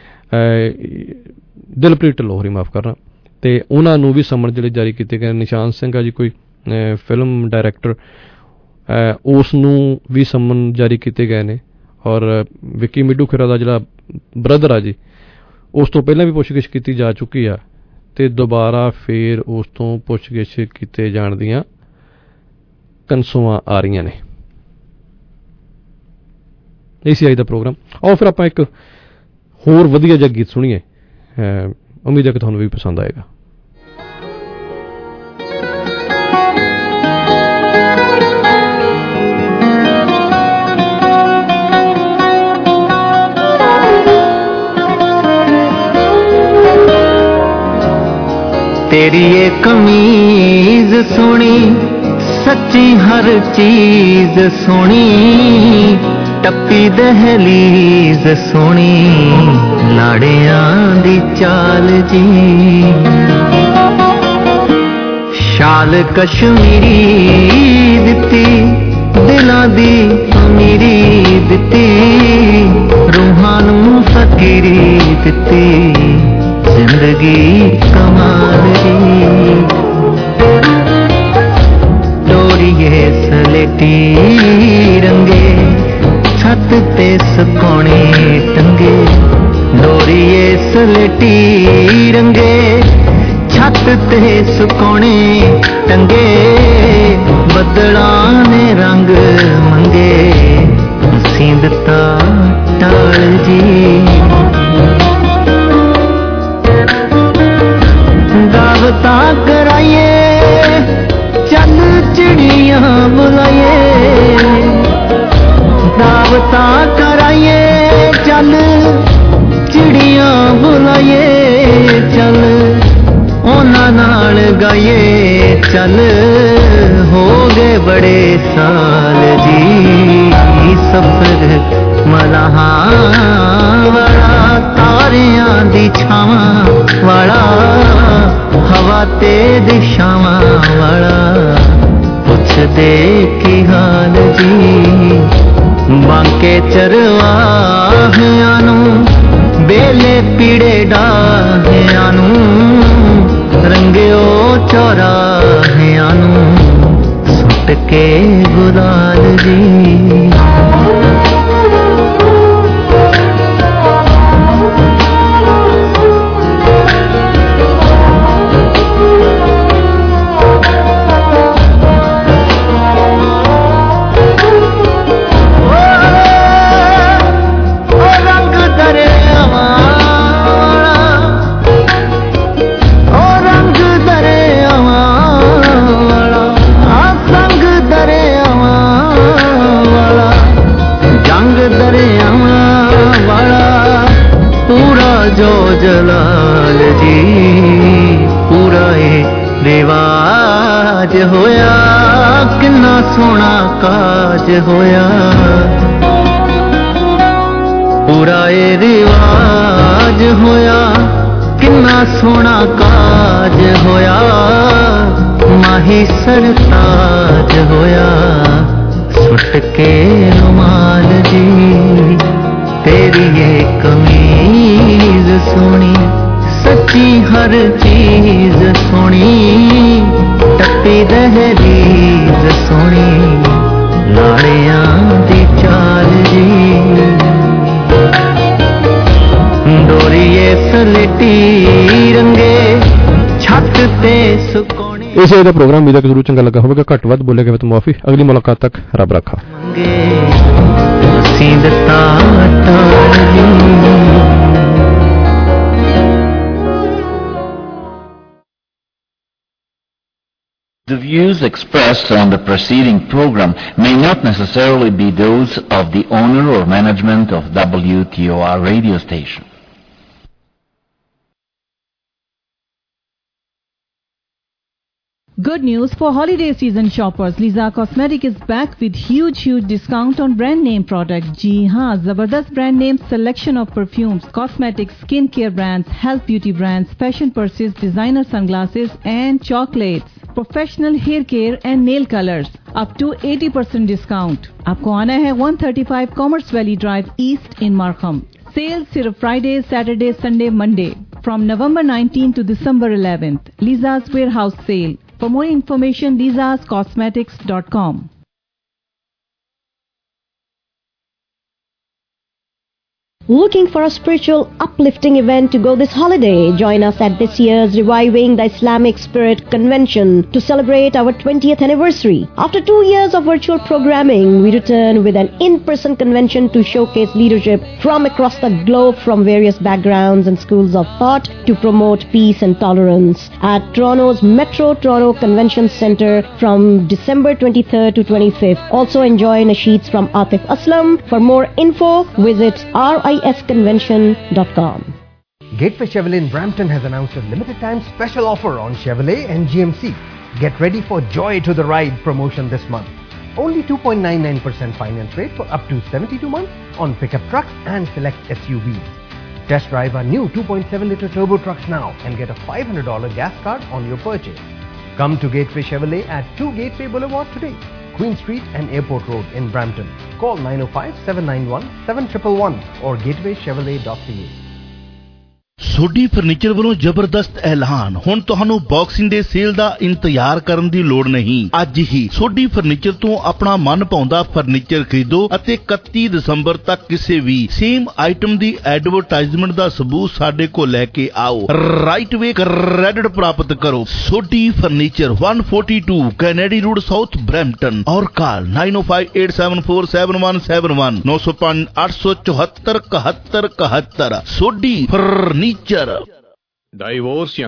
ਦਿਲਪ੍ਰੀਤ ਢਿੱਲੋਂ ਹੋਰੀ ਮਾਫ ਕਰਨਾ, ਤੇ ਉਹਨਾਂ ਨੂੰ ਵੀ ਸਮਨ ਜਿਹੜੇ ਜਾਰੀ ਕੀਤੇ ਗਏ। ਨਿਸ਼ਾਨ ਸਿੰਘ ਆ ਜੀ ਕੋਈ ਫਿਲਮ ਡਾਇਰੈਕਟਰ, ਉਸ ਨੂੰ ਵੀ ਸਮਨ ਜਾਰੀ ਕੀਤੇ ਗਏ ਨੇ। ਔਰ ਵਿੱਕੀ ਮਿੱਡੂ ਖੇਰਾ ਦਾ ਜਿਹੜਾ ਬ੍ਰਦਰ ਆ ਜੀ, ਉਸ ਤੋਂ ਪਹਿਲਾਂ ਵੀ ਪੁੱਛਗਿੱਛ ਕੀਤੀ ਜਾ ਚੁੱਕੀ ਆ, ਤੇ ਦੁਬਾਰਾ ਫੇਰ ਉਸ ਤੋਂ ਪੁੱਛਗਿੱਛ ਕੀਤੇ ਜਾਣ ਦੀਆਂ ਕਨਸੂਆਂ ਆ ਰਹੀਆਂ ਨੇ। ਇਹ ਸੀ ਅੱਜ ਦਾ ਪ੍ਰੋਗਰਾਮ। ਆਓ ਫਿਰ ਆਪਾਂ ਇੱਕ ਹੋਰ ਵਧੀਆ ਜਿਹਾ ਗੀਤ ਸੁਣੀਏ, ਉਮੀਦ ਹੈ ਕਿ ਤੁਹਾਨੂੰ ਵੀ ਪਸੰਦ ਆਏਗਾ। तेरी ये कमीज सोनी, सच्ची हर चीज सोनी, टप्पी दहलीज सोनी, लाड़ियां दी चाल जी, शाल कश्मीरी दिती, दिलां दी अमीरी दिती, छत ते सुकोने टंगे डोरीए सलेटी रंगे छत ते सुकोने टंगे बदलां ने रंग मंगे सींदता टाल जी दावता कराइए चल चिड़ियां बुलाइए दावता कराइए चल चिड़ियां बुलाइए चल ओना नाल गाइए चल हो गए बड़े साल जी सफर मलाहां वाला तारियां दी छावां वाला हवा ते दिशावां वाला पुछ दे की हाल जी बांके चरवाहियां नू बेले पीड़े डाहियां नू रंगियो चौराहियां नू सुट के गुलाल जी जलाल जी पूरा ए रिवाज होया किन्ना सोना काज होया पूरा ए रिवाज होया किन्ना सोना काज होया माही सरताज होया सुट के रुमाल जी तेरी ये कमीज सोनी सच्ची हर चीज सोनी टप्पी दहलीज सोनी लाड़ियां दी चाल जी डोरीए सलेटी रंगे छत ते सुकोने इसे ਦਾ ਪ੍ਰੋਗਰਾਮ ਉਮੀਦ ਹੈ ਕਿ ਜ਼ਰੂਰ ਚੰਗਾ ਲੱਗਾ ਹੋਵੇਗਾ ਘੱਟ ਵੱਧ ਬੋਲੇ ਗਏ ਤਾਂ ਮਾਫੀ ਅਗਲੀ ਮੁਲਾਕਾਤ ਤੱਕ ਰੱਬ ਰੱਖਾ सींदता टाल जी The views expressed on the preceding program may not necessarily be those of the owner or management of W T O R radio station. Good news for holiday season shoppers. Liza Cosmetic is back with huge, huge discount on brand name products. Ji haan, Zabardast brand name selection of perfumes, cosmetics, skincare brands, health beauty brands, fashion purses, designer sunglasses and chocolates. Professional hair care and nail colors. Up to eighty percent discount. आपको आना है one thirty-five Commerce Valley Drive East in Markham. Sale सिर्फ Friday, Saturday, Sunday, Monday. From November nineteenth to December eleventh. Liza's Warehouse Sale. For more information, lizas cosmetics dot com. Looking for a spiritual, uplifting event to go this holiday? Join us at this year's Reviving the Islamic Spirit Convention to celebrate our twentieth anniversary. After two years of virtual programming, we return with an in-person convention to showcase leadership from across the globe from various backgrounds and schools of thought to promote peace and tolerance at Toronto's Metro Toronto Convention Centre from December twenty-third to twenty-fifth. Also enjoy nasheeds from Atif Aslam. For more info, visit R I S convention dot com. Gateway Chevrolet in Brampton has announced a limited time special offer on Chevrolet and G M C. Get ready for Joy to the Ride promotion this month. Only two point nine nine percent finance rate for up to seventy-two months on pickup trucks and select S U Vs. Test drive our new two point seven litre turbo trucks now and get a five hundred dollars gas card on your purchase. Come to Gateway Chevrolet at two Gateway Boulevard today, Queen Street and Airport Road in Brampton. Call nine oh five, seven nine one, seven one one one or gateway chevrolet dot c a. Sodhi furniture ਵੱਲੋਂ ਜ਼ਬਰਦਸਤ ਐਲਾਨ, ਹੁਣ ਤੁਹਾਨੂੰ ਬਾਕਸਿੰਗ ਡੇ ਸੇਲ ਦਾ ਇੰਤਜ਼ਾਰ ਕਰਨ ਦੀ ਲੋੜ ਨਹੀਂ। ਅੱਜ ਹੀ ਸੋਢੀ ਫਰਨੀਚਰ ਤੋਂ ਆਪਣਾ ਮਨ ਭਾਉਂਦਾ ਫਰਨੀਚਰ ਖਰੀਦੋ ਅਤੇ ਇਕੱਤੀ ਦਸੰਬਰ ਤੱਕ ਕਿਸੇ ਵੀ ਸੇਮ ਆਈਟਮ ਦੀ ਐਡਵਰਟਾਈਜ਼ਮੈਂਟ ਦਾ ਸਬੂਤ ਸਾਡੇ ਕੋਲ ਲੈ ਕੇ ਆਓ। ਰਾਈਟ ਵੇ ਕ੍ਰੈਡਿਟ ਪ੍ਰਾਪਤ ਕਰੋ। ਸੋਢੀ ਫਰਨੀਚਰ ਇੱਕ ਸੌ ਬयालीस ਕੈਨੇਡੀ ਰੋਡ ਸਾਊਥ ਬਰੈਂਪਟਨ और call nine oh five eight seven four seven one seven one नौ सौ पाँच आठ सौ चौहत्तर इकहत्तर इकहत्तर। सोढी फर्नीचर। डाइवोर्स या